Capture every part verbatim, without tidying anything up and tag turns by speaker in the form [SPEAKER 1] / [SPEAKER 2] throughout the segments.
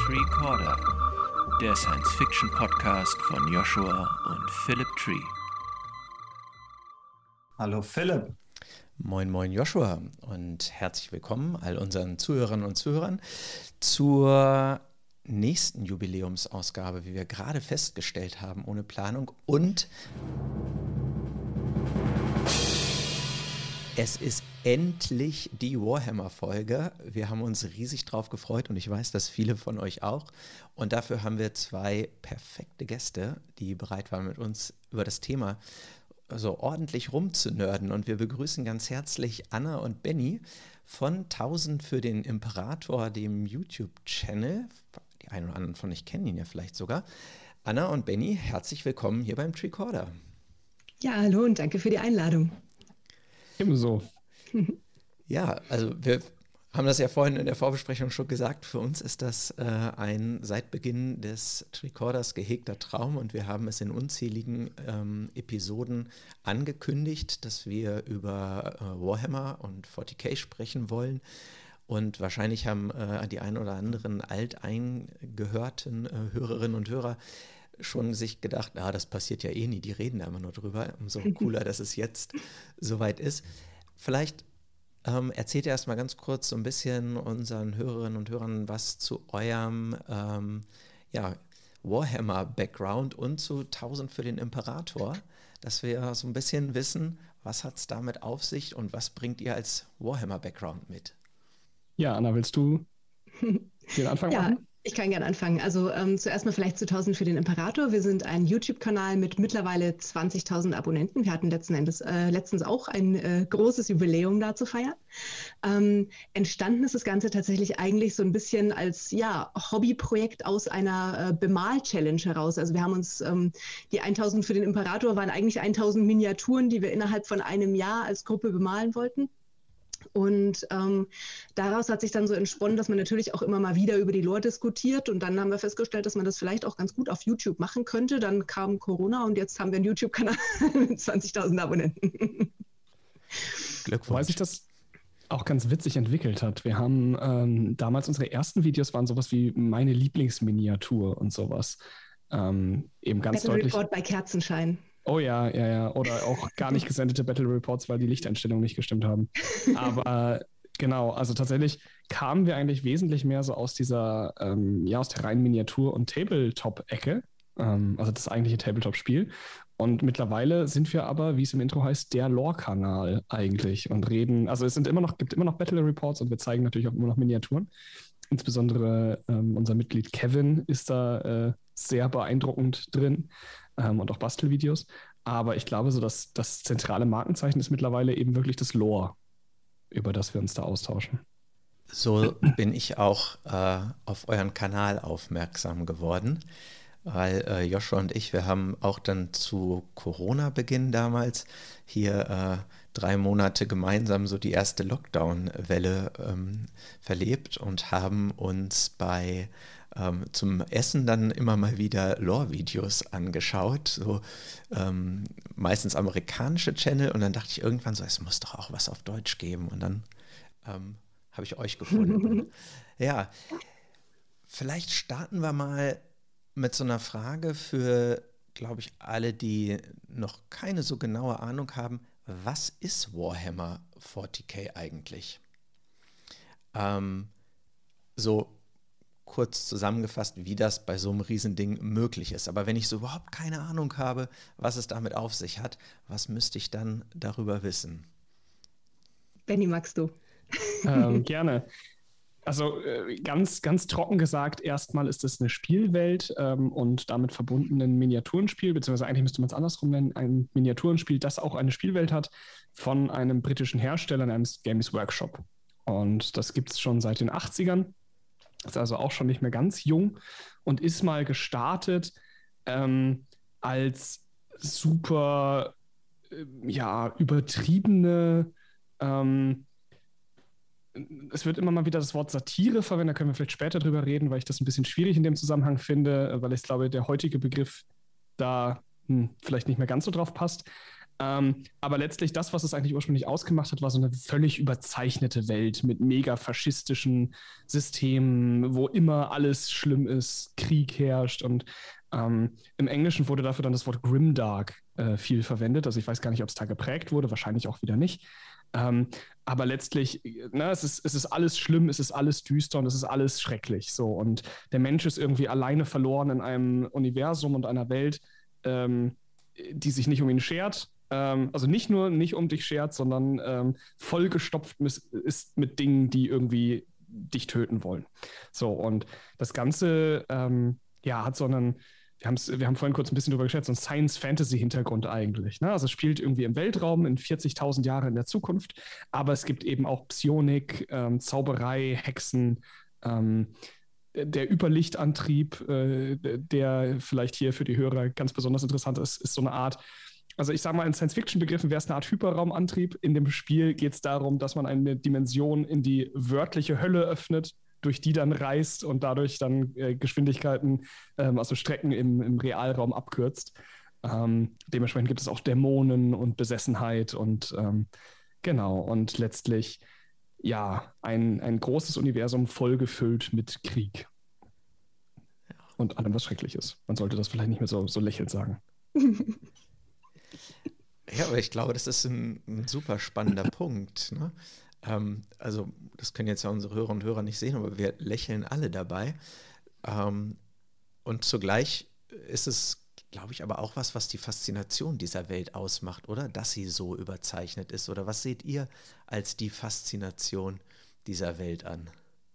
[SPEAKER 1] Treecorder, der Science-Fiction-Podcast von Joshua und Philip Tree.
[SPEAKER 2] Hallo Philipp.
[SPEAKER 3] Moin moin Joshua und herzlich willkommen all unseren Zuhörerinnen und Zuhörern zur nächsten Jubiläumsausgabe, wie wir gerade festgestellt haben, ohne Planung. Und es ist endlich die Warhammer-Folge. Wir haben uns riesig drauf gefreut und ich weiß, dass viele von euch auch. Und dafür haben wir zwei perfekte Gäste, die bereit waren, mit uns über das Thema so ordentlich rumzunörden. Und wir begrüßen ganz herzlich Anna und Benny von tausend für den Imperator, dem YouTube-Channel. Die einen oder anderen von euch kennen ihn ja vielleicht sogar. Anna und Benny, herzlich willkommen hier beim Treecorder.
[SPEAKER 4] Ja, hallo und danke für die Einladung.
[SPEAKER 2] Ebenso.
[SPEAKER 3] Ja, also wir haben das ja vorhin in der Vorbesprechung schon gesagt, für uns ist das äh, ein seit Beginn des Treecorders gehegter Traum und wir haben es in unzähligen ähm, Episoden angekündigt, dass wir über äh, Warhammer und vierzig K sprechen wollen. Und wahrscheinlich haben äh, die ein oder anderen alteingehörten äh, Hörerinnen und Hörer schon sich gedacht, ah, das passiert ja eh nie, die reden da immer nur drüber. Umso cooler, dass es jetzt soweit ist. Vielleicht ähm, erzählt ihr erst mal ganz kurz so ein bisschen unseren Hörerinnen und Hörern was zu eurem ähm, ja, Warhammer-Background und zu tausend für den Imperator, dass wir so ein bisschen wissen, was hat es damit auf sich und was bringt ihr als Warhammer-Background mit?
[SPEAKER 2] Ja, Anna, willst du den Anfang
[SPEAKER 4] ja,
[SPEAKER 2] machen?
[SPEAKER 4] Ich kann gerne anfangen. Also ähm, zuerst mal vielleicht zu tausend für den Imperator. Wir sind ein YouTube-Kanal mit mittlerweile zwanzigtausend Abonnenten. Wir hatten letzten Endes, äh, letztens auch ein äh, großes Jubiläum da zu feiern. Ähm, entstanden ist das Ganze tatsächlich eigentlich so ein bisschen als ja, Hobbyprojekt aus einer äh, Bemal-Challenge heraus. Also wir haben uns, ähm, die tausend für den Imperator waren eigentlich tausend Miniaturen, die wir innerhalb von einem Jahr als Gruppe bemalen wollten. Und ähm, daraus hat sich dann so entsponnen, dass man natürlich auch immer mal wieder über die Lore diskutiert. Und dann haben wir festgestellt, dass man das vielleicht auch ganz gut auf YouTube machen könnte. Dann kam Corona und jetzt haben wir einen YouTube-Kanal mit zwanzigtausend Abonnenten.
[SPEAKER 2] Glückwunsch. Weil sich das auch ganz witzig entwickelt hat. Wir haben ähm, damals unsere ersten Videos waren sowas wie meine Lieblingsminiatur und sowas. Ähm, eben ganz
[SPEAKER 4] Battle
[SPEAKER 2] deutlich.
[SPEAKER 4] Report bei Kerzenschein.
[SPEAKER 2] Oh ja, ja, ja. Oder auch gar nicht gesendete Battle Reports, weil die Lichteinstellungen nicht gestimmt haben. Aber genau, also tatsächlich kamen wir eigentlich wesentlich mehr so aus dieser, ähm, ja, aus der reinen Miniatur- und Tabletop-Ecke. Ähm, also das eigentliche Tabletop-Spiel. Und mittlerweile sind wir aber, wie es im Intro heißt, der Lore-Kanal eigentlich und reden, also es sind immer noch, gibt immer noch Battle Reports und wir zeigen natürlich auch immer noch Miniaturen. Insbesondere ähm, unser Mitglied Kevin ist da äh, sehr beeindruckend drin. Und auch Bastelvideos. Aber ich glaube, so dass das zentrale Markenzeichen ist mittlerweile eben wirklich das Lore, über das wir uns da austauschen.
[SPEAKER 3] So bin ich auch äh, auf euren Kanal aufmerksam geworden, weil äh, Joshua und ich, wir haben auch dann zu Corona-Beginn damals hier äh, drei Monate gemeinsam so die erste Lockdown-Welle ähm, verlebt und haben uns bei ähm, zum Essen dann immer mal wieder Lore-Videos angeschaut, so ähm, meistens amerikanische Channel und dann dachte ich irgendwann so, es muss doch auch was auf Deutsch geben und dann ähm, habe ich euch gefunden. Ja, vielleicht starten wir mal mit so einer Frage für, glaube ich, alle, die noch keine so genaue Ahnung haben, was ist Warhammer vierzig K eigentlich? Ähm, so kurz zusammengefasst, wie das bei so einem Riesending möglich ist. Aber wenn ich so überhaupt keine Ahnung habe, was es damit auf sich hat, was müsste ich dann darüber wissen?
[SPEAKER 4] Benni, magst du?
[SPEAKER 2] Ähm, gerne. Also äh, ganz, ganz trocken gesagt, erstmal ist es eine Spielwelt ähm, und damit verbunden ein Miniaturenspiel, beziehungsweise eigentlich müsste man es andersrum nennen, ein Miniaturenspiel, das auch eine Spielwelt hat, von einem britischen Hersteller namens Games Workshop. Und das gibt es schon seit den achtzigern, ist also auch schon nicht mehr ganz jung und ist mal gestartet ähm, als super, äh, ja, übertriebene ähm, es wird immer mal wieder das Wort Satire verwendet, da können wir vielleicht später drüber reden, weil ich das ein bisschen schwierig in dem Zusammenhang finde, weil ich glaube, der heutige Begriff da hm, vielleicht nicht mehr ganz so drauf passt. Ähm, aber letztlich das, was es eigentlich ursprünglich ausgemacht hat, war so eine völlig überzeichnete Welt mit mega faschistischen Systemen, wo immer alles schlimm ist, Krieg herrscht und ähm, im Englischen wurde dafür dann das Wort Grimdark äh, viel verwendet. Also ich weiß gar nicht, ob es da geprägt wurde, wahrscheinlich auch wieder nicht. Ähm, aber letztlich, na, es ist, es ist alles schlimm, es ist alles düster und es ist alles schrecklich. So. Und der Mensch ist irgendwie alleine verloren in einem Universum und einer Welt, ähm, die sich nicht um ihn schert. Ähm, also nicht nur nicht um dich schert, sondern ähm, vollgestopft mit, ist mit Dingen, die irgendwie dich töten wollen. So, und das Ganze ähm, ja, hat so einen, wir, haben's, wir haben vorhin kurz ein bisschen drüber geschätzt, so einen Science-Fantasy-Hintergrund eigentlich. Ne? Also es spielt irgendwie im Weltraum in vierzigtausend Jahren in der Zukunft, aber es gibt eben auch Psionik, ähm, Zauberei, Hexen, ähm, der Überlichtantrieb, äh, der vielleicht hier für die Hörer ganz besonders interessant ist, ist so eine Art, also ich sage mal, in Science-Fiction-Begriffen wäre es eine Art Hyperraumantrieb. In dem Spiel geht es darum, dass man eine Dimension in die wörtliche Hölle öffnet, durch die dann reist und dadurch dann äh, Geschwindigkeiten, ähm, also Strecken im, im Realraum abkürzt. Ähm, dementsprechend gibt es auch Dämonen und Besessenheit und ähm, genau, und letztlich ja, ein, ein großes Universum vollgefüllt mit Krieg. Und allem, was schrecklich ist. Man sollte das vielleicht nicht mehr so, so lächelnd sagen.
[SPEAKER 3] Ja, aber ich glaube, das ist ein, ein super spannender Punkt. Ne? Ähm, also, das können jetzt ja unsere Hörer und Hörer nicht sehen, aber wir lächeln alle dabei. Ähm, und zugleich ist es, glaube ich, aber auch was, was die Faszination dieser Welt ausmacht, oder? Dass sie so überzeichnet ist. Oder was seht ihr als die Faszination dieser Welt an?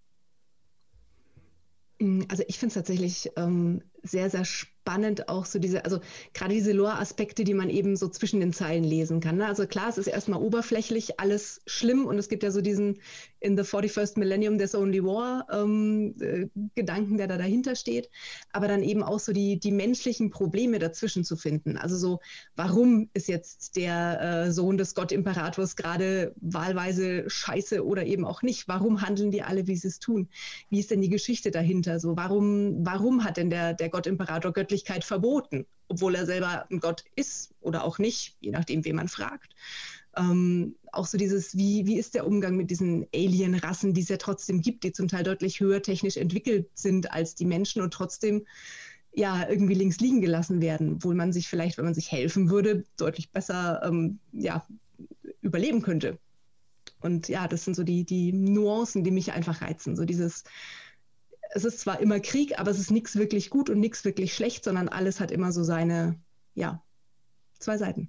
[SPEAKER 4] Also ich finde es tatsächlich ähm, sehr, sehr spannend, auch so diese, also gerade diese Lore-Aspekte, die man eben so zwischen den Zeilen lesen kann. Ne? Also klar, es ist erstmal oberflächlich alles schlimm und es gibt ja so diesen in the forty-first Millennium there's only war ähm, äh, Gedanken, der da dahinter steht, aber dann eben auch so die, die menschlichen Probleme dazwischen zu finden. Also so, warum ist jetzt der äh, Sohn des Gott-Imperators gerade wahlweise scheiße oder eben auch nicht? Warum handeln die alle, wie sie es tun? Wie ist denn die Geschichte dahinter? So, warum, warum hat denn der, der Gott-Imperator Göttlichkeit verboten, obwohl er selber ein Gott ist oder auch nicht, je nachdem, wen man fragt. Ähm, auch so dieses, wie, wie ist der Umgang mit diesen Alien-Rassen, die es ja trotzdem gibt, die zum Teil deutlich höher technisch entwickelt sind als die Menschen und trotzdem ja irgendwie links liegen gelassen werden, obwohl man sich vielleicht, wenn man sich helfen würde, deutlich besser ähm, ja, überleben könnte. Und ja, das sind so die, die Nuancen, die mich einfach reizen. So dieses, es ist zwar immer Krieg, aber es ist nichts wirklich gut und nichts wirklich schlecht, sondern alles hat immer so seine, ja, zwei Seiten.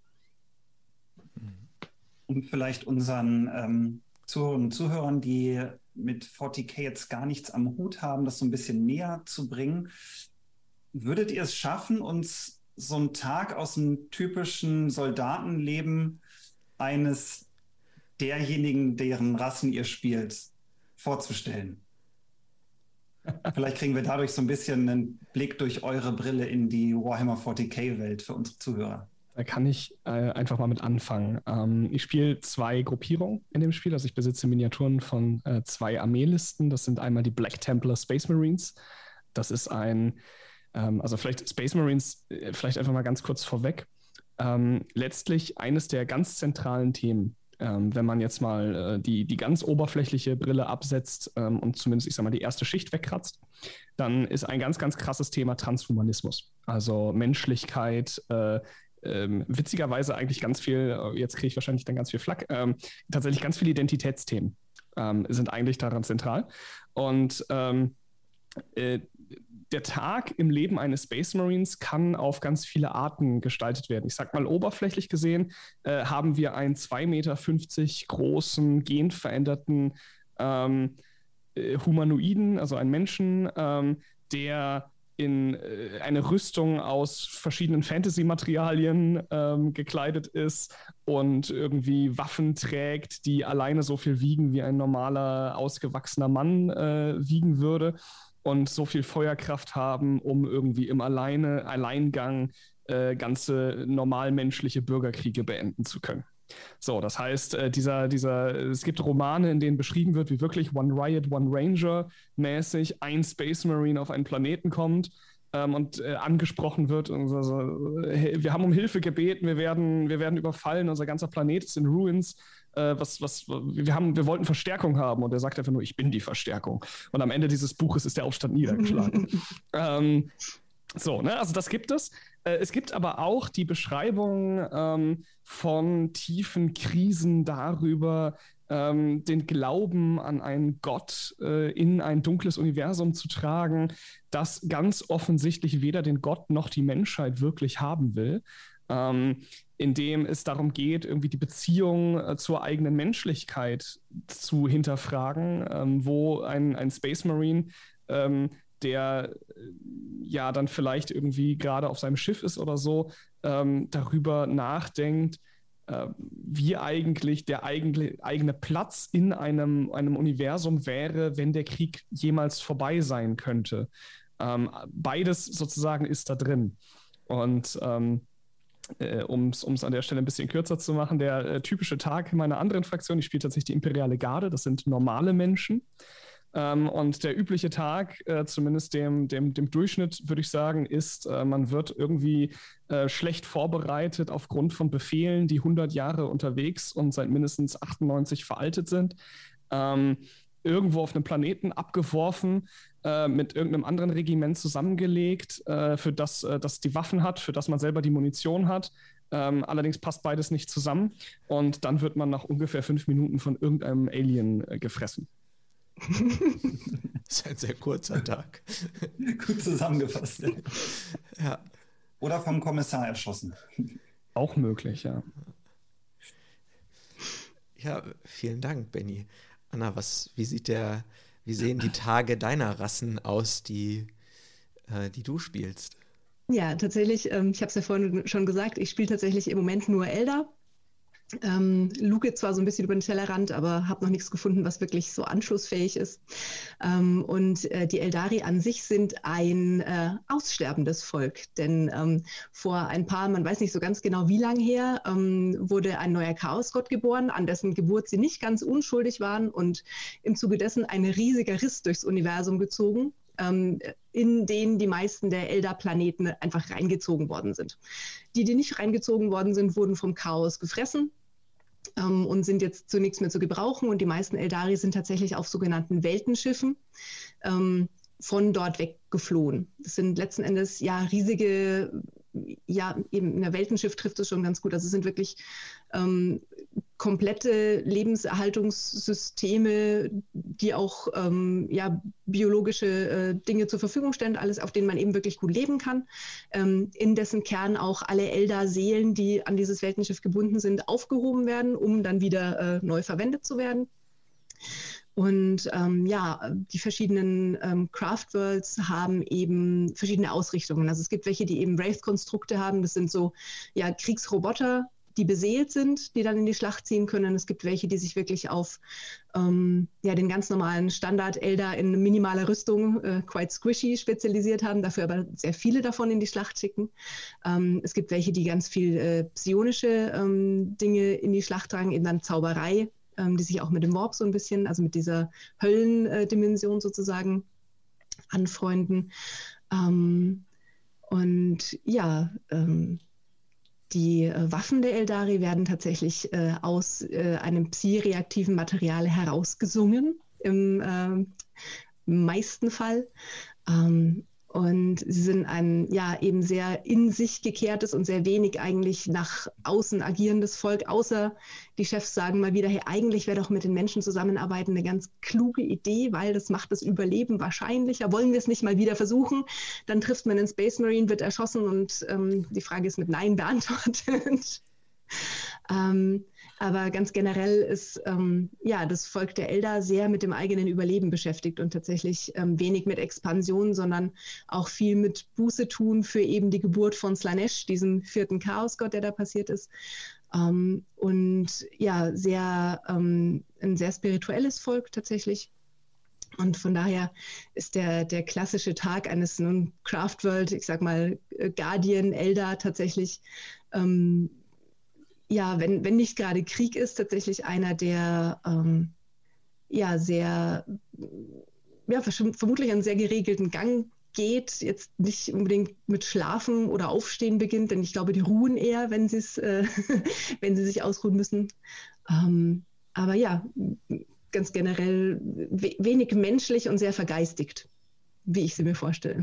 [SPEAKER 5] Um vielleicht unseren ähm, Zuhörern und Zuhörern, die mit forty K jetzt gar nichts am Hut haben, das so ein bisschen näher zu bringen, würdet ihr es schaffen, uns so einen Tag aus dem typischen Soldatenleben eines derjenigen, deren Rassen ihr spielt, vorzustellen? Vielleicht kriegen wir dadurch so ein bisschen einen Blick durch eure Brille in die Warhammer forty K-Welt für unsere Zuhörer.
[SPEAKER 2] Da kann ich äh, einfach mal mit anfangen. Ähm, ich spiele zwei Gruppierungen in dem Spiel. Also ich besitze Miniaturen von äh, zwei Armeelisten. Das sind einmal die Black Templar Space Marines. Das ist ein, ähm, also vielleicht Space Marines, äh, vielleicht einfach mal ganz kurz vorweg. Ähm, letztlich eines der ganz zentralen Themen, Ähm, wenn man jetzt mal äh, die, die ganz oberflächliche Brille absetzt ähm, und zumindest, ich sag mal, die erste Schicht wegkratzt, dann ist ein ganz, ganz krasses Thema Transhumanismus. Also Menschlichkeit, äh, ähm, witzigerweise eigentlich ganz viel, jetzt kriege ich wahrscheinlich dann ganz viel Flack, ähm, tatsächlich ganz viele Identitätsthemen ähm, sind eigentlich daran zentral. Und ähm, äh, der Tag im Leben eines Space Marines kann auf ganz viele Arten gestaltet werden. Ich sag mal, oberflächlich gesehen äh, haben wir einen zwei Meter fünfzig großen, genveränderten ähm, äh, Humanoiden, also einen Menschen, ähm, der in äh, eine Rüstung aus verschiedenen Fantasy-Materialien ähm, gekleidet ist und irgendwie Waffen trägt, die alleine so viel wiegen, wie ein normaler, ausgewachsener Mann äh, wiegen würde. Und so viel Feuerkraft haben, um irgendwie im Alleine, Alleingang äh, ganze normalmenschliche Bürgerkriege beenden zu können. So, das heißt, äh, dieser, dieser, es gibt Romane, in denen beschrieben wird, wie wirklich One Riot, One Ranger mäßig ein Space Marine auf einen Planeten kommt, ähm, und äh, angesprochen wird und so, so, hey, wir haben um Hilfe gebeten, wir werden, wir werden überfallen, unser ganzer Planet ist in Ruins. Äh, was, was, wir, haben, wir wollten Verstärkung haben und er sagt einfach nur, ich bin die Verstärkung. Und am Ende dieses Buches ist der Aufstand niedergeschlagen. ähm, so, ne, also das gibt es. Äh, es gibt aber auch die Beschreibung ähm, von tiefen Krisen darüber, ähm, den Glauben an einen Gott äh, in ein dunkles Universum zu tragen, das ganz offensichtlich weder den Gott noch die Menschheit wirklich haben will. Ähm, in dem es darum geht, irgendwie die Beziehung äh, zur eigenen Menschlichkeit zu hinterfragen, ähm, wo ein, ein Space Marine, ähm, der äh, ja dann vielleicht irgendwie gerade auf seinem Schiff ist oder so, ähm, darüber nachdenkt, äh, wie eigentlich der eigene, eigene Platz in einem, einem Universum wäre, wenn der Krieg jemals vorbei sein könnte. Ähm, beides sozusagen ist da drin. Und ähm, Äh, um es an der Stelle ein bisschen kürzer zu machen, der äh, typische Tag meiner anderen Fraktion, ich spiele tatsächlich die Imperiale Garde, das sind normale Menschen. Ähm, und der übliche Tag, äh, zumindest dem, dem, dem Durchschnitt, würde ich sagen, ist, äh, man wird irgendwie äh, schlecht vorbereitet aufgrund von Befehlen, die hundert Jahre unterwegs und seit mindestens achtundneunzig veraltet sind. Ähm, irgendwo auf einem Planeten abgeworfen, äh, mit irgendeinem anderen Regiment zusammengelegt, äh, für das, äh, das die Waffen hat, für das man selber die Munition hat. Ähm, allerdings passt beides nicht zusammen und dann wird man nach ungefähr fünf Minuten von irgendeinem Alien äh, gefressen.
[SPEAKER 3] Das ist ein sehr kurzer Tag.
[SPEAKER 5] Gut zusammengefasst. Ja.
[SPEAKER 3] Ja.
[SPEAKER 5] Oder vom Kommissar erschossen.
[SPEAKER 2] Auch möglich, ja.
[SPEAKER 3] Ja, vielen Dank, Benny. Anna, was, wie sieht der, wie sehen die Tage deiner Rassen aus, die, äh, die du spielst?
[SPEAKER 4] Ja, tatsächlich, ähm, ich habe es ja vorhin schon gesagt, ich spiele tatsächlich im Moment nur Eldar. Ähm, luke zwar so ein bisschen über den Tellerrand, aber habe noch nichts gefunden, was wirklich so anschlussfähig ist. Ähm, und äh, die Eldari an sich sind ein äh, aussterbendes Volk, denn ähm, vor ein paar, man weiß nicht so ganz genau wie lange her, ähm, wurde ein neuer Chaosgott geboren, an dessen Geburt sie nicht ganz unschuldig waren und im Zuge dessen ein riesiger Riss durchs Universum gezogen, ähm, in den die meisten der Eldar-Planeten einfach reingezogen worden sind. Die, die nicht reingezogen worden sind, wurden vom Chaos gefressen. Ähm, und sind jetzt zu nichts mehr zu gebrauchen. Und die meisten Eldari sind tatsächlich auf sogenannten Weltenschiffen ähm, von dort weg geflohen. Das sind letzten Endes ja riesige, ja eben ein Weltenschiff trifft es schon ganz gut. Also es sind wirklich ähm, komplette Lebenserhaltungssysteme, die auch ähm, ja, biologische äh, Dinge zur Verfügung stellen, alles, auf denen man eben wirklich gut leben kann, ähm, in dessen Kern auch alle Eldar-Seelen, die an dieses Weltenschiff gebunden sind, aufgehoben werden, um dann wieder äh, neu verwendet zu werden. Und ähm, ja, die verschiedenen ähm, Craft-Worlds haben eben verschiedene Ausrichtungen. Also es gibt welche, die eben Wraith-Konstrukte haben, das sind so ja, Kriegsroboter, die beseelt sind, die dann in die Schlacht ziehen können. Es gibt welche, die sich wirklich auf ähm, ja, den ganz normalen Standard-Eldar in minimaler Rüstung, äh, quite squishy, spezialisiert haben, dafür aber sehr viele davon in die Schlacht schicken. Ähm, es gibt welche, die ganz viel äh, psionische ähm, Dinge in die Schlacht tragen, eben dann Zauberei, ähm, die sich auch mit dem Warp so ein bisschen, also mit dieser Höllendimension äh, sozusagen anfreunden. Ähm, und ja, ähm, Die äh, Waffen der Eldari werden tatsächlich äh, aus äh, einem psi-reaktiven Material herausgesungen, im äh, meisten Fall. Ähm, und sie sind ein ja eben sehr in sich gekehrtes und sehr wenig eigentlich nach außen agierendes Volk, außer die Chefs sagen mal wieder, hey, eigentlich wäre doch mit den Menschen zusammenarbeiten eine ganz kluge Idee, weil das macht das Überleben wahrscheinlicher. Wollen wir es nicht mal wieder versuchen? Dann trifft man einen Space Marine, wird erschossen und ähm, die Frage ist mit Nein beantwortet. ähm, aber ganz generell ist ähm, ja, das Volk der Eldar sehr mit dem eigenen Überleben beschäftigt und tatsächlich ähm, wenig mit Expansion, sondern auch viel mit Buße tun für eben die Geburt von Slaanesh, diesem vierten Chaosgott, der da passiert ist. Ähm, und ja, sehr ähm, ein sehr spirituelles Volk tatsächlich. Und von daher ist der, der klassische Tag eines nun Craft World, ich sag mal Guardian, Eldar tatsächlich ähm, ja, wenn, wenn nicht gerade Krieg ist, tatsächlich einer, der ähm, ja sehr, ja, vermutlich einen sehr geregelten Gang geht, jetzt nicht unbedingt mit Schlafen oder Aufstehen beginnt, denn ich glaube, die ruhen eher, wenn, äh, wenn sie sich ausruhen müssen. Ähm, aber ja, ganz generell we- wenig menschlich und sehr vergeistigt, wie ich sie mir vorstelle.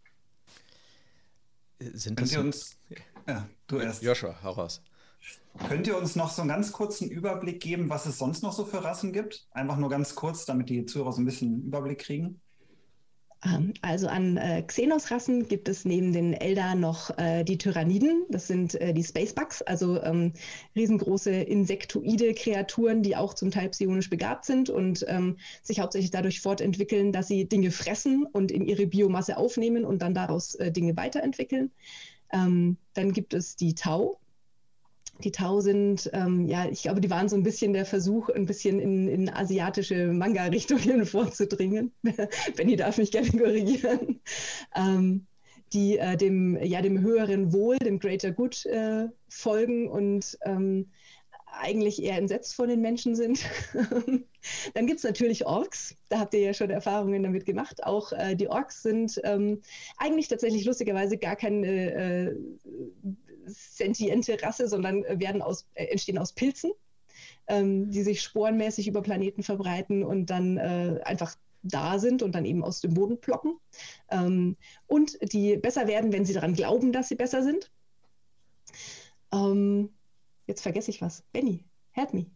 [SPEAKER 3] Sind
[SPEAKER 5] Könnt
[SPEAKER 3] das
[SPEAKER 5] ihr uns, ja, du erst.
[SPEAKER 3] Joshua, hau raus.
[SPEAKER 5] Könnt ihr uns noch so einen ganz kurzen Überblick geben, was es sonst noch so für Rassen gibt? Einfach nur ganz kurz, damit die Zuhörer so ein bisschen einen Überblick kriegen.
[SPEAKER 4] Also an äh, Xenos-Rassen gibt es neben den Eldar noch äh, die Tyranniden, das sind äh, die Spacebugs, also ähm, riesengroße insektoide Kreaturen, die auch zum Teil psionisch begabt sind und ähm, sich hauptsächlich dadurch fortentwickeln, dass sie Dinge fressen und in ihre Biomasse aufnehmen und dann daraus äh, Dinge weiterentwickeln. Ähm, dann gibt es die Tau. Die Tau sind, ähm, ja, ich glaube, die waren so ein bisschen der Versuch, ein bisschen in, in asiatische Manga-Richtungen vorzudringen. Benni darf mich gerne korrigieren. Ähm, die äh, dem, ja, dem höheren Wohl, dem Greater Good äh, folgen und ähm, eigentlich eher entsetzt von den Menschen sind. Dann gibt es natürlich Orks. Da habt ihr ja schon Erfahrungen damit gemacht. Auch äh, die Orks sind ähm, eigentlich tatsächlich lustigerweise gar keine äh, sentiente Rasse, sondern werden aus, äh, entstehen aus Pilzen, ähm, die sich sporenmäßig über Planeten verbreiten und dann äh, einfach da sind und dann eben aus dem Boden ploppen. Ähm, und die besser werden, wenn sie daran glauben, dass sie besser sind. Ähm, jetzt vergesse ich was. Benni, help me.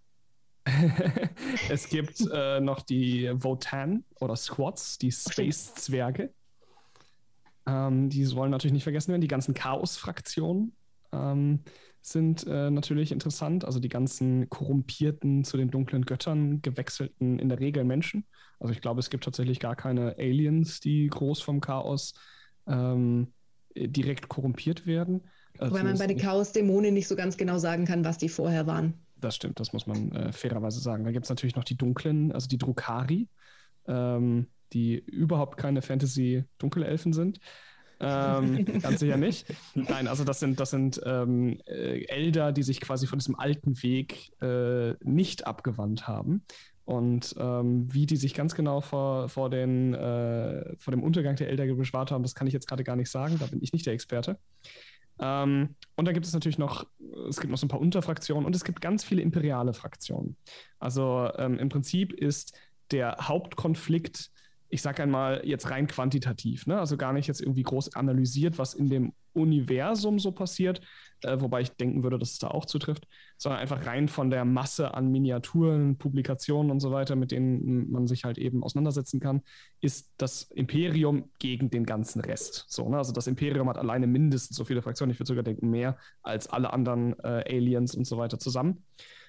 [SPEAKER 2] Es gibt äh, noch die Votan oder Squads, die Space-Zwerge. Ähm, die sollen natürlich nicht vergessen werden. Die ganzen Chaos-Fraktionen ähm, sind äh, natürlich interessant. Also die ganzen korrumpierten, zu den dunklen Göttern gewechselten, in der Regel Menschen. Also ich glaube, es gibt tatsächlich gar keine Aliens, die groß vom Chaos ähm, direkt korrumpiert werden. Also
[SPEAKER 4] Weil man bei den Chaos-Dämonen nicht so ganz genau sagen kann, was die vorher waren.
[SPEAKER 2] Das stimmt, das muss man äh, fairerweise sagen. Da gibt es natürlich noch die dunklen, also die Drukhari, ähm, die überhaupt keine Fantasy-Dunkelelfen sind. Ähm, ganz sicher nicht. Nein, also das sind, das sind ähm, äh, Elder, die sich quasi von diesem alten Weg äh, nicht abgewandt haben. Und ähm, wie die sich ganz genau vor, vor, den, äh, vor dem Untergang der Elder bewahrt haben, das kann ich jetzt gerade gar nicht sagen, da bin ich nicht der Experte. Ähm, und da gibt es natürlich noch, es gibt noch so ein paar Unterfraktionen und es gibt ganz viele imperiale Fraktionen. Also ähm, im Prinzip ist der Hauptkonflikt, ich sage einmal jetzt rein quantitativ, ne? Also gar nicht jetzt irgendwie groß analysiert, was in dem Universum so passiert, äh, wobei ich denken würde, dass es da auch zutrifft, sondern einfach rein von der Masse an Miniaturen, Publikationen und so weiter, mit denen man sich halt eben auseinandersetzen kann, ist das Imperium gegen den ganzen Rest. So, ne? Also das Imperium hat alleine mindestens so viele Fraktionen, ich würde sogar denken mehr als alle anderen äh, Aliens und so weiter zusammen.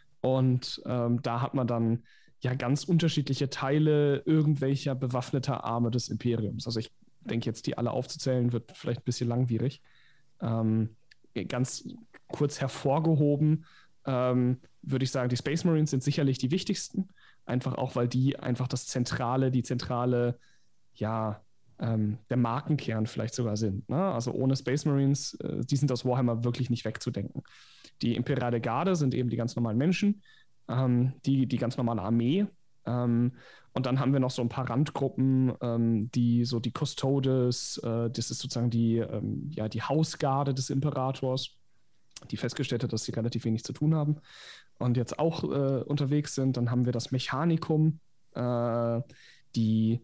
[SPEAKER 2] Und ähm, da hat man dann ja ganz unterschiedliche Teile irgendwelcher bewaffneter Arme des Imperiums. Also ich denke jetzt, die alle aufzuzählen, wird vielleicht ein bisschen langwierig. Ähm, ganz kurz hervorgehoben, ähm, würde ich sagen, die Space Marines sind sicherlich die wichtigsten. Einfach auch, weil die einfach das zentrale, die zentrale, ja, ähm, der Markenkern vielleicht sogar sind. Ne? Also ohne Space Marines, äh, die sind aus Warhammer wirklich nicht wegzudenken. Die Imperiale Garde sind eben die ganz normalen Menschen, ähm, die, die ganz normale Armee. Ähm, und dann haben wir noch so ein paar Randgruppen, ähm, die so die Custodes, äh, das ist sozusagen die, ähm, ja, die Hausgarde des Imperators, die festgestellt hat, dass sie relativ wenig zu tun haben und jetzt auch äh, unterwegs sind. Dann haben wir das Mechanikum, äh, die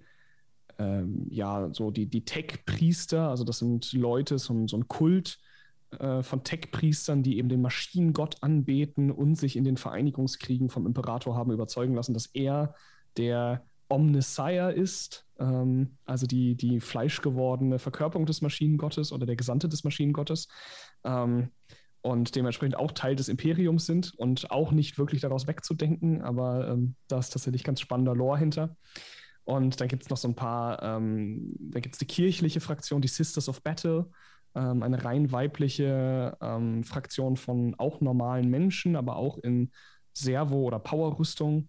[SPEAKER 2] ähm, ja, so die, die Tech-Priester, also das sind Leute, so, so ein Kult äh, von Tech-Priestern, die eben den Maschinengott anbeten und sich in den Vereinigungskriegen vom Imperator haben überzeugen lassen, dass er der Omnissiah ist, ähm, also die, die fleischgewordene Verkörperung des Maschinengottes oder der Gesandte des Maschinengottes, ähm, und dementsprechend auch Teil des Imperiums sind und auch nicht wirklich daraus wegzudenken, aber ähm, da ist tatsächlich ganz spannender Lore hinter. Und dann gibt es noch so ein paar, ähm, da gibt es die kirchliche Fraktion, die Sisters of Battle, ähm, eine rein weibliche ähm, Fraktion von auch normalen Menschen, aber auch in Servo- oder Power-Rüstung.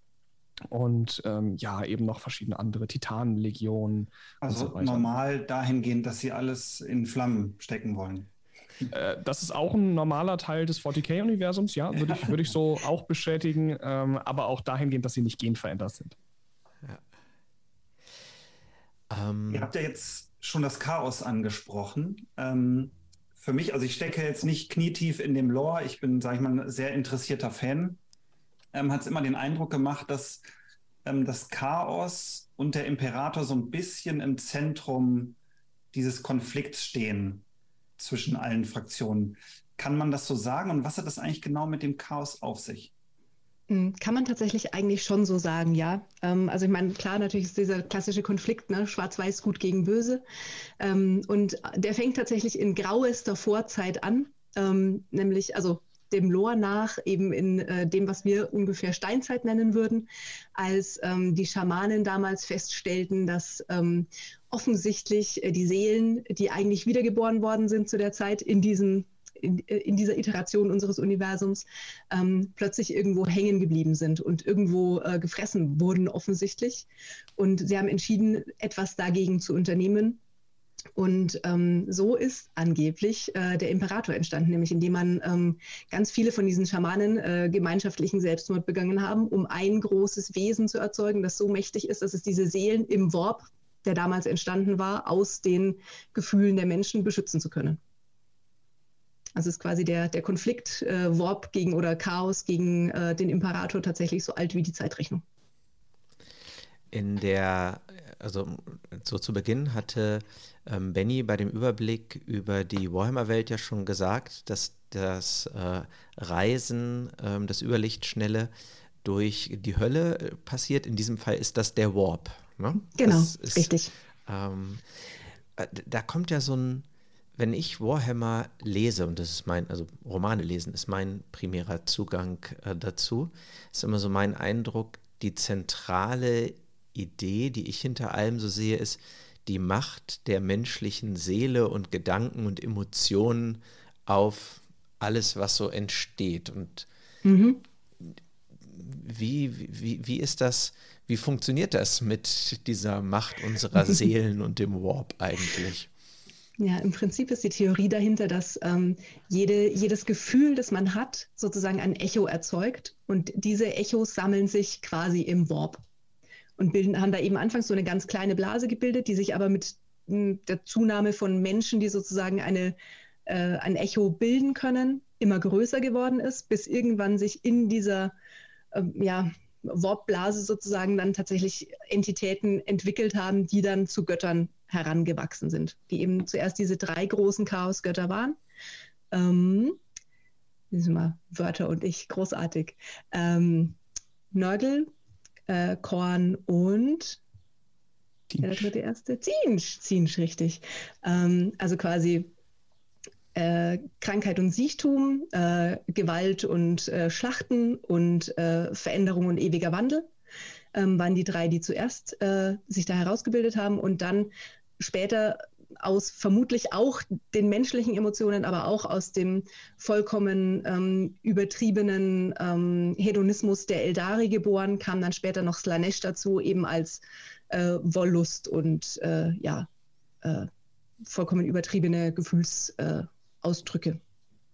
[SPEAKER 2] Und ähm, ja, eben noch verschiedene andere Titanenlegionen.
[SPEAKER 5] Also
[SPEAKER 2] und so weiter.
[SPEAKER 5] Normal dahingehend, dass sie alles in Flammen stecken wollen.
[SPEAKER 2] Äh, das ist auch ein normaler Teil des forty K-Universums, ja, würde ich, würd ich so auch bestätigen, ähm, aber auch dahingehend, dass sie nicht genverändert sind.
[SPEAKER 3] Ja. Ähm,
[SPEAKER 5] Ihr habt ja jetzt schon das Chaos angesprochen. Ähm, für mich, also ich stecke jetzt nicht knietief in dem Lore, ich bin, sage ich mal, ein sehr interessierter Fan, ähm, hat es immer den Eindruck gemacht, dass ähm, das Chaos und der Imperator so ein bisschen im Zentrum dieses Konflikts stehen zwischen allen Fraktionen. Kann man das so sagen? Und was hat das eigentlich genau mit dem Chaos auf sich?
[SPEAKER 4] Kann man tatsächlich eigentlich schon so sagen, ja. Ähm, also ich meine, klar, natürlich ist dieser klassische Konflikt, ne, Schwarz-Weiß, Gut gegen Böse. Ähm, und der fängt tatsächlich in grauester Vorzeit an, ähm, nämlich, also dem Lore nach, eben in äh, dem, was wir ungefähr Steinzeit nennen würden, als ähm, die Schamanen damals feststellten, dass ähm, offensichtlich äh, die Seelen, die eigentlich wiedergeboren worden sind zu der Zeit, in diesen In, in dieser Iteration unseres Universums ähm, plötzlich irgendwo hängen geblieben sind und irgendwo äh, gefressen wurden offensichtlich. Und sie haben entschieden, etwas dagegen zu unternehmen. Und ähm, so ist angeblich äh, der Imperator entstanden, nämlich indem man ähm, ganz viele von diesen Schamanen äh, gemeinschaftlichen Selbstmord begangen haben, um ein großes Wesen zu erzeugen, das so mächtig ist, dass es diese Seelen im Warp, der damals entstanden war, aus den Gefühlen der Menschen beschützen zu können. Also ist quasi der, der Konflikt äh, Warp gegen oder Chaos gegen äh, den Imperator tatsächlich so alt wie die Zeitrechnung.
[SPEAKER 3] In der, also so zu Beginn hatte ähm, Benny bei dem Überblick über die Warhammer-Welt ja schon gesagt, dass das äh, Reisen, ähm, das Überlichtschnelle durch die Hölle passiert. In diesem Fall ist das der Warp. Ne?
[SPEAKER 4] Genau,
[SPEAKER 3] das ist,
[SPEAKER 4] richtig.
[SPEAKER 3] Ähm, da kommt ja so ein Wenn ich Warhammer lese, und das ist mein, also Romane lesen, ist mein primärer Zugang äh, dazu, ist immer so mein Eindruck, die zentrale Idee, die ich hinter allem so sehe, ist die Macht der menschlichen Seele und Gedanken und Emotionen auf alles, was so entsteht. Und
[SPEAKER 4] Mhm.
[SPEAKER 3] wie, wie, wie ist das, wie funktioniert das mit dieser Macht unserer Seelen und dem Warp eigentlich?
[SPEAKER 4] Ja, im Prinzip ist die Theorie dahinter, dass ähm, jede, jedes Gefühl, das man hat, sozusagen ein Echo erzeugt. Und diese Echos sammeln sich quasi im Warp und bilden, haben da eben anfangs so eine ganz kleine Blase gebildet, die sich aber mit m, der Zunahme von Menschen, die sozusagen eine, äh, ein Echo bilden können, immer größer geworden ist, bis irgendwann sich in dieser äh, ja, Warp-Blase sozusagen dann tatsächlich Entitäten entwickelt haben, die dann zu Göttern herangewachsen sind, die eben zuerst diese drei großen Chaosgötter waren. Ähm, diese mal Wörter und ich, großartig. Ähm, Nörgel, äh, Korn und
[SPEAKER 2] Tzeentch.
[SPEAKER 4] der dritte erste? Tzeentch, Tzeentch, richtig. Ähm, also quasi äh, Krankheit und Siechtum, äh, Gewalt und äh, Schlachten und äh, Veränderung und ewiger Wandel ähm, waren die drei, die zuerst äh, sich da herausgebildet haben und dann später aus vermutlich auch den menschlichen Emotionen, aber auch aus dem vollkommen ähm, übertriebenen ähm, Hedonismus der Eldari geboren, kam dann später noch Slaanesh dazu, eben als äh, Wollust und äh, ja, äh, vollkommen übertriebene Gefühlsausdrücke. Äh,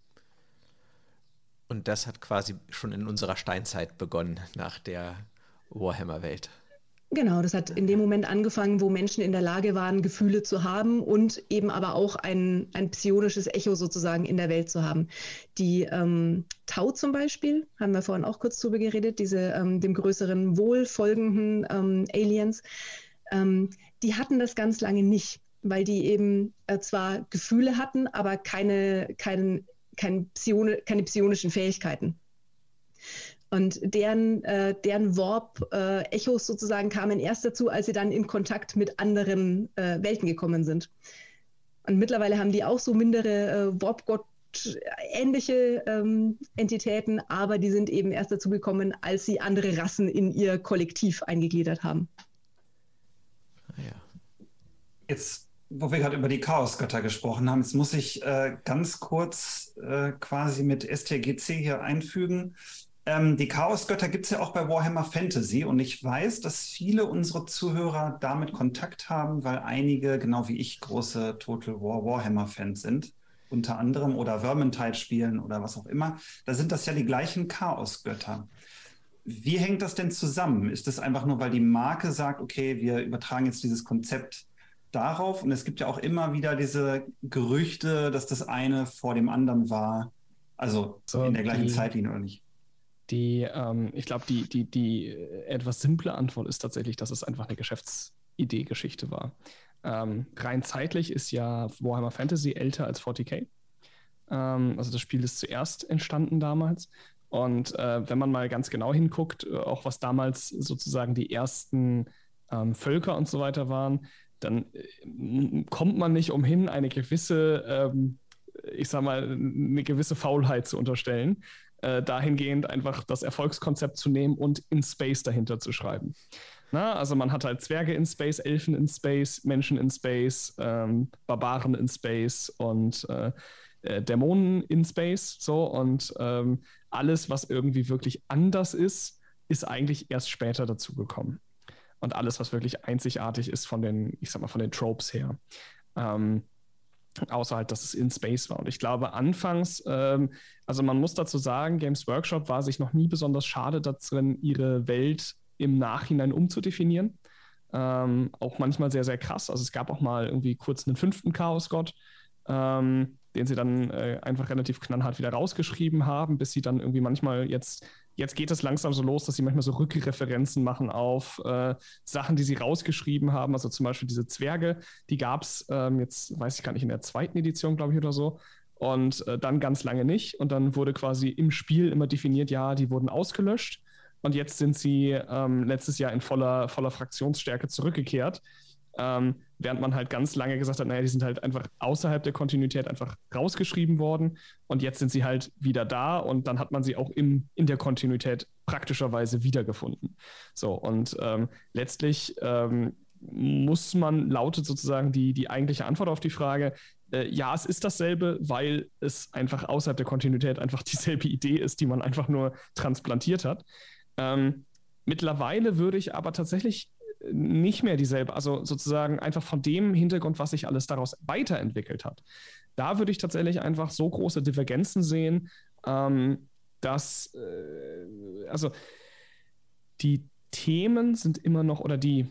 [SPEAKER 3] Und das hat quasi schon in unserer Steinzeit begonnen, nach der Warhammer-Welt.
[SPEAKER 4] Genau, das hat in dem Moment angefangen, wo Menschen in der Lage waren, Gefühle zu haben und eben aber auch ein, ein psionisches Echo sozusagen in der Welt zu haben. Die ähm, Tau zum Beispiel, haben wir vorhin auch kurz drüber geredet, diese ähm, dem größeren Wohl folgenden ähm, Aliens, ähm, die hatten das ganz lange nicht, weil die eben äh, zwar Gefühle hatten, aber keine, kein, kein Psione, keine psionischen Fähigkeiten. Und deren, äh, deren Warp-Echos äh, sozusagen kamen erst dazu, als sie dann in Kontakt mit anderen äh, Welten gekommen sind. Und mittlerweile haben die auch so mindere äh, Warp-Gott-ähnliche ähm, Entitäten, aber die sind eben erst dazu gekommen, als sie andere Rassen in ihr Kollektiv eingegliedert haben.
[SPEAKER 3] Ja.
[SPEAKER 5] Jetzt, wo wir gerade über die Chaosgötter gesprochen haben, jetzt muss ich äh, ganz kurz äh, quasi mit S T G C hier einfügen. Ähm, die Chaosgötter gibt es ja auch bei Warhammer Fantasy und ich weiß, dass viele unserer Zuhörer damit Kontakt haben, weil einige, genau wie ich, große Total War Warhammer-Fans sind, unter anderem, oder Vermintide spielen oder was auch immer. Da sind das ja die gleichen Chaosgötter. Wie hängt das denn zusammen? Ist das einfach nur, weil die Marke sagt, okay, wir übertragen jetzt dieses Konzept darauf? Und es gibt ja auch immer wieder diese Gerüchte, dass das eine vor dem anderen war. Also
[SPEAKER 2] So,
[SPEAKER 5] in der gleichen
[SPEAKER 2] die-
[SPEAKER 5] Zeitlinie oder nicht?
[SPEAKER 2] Die, ähm, ich glaube, die, die, die etwas simple Antwort ist tatsächlich, dass es einfach eine Geschäftsidee-Geschichte war. Ähm, rein zeitlich ist ja Warhammer Fantasy älter als forty K. Ähm, also das Spiel ist zuerst entstanden damals. Und äh, wenn man mal ganz genau hinguckt, äh, auch was damals sozusagen die ersten ähm, Völker und so weiter waren, dann äh, kommt man nicht umhin, eine gewisse, ähm, ich sag mal, eine gewisse Faulheit zu unterstellen. Äh, dahingehend einfach das Erfolgskonzept zu nehmen und in Space dahinter zu schreiben. Na, also man hat halt Zwerge in Space, Elfen in Space, Menschen in Space, ähm, Barbaren in Space und äh, äh, Dämonen in Space. So, und ähm, alles, was irgendwie wirklich anders ist, ist eigentlich erst später dazugekommen. Und alles, was wirklich einzigartig ist von den, ich sag mal, von den Tropes her. Ähm, Außer halt, dass es in Space war. Und ich glaube, anfangs, ähm, also man muss dazu sagen, Games Workshop war sich noch nie besonders schade darin, ihre Welt im Nachhinein umzudefinieren. Ähm, auch manchmal sehr, sehr krass. Also es gab auch mal irgendwie kurz einen fünften Chaosgott, ähm, den sie dann äh, einfach relativ knallhart wieder rausgeschrieben haben, bis sie dann irgendwie manchmal jetzt, jetzt geht es langsam so los, dass sie manchmal so Rückreferenzen machen auf äh, Sachen, die sie rausgeschrieben haben. Also zum Beispiel diese Zwerge, die gab es ähm, jetzt, weiß ich gar nicht, in der zweiten Edition, glaube ich, oder so. Und äh, dann ganz lange nicht. Und dann wurde quasi im Spiel immer definiert, ja, die wurden ausgelöscht. Und jetzt sind sie ähm, letztes Jahr in voller, voller Fraktionsstärke zurückgekehrt. Ähm, während man halt ganz lange gesagt hat, naja, die sind halt einfach außerhalb der Kontinuität einfach rausgeschrieben worden und jetzt sind sie halt wieder da und dann hat man sie auch im, in der Kontinuität praktischerweise wiedergefunden. So, und ähm, letztlich ähm, muss man, lautet sozusagen die, die eigentliche Antwort auf die Frage, äh, ja, es ist dasselbe, weil es einfach außerhalb der Kontinuität einfach dieselbe Idee ist, die man einfach nur transplantiert hat. Ähm, mittlerweile würde ich aber tatsächlich nicht mehr dieselbe, also sozusagen einfach von dem Hintergrund, was sich alles daraus weiterentwickelt hat. Da würde ich tatsächlich einfach so große Divergenzen sehen, ähm, dass, äh, also die Themen sind immer noch, oder die,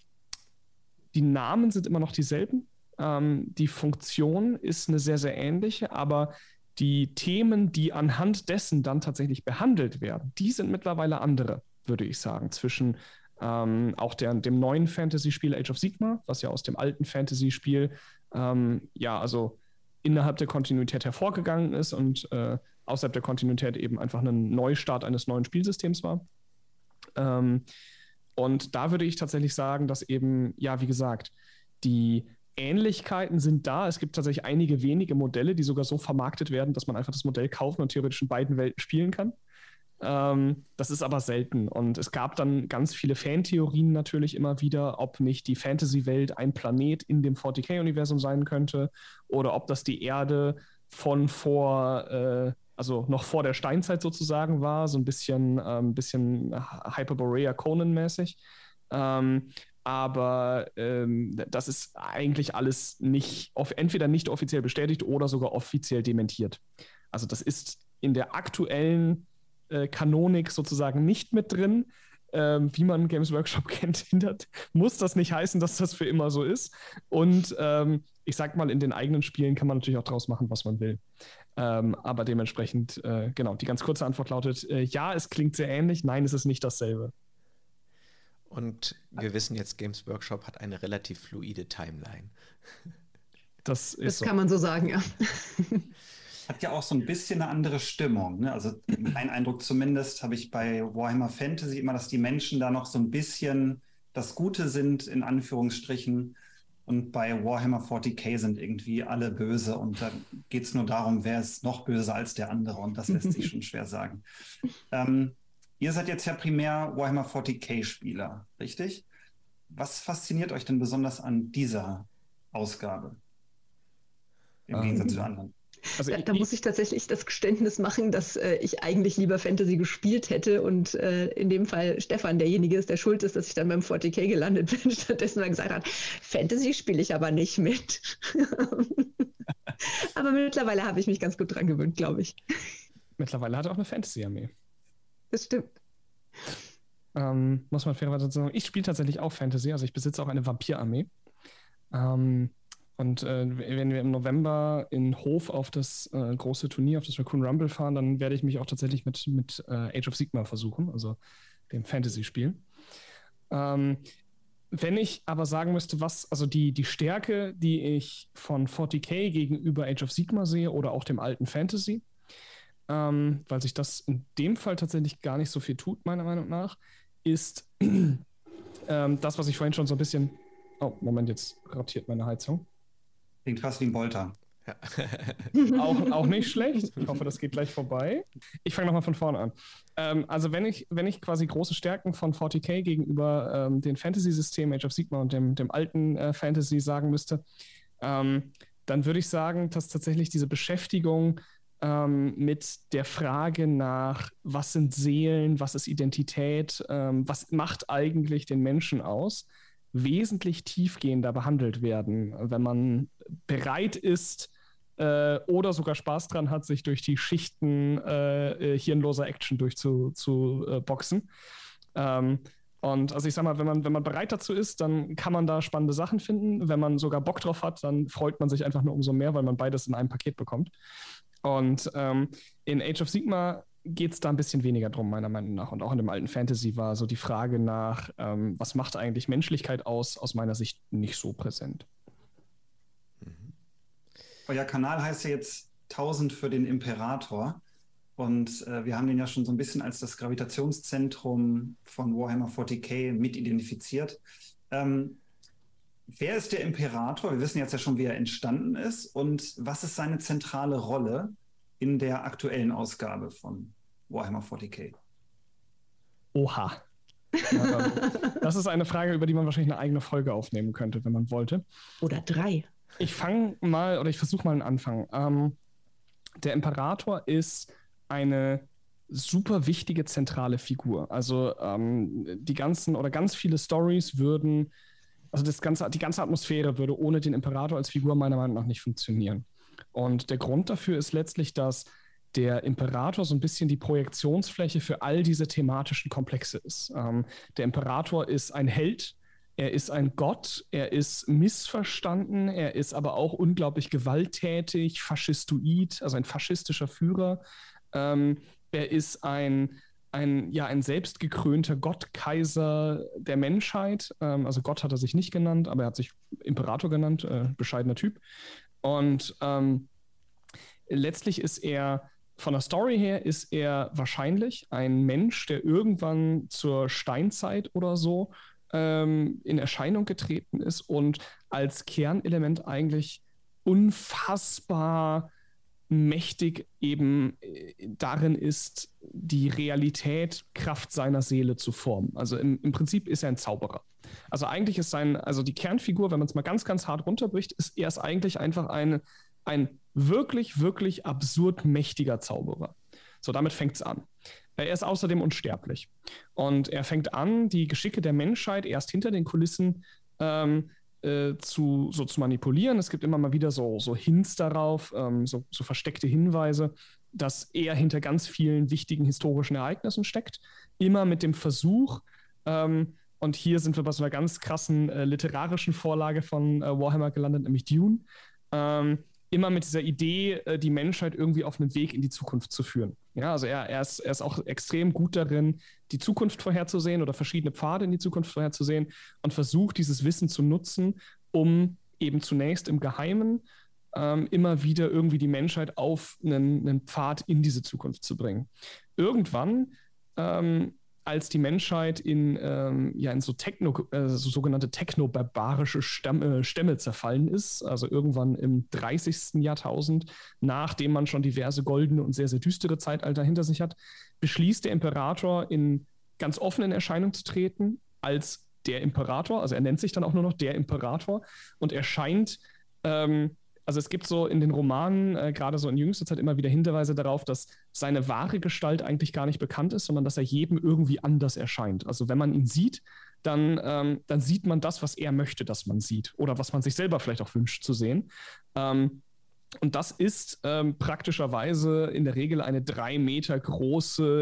[SPEAKER 2] die Namen sind immer noch dieselben. Ähm, die Funktion ist eine sehr, sehr ähnliche, aber die Themen, die anhand dessen dann tatsächlich behandelt werden, die sind mittlerweile andere, würde ich sagen, zwischen Ähm, auch der, dem neuen Fantasy-Spiel Age of Sigmar, was ja aus dem alten Fantasy-Spiel ähm, ja, also innerhalb der Kontinuität hervorgegangen ist und äh, außerhalb der Kontinuität eben einfach ein Neustart eines neuen Spielsystems war. Ähm, und da würde ich tatsächlich sagen, dass eben, ja, wie gesagt, die Ähnlichkeiten sind da. Es gibt tatsächlich einige wenige Modelle, die sogar so vermarktet werden, dass man einfach das Modell kaufen und theoretisch in beiden Welten spielen kann. Ähm, das ist aber selten. Und es gab dann ganz viele Fantheorien natürlich immer wieder, ob nicht die Fantasy-Welt ein Planet in dem forty K-Universum sein könnte oder ob das die Erde von vor, äh, also noch vor der Steinzeit sozusagen war, so ein bisschen, ähm, bisschen Hyperborea Conan-mäßig. Ähm, aber ähm, das ist eigentlich alles nicht, entweder nicht offiziell bestätigt oder sogar offiziell dementiert. Also das ist in der aktuellen Kanonik sozusagen nicht mit drin. Ähm, wie man Games Workshop kennt, hindert, muss das nicht heißen, dass das für immer so ist. Und ähm, ich sag mal, in den eigenen Spielen kann man natürlich auch draus machen, was man will. Ähm, aber dementsprechend, äh, genau, die ganz kurze Antwort lautet, äh, ja, es klingt sehr ähnlich, nein, es ist nicht dasselbe.
[SPEAKER 3] Und wir wissen jetzt, Games Workshop hat eine relativ fluide Timeline.
[SPEAKER 2] Das, ist
[SPEAKER 4] das
[SPEAKER 2] so.
[SPEAKER 4] kann man so sagen, ja.
[SPEAKER 5] Hat ja auch so ein bisschen eine andere Stimmung. Ne? Also mein Eindruck zumindest habe ich bei Warhammer Fantasy immer, dass die Menschen da noch so ein bisschen das Gute sind, in Anführungsstrichen. Und bei Warhammer forty K sind irgendwie alle böse. Und da geht es nur darum, wer ist noch böser als der andere. Und das lässt sich schon schwer sagen. Ähm, ihr seid jetzt ja primär Warhammer forty K-Spieler, richtig? Was fasziniert euch denn besonders an dieser Ausgabe? Im
[SPEAKER 2] Ähm,
[SPEAKER 5] Gegensatz zu anderen.
[SPEAKER 2] Also
[SPEAKER 4] Da,
[SPEAKER 2] ich,
[SPEAKER 4] da muss ich tatsächlich das Geständnis machen, dass äh, ich eigentlich lieber Fantasy gespielt hätte und äh, in dem Fall Stefan derjenige ist, der schuld ist, dass ich dann beim forty K gelandet bin, stattdessen mal gesagt hat, Fantasy spiele ich aber nicht mit. Aber mittlerweile habe ich mich ganz gut dran gewöhnt, glaube ich.
[SPEAKER 2] mittlerweile hat er auch eine Fantasy-Armee.
[SPEAKER 4] Das stimmt.
[SPEAKER 2] Ähm, muss man fairerweise sagen. Ich spiele tatsächlich auch Fantasy, also ich besitze auch eine Vampir-Armee. Ähm, und äh, wenn wir im November in Hof auf das äh, große Turnier, auf das Raccoon Rumble fahren, dann werde ich mich auch tatsächlich mit, mit äh, Age of Sigmar versuchen, also dem Fantasy-Spiel. Ähm, wenn ich aber sagen müsste, was, also die, die Stärke, die ich von forty K gegenüber Age of Sigmar sehe oder auch dem alten Fantasy, ähm, weil sich das in dem Fall tatsächlich gar nicht so viel tut, meiner Meinung nach, ist ähm, das, was ich vorhin schon so ein bisschen. Oh, Moment, jetzt rotiert meine Heizung.
[SPEAKER 5] Klingt fast wie ein Bolter.
[SPEAKER 3] Ja.
[SPEAKER 2] auch, auch nicht schlecht. Ich hoffe, das geht gleich vorbei. Ich fange nochmal von vorne an. Ähm, also wenn ich, wenn ich quasi große Stärken von forty K gegenüber ähm, den Fantasy-Systemen Age of Sigmar und dem, dem alten äh, Fantasy sagen müsste, ähm, dann würde ich sagen, dass tatsächlich diese Beschäftigung ähm, mit der Frage nach, was sind Seelen, was ist Identität, ähm, was macht eigentlich den Menschen aus, wesentlich tiefgehender behandelt werden, wenn man bereit ist äh, oder sogar Spaß dran hat, sich durch die Schichten äh, hirnloser Action durchzuboxen. Zu, äh, boxen. ähm, und also ich sag mal, wenn man, wenn man bereit dazu ist, dann kann man da spannende Sachen finden. Wenn man sogar Bock drauf hat, dann freut man sich einfach nur umso mehr, weil man beides in einem Paket bekommt. Und ähm, in Age of Sigmar geht es da ein bisschen weniger drum, meiner Meinung nach. Und auch in dem alten Fantasy war so die Frage nach, ähm, was macht eigentlich Menschlichkeit aus, aus meiner Sicht nicht so präsent.
[SPEAKER 5] Mhm. Euer Kanal heißt ja jetzt tausend für den Imperator. Und äh, wir haben den ja schon so ein bisschen als das Gravitationszentrum von Warhammer forty K mit identifiziert. Ähm, wer ist der Imperator? Wir wissen jetzt ja schon, wie er entstanden ist. Und was ist seine zentrale Rolle in der aktuellen Ausgabe von Warhammer forty K?
[SPEAKER 2] Oha. Ja, das ist eine Frage, über die man wahrscheinlich eine eigene Folge aufnehmen könnte, wenn man wollte.
[SPEAKER 4] Oder drei.
[SPEAKER 2] Ich fange mal, oder ich versuche mal einen Anfang. Ähm, der Imperator ist eine super wichtige zentrale Figur. Also ähm, die ganzen oder ganz viele Stories würden, also das ganze, die ganze Atmosphäre würde ohne den Imperator als Figur meiner Meinung nach nicht funktionieren. Und der Grund dafür ist letztlich, dass der Imperator so ein bisschen die Projektionsfläche für all diese thematischen Komplexe ist. Ähm, der Imperator ist ein Held, er ist ein Gott, er ist missverstanden, er ist aber auch unglaublich gewalttätig, faschistoid, also ein faschistischer Führer. Ähm, er ist ein, ein, ja, ein selbstgekrönter Gottkaiser der Menschheit. Ähm, also Gott hat er sich nicht genannt, aber er hat sich Imperator genannt, äh, bescheidener Typ. Und ähm, letztlich ist er, von der Story her, ist er wahrscheinlich ein Mensch, der irgendwann zur Steinzeit oder so ähm, in Erscheinung getreten ist und als Kernelement eigentlich unfassbar mächtig eben darin ist, die Realität Kraft seiner Seele zu formen. Also im, im Prinzip ist er ein Zauberer. Also eigentlich ist sein, also die Kernfigur, wenn man es mal ganz, ganz hart runterbricht, ist er ist eigentlich einfach ein, ein wirklich, wirklich absurd mächtiger Zauberer. So, damit fängt es an. Er ist außerdem unsterblich. Und er fängt an, die Geschicke der Menschheit erst hinter den Kulissen ähm, Äh, zu, so zu manipulieren. Es gibt immer mal wieder so, so Hints darauf, ähm, so, so versteckte Hinweise, dass er hinter ganz vielen wichtigen historischen Ereignissen steckt. Immer mit dem Versuch, ähm, und hier sind wir bei so einer ganz krassen äh, literarischen Vorlage von äh, Warhammer gelandet, nämlich Dune, ähm, immer mit dieser Idee, äh, die Menschheit irgendwie auf einen Weg in die Zukunft zu führen. Ja, also er, er, ist, er ist auch extrem gut darin, die Zukunft vorherzusehen oder verschiedene Pfade in die Zukunft vorherzusehen und versucht, dieses Wissen zu nutzen, um eben zunächst im Geheimen ähm, immer wieder irgendwie die Menschheit auf einen, einen Pfad in diese Zukunft zu bringen. Irgendwann, ähm, als die Menschheit in, ähm, ja, in so, Techno, äh, so sogenannte technobarbarische Stämme, Stämme zerfallen ist, also irgendwann im dreißigsten Jahrtausend, nachdem man schon diverse goldene und sehr, sehr düstere Zeitalter hinter sich hat, beschließt der Imperator in ganz offen in Erscheinung zu treten als der Imperator, also er nennt sich dann auch nur noch der Imperator und erscheint, ähm, also es gibt so in den Romanen, äh, gerade so in jüngster Zeit, immer wieder Hinweise darauf, dass seine wahre Gestalt eigentlich gar nicht bekannt ist, sondern dass er jedem irgendwie anders erscheint. Also wenn man ihn sieht, dann, ähm, dann sieht man das, was er möchte, dass man sieht oder was man sich selber vielleicht auch wünscht zu sehen. Ähm, und das ist ähm, praktischerweise in der Regel eine drei Meter große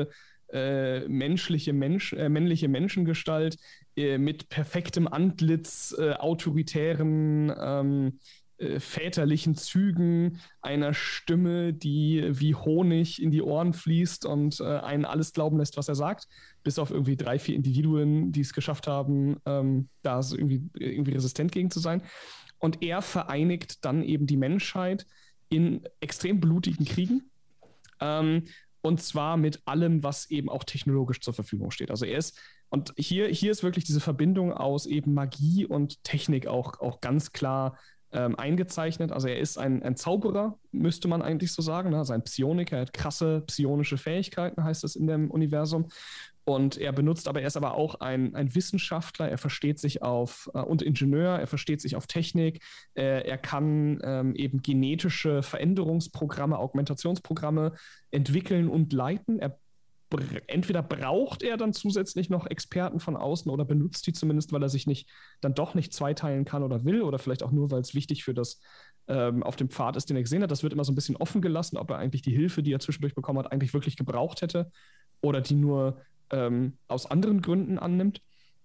[SPEAKER 2] äh, menschliche Mensch, äh, männliche Menschengestalt äh, mit perfektem Antlitz, äh, autoritären, ähm, äh, väterlichen Zügen, einer Stimme, die wie Honig in die Ohren fließt und äh, einen alles glauben lässt, was er sagt, bis auf irgendwie drei, vier Individuen, die es geschafft haben, ähm, da so irgendwie, irgendwie resistent gegen zu sein. Und er vereinigt dann eben die Menschheit in extrem blutigen Kriegen. Ähm, und zwar mit allem, was eben auch technologisch zur Verfügung steht. Also er ist, und hier, hier ist wirklich diese Verbindung aus eben Magie und Technik auch, auch ganz klar ähm, eingezeichnet. Also er ist ein, ein Zauberer, müsste man eigentlich so sagen. Ne? Also ein Psioniker, er hat krasse psionische Fähigkeiten, heißt es in dem Universum. Und er benutzt aber, er ist aber auch ein, ein Wissenschaftler, er versteht sich auf, äh, und Ingenieur, er versteht sich auf Technik, äh, er kann ähm, eben genetische Veränderungsprogramme, Augmentationsprogramme entwickeln und leiten. Er, entweder braucht er dann zusätzlich noch Experten von außen oder benutzt die zumindest, weil er sich nicht, dann doch nicht zweiteilen kann oder will, oder vielleicht auch nur, weil es wichtig für das ähm, auf dem Pfad ist, den er gesehen hat. Das wird immer so ein bisschen offen gelassen, ob er eigentlich die Hilfe, die er zwischendurch bekommen hat, eigentlich wirklich gebraucht hätte oder die nur Ähm, aus anderen Gründen annimmt.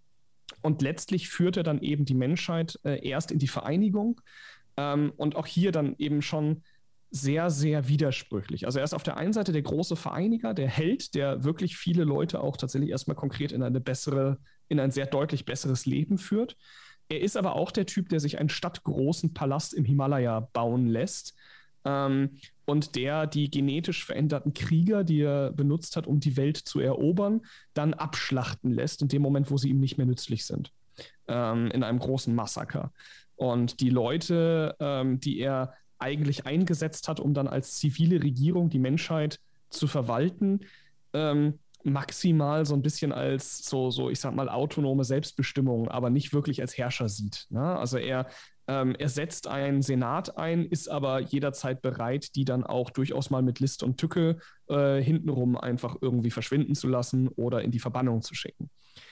[SPEAKER 2] Und letztlich führt er dann eben die Menschheit äh, erst in die Vereinigung ähm, und auch hier dann eben schon sehr, sehr widersprüchlich. Also er ist auf der einen Seite der große Vereiniger, der Held, der wirklich viele Leute auch tatsächlich erstmal konkret in eine bessere, in ein sehr deutlich besseres Leben führt. Er ist aber auch der Typ, der sich einen stadtgroßen Palast im Himalaya bauen lässt, Ähm, und der die genetisch veränderten Krieger, die er benutzt hat, um die Welt zu erobern, dann abschlachten lässt in dem Moment, wo sie ihm nicht mehr nützlich sind, ähm, in einem großen Massaker. Und die Leute, ähm, die er eigentlich eingesetzt hat, um dann als zivile Regierung die Menschheit zu verwalten, ähm, maximal so ein bisschen als so, so, ich sag mal, autonome Selbstbestimmung, aber nicht wirklich als Herrscher sieht. Ne? Also er Ähm, er setzt einen Senat ein, ist aber jederzeit bereit, die dann auch durchaus mal mit List und Tücke äh, hintenrum einfach irgendwie verschwinden zu lassen oder in die Verbannung zu schicken.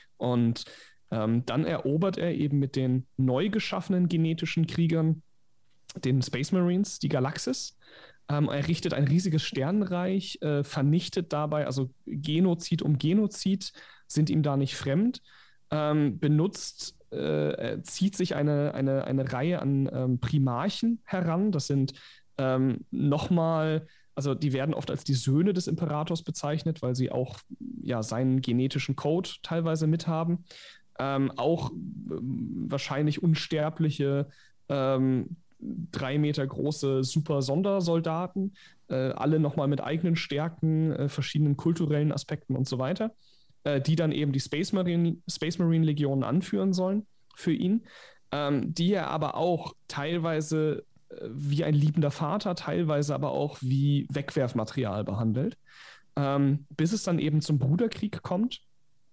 [SPEAKER 2] Und ähm, dann erobert er eben mit den neu geschaffenen genetischen Kriegern, den Space Marines, die Galaxis. Ähm, er richtet ein riesiges Sternenreich, äh, vernichtet dabei, also Genozid um Genozid sind ihm da nicht fremd, ähm, benutzt Äh, zieht sich eine, eine, eine Reihe an ähm, Primarchen heran. Das sind ähm, nochmal, also die werden oft als die Söhne des Imperators bezeichnet, weil sie auch ja, seinen genetischen Code teilweise mithaben. Ähm, auch ähm, wahrscheinlich unsterbliche, ähm, drei Meter große Super-Sondersoldaten, äh, alle nochmal mit eigenen Stärken, äh, verschiedenen kulturellen Aspekten und so weiter, die dann eben die Space Marine, Space Marine Legionen anführen sollen für ihn, ähm, die er aber auch teilweise äh, wie ein liebender Vater, teilweise aber auch wie Wegwerfmaterial behandelt, ähm, bis es dann eben zum Bruderkrieg kommt,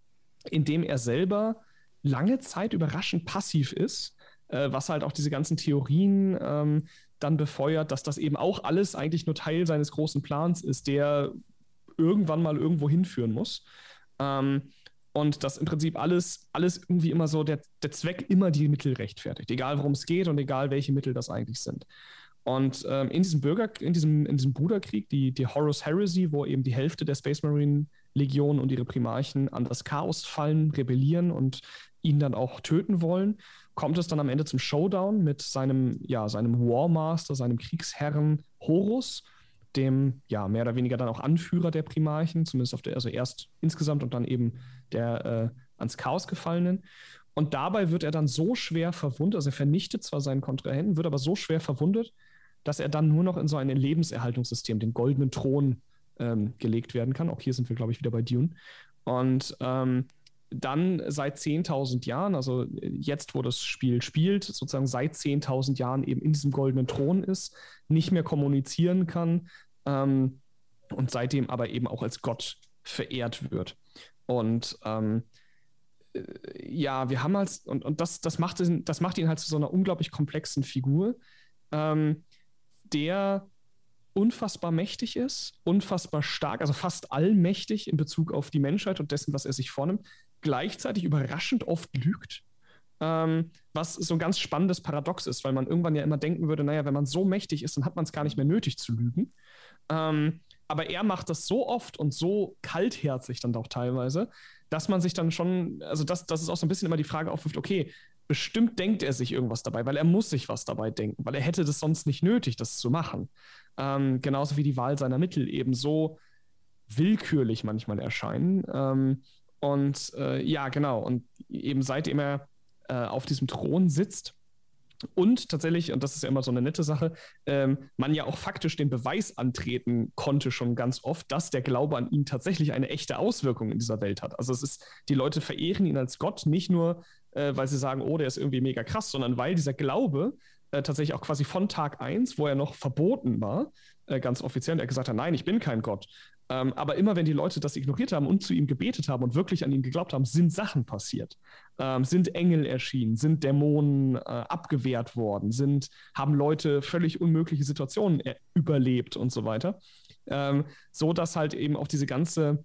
[SPEAKER 2] in dem er selber lange Zeit überraschend passiv ist, äh, was halt auch diese ganzen Theorien ähm, dann befeuert, dass das eben auch alles eigentlich nur Teil seines großen Plans ist, der irgendwann mal irgendwo hinführen muss. Ähm, und dass im Prinzip alles, alles irgendwie immer so, der, der Zweck immer die Mittel rechtfertigt, egal worum es geht und egal welche Mittel das eigentlich sind. Und ähm, in diesem Bürger, in diesem, in diesem Bruderkrieg, die, die Horus Heresy, wo eben die Hälfte der Space Marine Legion und ihre Primarchen an das Chaos fallen, rebellieren und ihn dann auch töten wollen, kommt es dann am Ende zum Showdown mit seinem, ja, seinem Warmaster, seinem Kriegsherren Horus, dem ja mehr oder weniger dann auch Anführer der Primarchen, zumindest auf der, also erst insgesamt und dann eben der äh, ans Chaos gefallenen. Und dabei wird er dann so schwer verwundet, also er vernichtet zwar seinen Kontrahenten, wird aber so schwer verwundet, dass er dann nur noch in so ein Lebenserhaltungssystem, den goldenen Thron, ähm, gelegt werden kann. Auch hier sind wir, glaube ich, wieder bei Dune. Und ähm, dann seit zehntausend Jahren, also jetzt, wo das Spiel spielt, sozusagen seit zehntausend Jahren eben in diesem goldenen Thron ist, nicht mehr kommunizieren kann ähm, und seitdem aber eben auch als Gott verehrt wird. Und ähm, ja, wir haben halt, und, und das, das, macht ihn, das macht ihn halt zu so einer unglaublich komplexen Figur, ähm, der unfassbar mächtig ist, unfassbar stark, also fast allmächtig in Bezug auf die Menschheit und dessen, was er sich vornimmt, gleichzeitig überraschend oft lügt, ähm, was so ein ganz spannendes Paradox ist, weil man irgendwann ja immer denken würde, naja, wenn man so mächtig ist, dann hat man es gar nicht mehr nötig zu lügen. Ähm, aber er macht das so oft und so kaltherzig dann auch teilweise, dass man sich dann schon, also das, das ist auch so ein bisschen immer die Frage aufwirft, okay, bestimmt denkt er sich irgendwas dabei, weil er muss sich was dabei denken, weil er hätte das sonst nicht nötig, das zu machen. Ähm, genauso wie die Wahl seiner Mittel eben so willkürlich manchmal erscheinen. Ähm, und äh, ja, genau, und eben seitdem er äh, auf diesem Thron sitzt, und tatsächlich, und das ist ja immer so eine nette Sache, ähm, man ja auch faktisch den Beweis antreten konnte schon ganz oft, dass der Glaube an ihn tatsächlich eine echte Auswirkung in dieser Welt hat. Also es ist, die Leute verehren ihn als Gott, nicht nur, äh, weil sie sagen, oh, der ist irgendwie mega krass, sondern weil dieser Glaube äh, tatsächlich auch quasi von Tag eins, wo er noch verboten war, äh, ganz offiziell, er gesagt hat, nein, ich bin kein Gott. Ähm, aber immer wenn die Leute das ignoriert haben und zu ihm gebetet haben und wirklich an ihn geglaubt haben, sind Sachen passiert. Ähm, sind Engel erschienen, sind Dämonen äh, abgewehrt worden, sind, haben Leute völlig unmögliche Situationen äh, überlebt und so weiter. Ähm, so dass halt eben auch diese ganze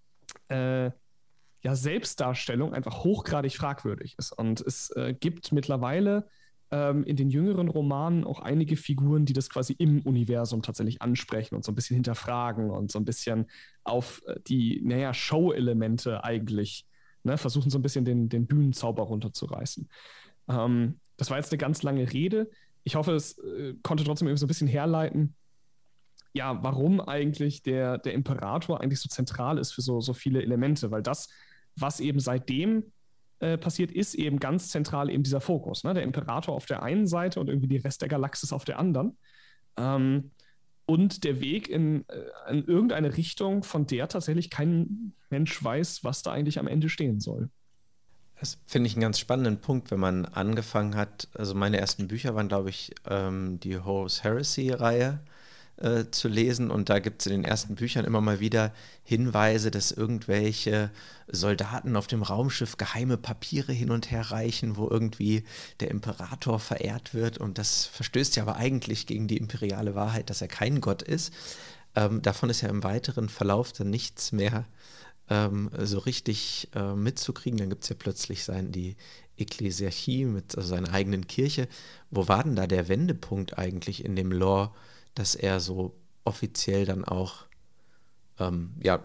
[SPEAKER 2] äh, ja, Selbstdarstellung einfach hochgradig fragwürdig ist. Und es äh, gibt mittlerweile in den jüngeren Romanen auch einige Figuren, die das quasi im Universum tatsächlich ansprechen und so ein bisschen hinterfragen und so ein bisschen auf die, naja, Show-Elemente eigentlich, ne, versuchen so ein bisschen den, den Bühnenzauber runterzureißen. Ähm, das war jetzt eine ganz lange Rede. Ich hoffe, es äh, konnte trotzdem irgendwie so ein bisschen herleiten, ja, warum eigentlich der, der Imperator eigentlich so zentral ist für so, so viele Elemente, weil das, was eben seitdem passiert, ist eben ganz zentral eben dieser Fokus. Ne? Der Imperator auf der einen Seite und irgendwie die Rest der Galaxis auf der anderen. Ähm, und der Weg in, äh, in irgendeine Richtung, von der tatsächlich kein Mensch weiß, was da eigentlich am Ende stehen soll.
[SPEAKER 3] Das finde ich einen ganz spannenden Punkt, wenn man angefangen hat. Also meine ersten Bücher waren, glaube ich, ähm, die Horus Heresy-Reihe äh, zu lesen. Und da gibt es in den ersten Büchern immer mal wieder Hinweise, dass irgendwelche Soldaten auf dem Raumschiff geheime Papiere hin und her reichen, wo irgendwie der Imperator verehrt wird. Und das verstößt ja aber eigentlich gegen die imperiale Wahrheit, dass er kein Gott ist. Ähm, davon ist ja im weiteren Verlauf dann nichts mehr ähm, so richtig äh, mitzukriegen. Dann gibt es ja plötzlich sein, die Ekklesiarchie mit also seiner eigenen Kirche. Wo war denn da der Wendepunkt eigentlich in dem Lore, dass er so offiziell dann auch ähm, ja,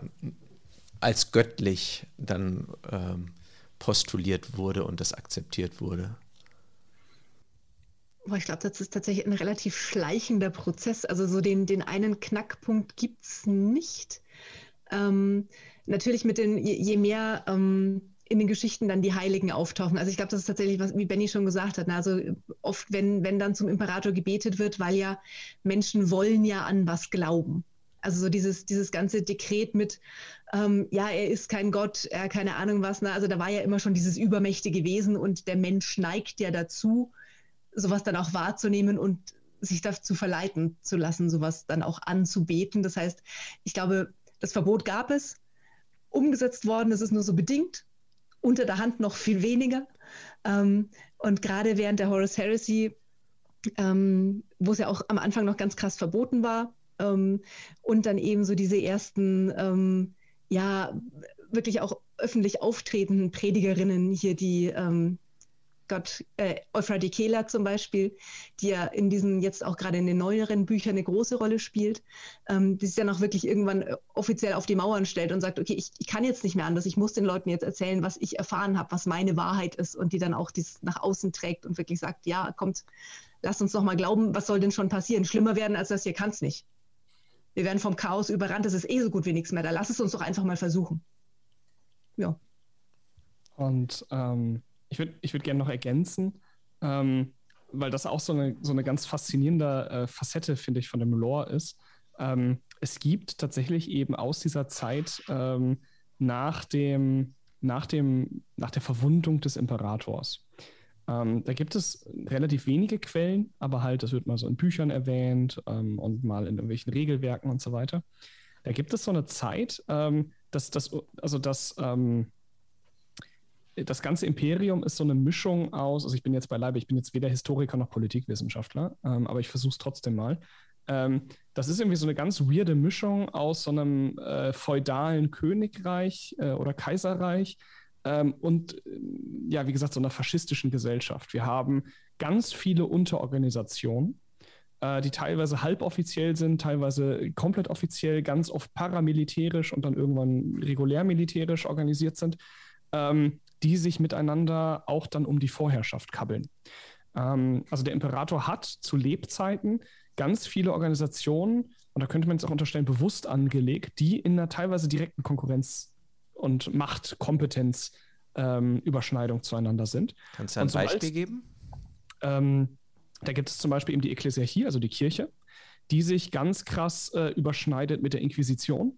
[SPEAKER 3] als göttlich dann ähm, postuliert wurde und das akzeptiert wurde?
[SPEAKER 4] Boah, ich glaube, das ist tatsächlich ein relativ schleichender Prozess. Also so den, den einen Knackpunkt gibt es nicht. Ähm, natürlich mit den, je, je mehr ähm, in den Geschichten dann die Heiligen auftauchen. Also ich glaube, das ist tatsächlich, was, wie Benny schon gesagt hat, ne? Also oft, wenn, wenn dann zum Imperator gebetet wird, weil ja Menschen wollen ja an was glauben. Also so dieses, dieses ganze Dekret mit, ähm, ja, er ist kein Gott, er keine Ahnung was. Ne? Also da war ja immer schon dieses übermächtige Wesen und der Mensch neigt ja dazu, sowas dann auch wahrzunehmen und sich dazu verleiten zu lassen, sowas dann auch anzubeten. Das heißt, ich glaube, das Verbot gab es, umgesetzt worden, es ist nur so bedingt, unter der Hand noch viel weniger. Ähm, und gerade während der Horus Heresy, ähm, wo es ja auch am Anfang noch ganz krass verboten war, ähm, und dann eben so diese ersten, ähm, ja, wirklich auch öffentlich auftretenden Predigerinnen hier, die ähm, Gott, äh, Euphra-Dikela zum Beispiel, die ja in diesen, jetzt auch gerade in den neueren Büchern eine große Rolle spielt, ähm, die sich dann auch wirklich irgendwann offiziell auf die Mauern stellt und sagt, okay, ich, ich kann jetzt nicht mehr anders, ich muss den Leuten jetzt erzählen, was ich erfahren habe, was meine Wahrheit ist, und die dann auch dies nach außen trägt und wirklich sagt, ja, kommt, lasst uns doch mal glauben, was soll denn schon passieren? Schlimmer werden als das hier kann es nicht. Wir werden vom Chaos überrannt, es ist eh so gut wie nichts mehr, da lass es uns doch einfach mal versuchen. Ja.
[SPEAKER 2] Und ähm Ich würde ich würd gerne noch ergänzen, ähm, weil das auch so eine, so eine ganz faszinierende äh, Facette, finde ich, von dem Lore ist. Ähm, es gibt tatsächlich eben aus dieser Zeit ähm, nach, dem, nach, dem, nach der Verwundung des Imperators. Ähm, da gibt es relativ wenige Quellen, aber halt, das wird mal so in Büchern erwähnt ähm, und mal in irgendwelchen Regelwerken und so weiter. Da gibt es so eine Zeit, ähm, dass das, also das, ähm, das ganze Imperium ist so eine Mischung aus, also ich bin jetzt beileibe, ich bin jetzt weder Historiker noch Politikwissenschaftler, ähm, aber ich versuche es trotzdem mal. Ähm, das ist irgendwie so eine ganz weirde Mischung aus so einem äh, feudalen Königreich äh, oder Kaiserreich ähm, und äh, ja, wie gesagt, so einer faschistischen Gesellschaft. Wir haben ganz viele Unterorganisationen, äh, die teilweise halboffiziell sind, teilweise komplett offiziell, ganz oft paramilitärisch und dann irgendwann regulär militärisch organisiert sind, ähm, die sich miteinander auch dann um die Vorherrschaft kabbeln. Ähm, also der Imperator hat zu Lebzeiten ganz viele Organisationen, und da könnte man jetzt auch unterstellen, bewusst angelegt, die in einer teilweise direkten Konkurrenz und Machtkompetenz ähm, Überschneidung zueinander sind.
[SPEAKER 3] Kannst du ein Beispiel geben?
[SPEAKER 2] Ähm, da gibt es zum Beispiel eben die Ekklesiarchie, also die Kirche, die sich ganz krass äh, überschneidet mit der Inquisition.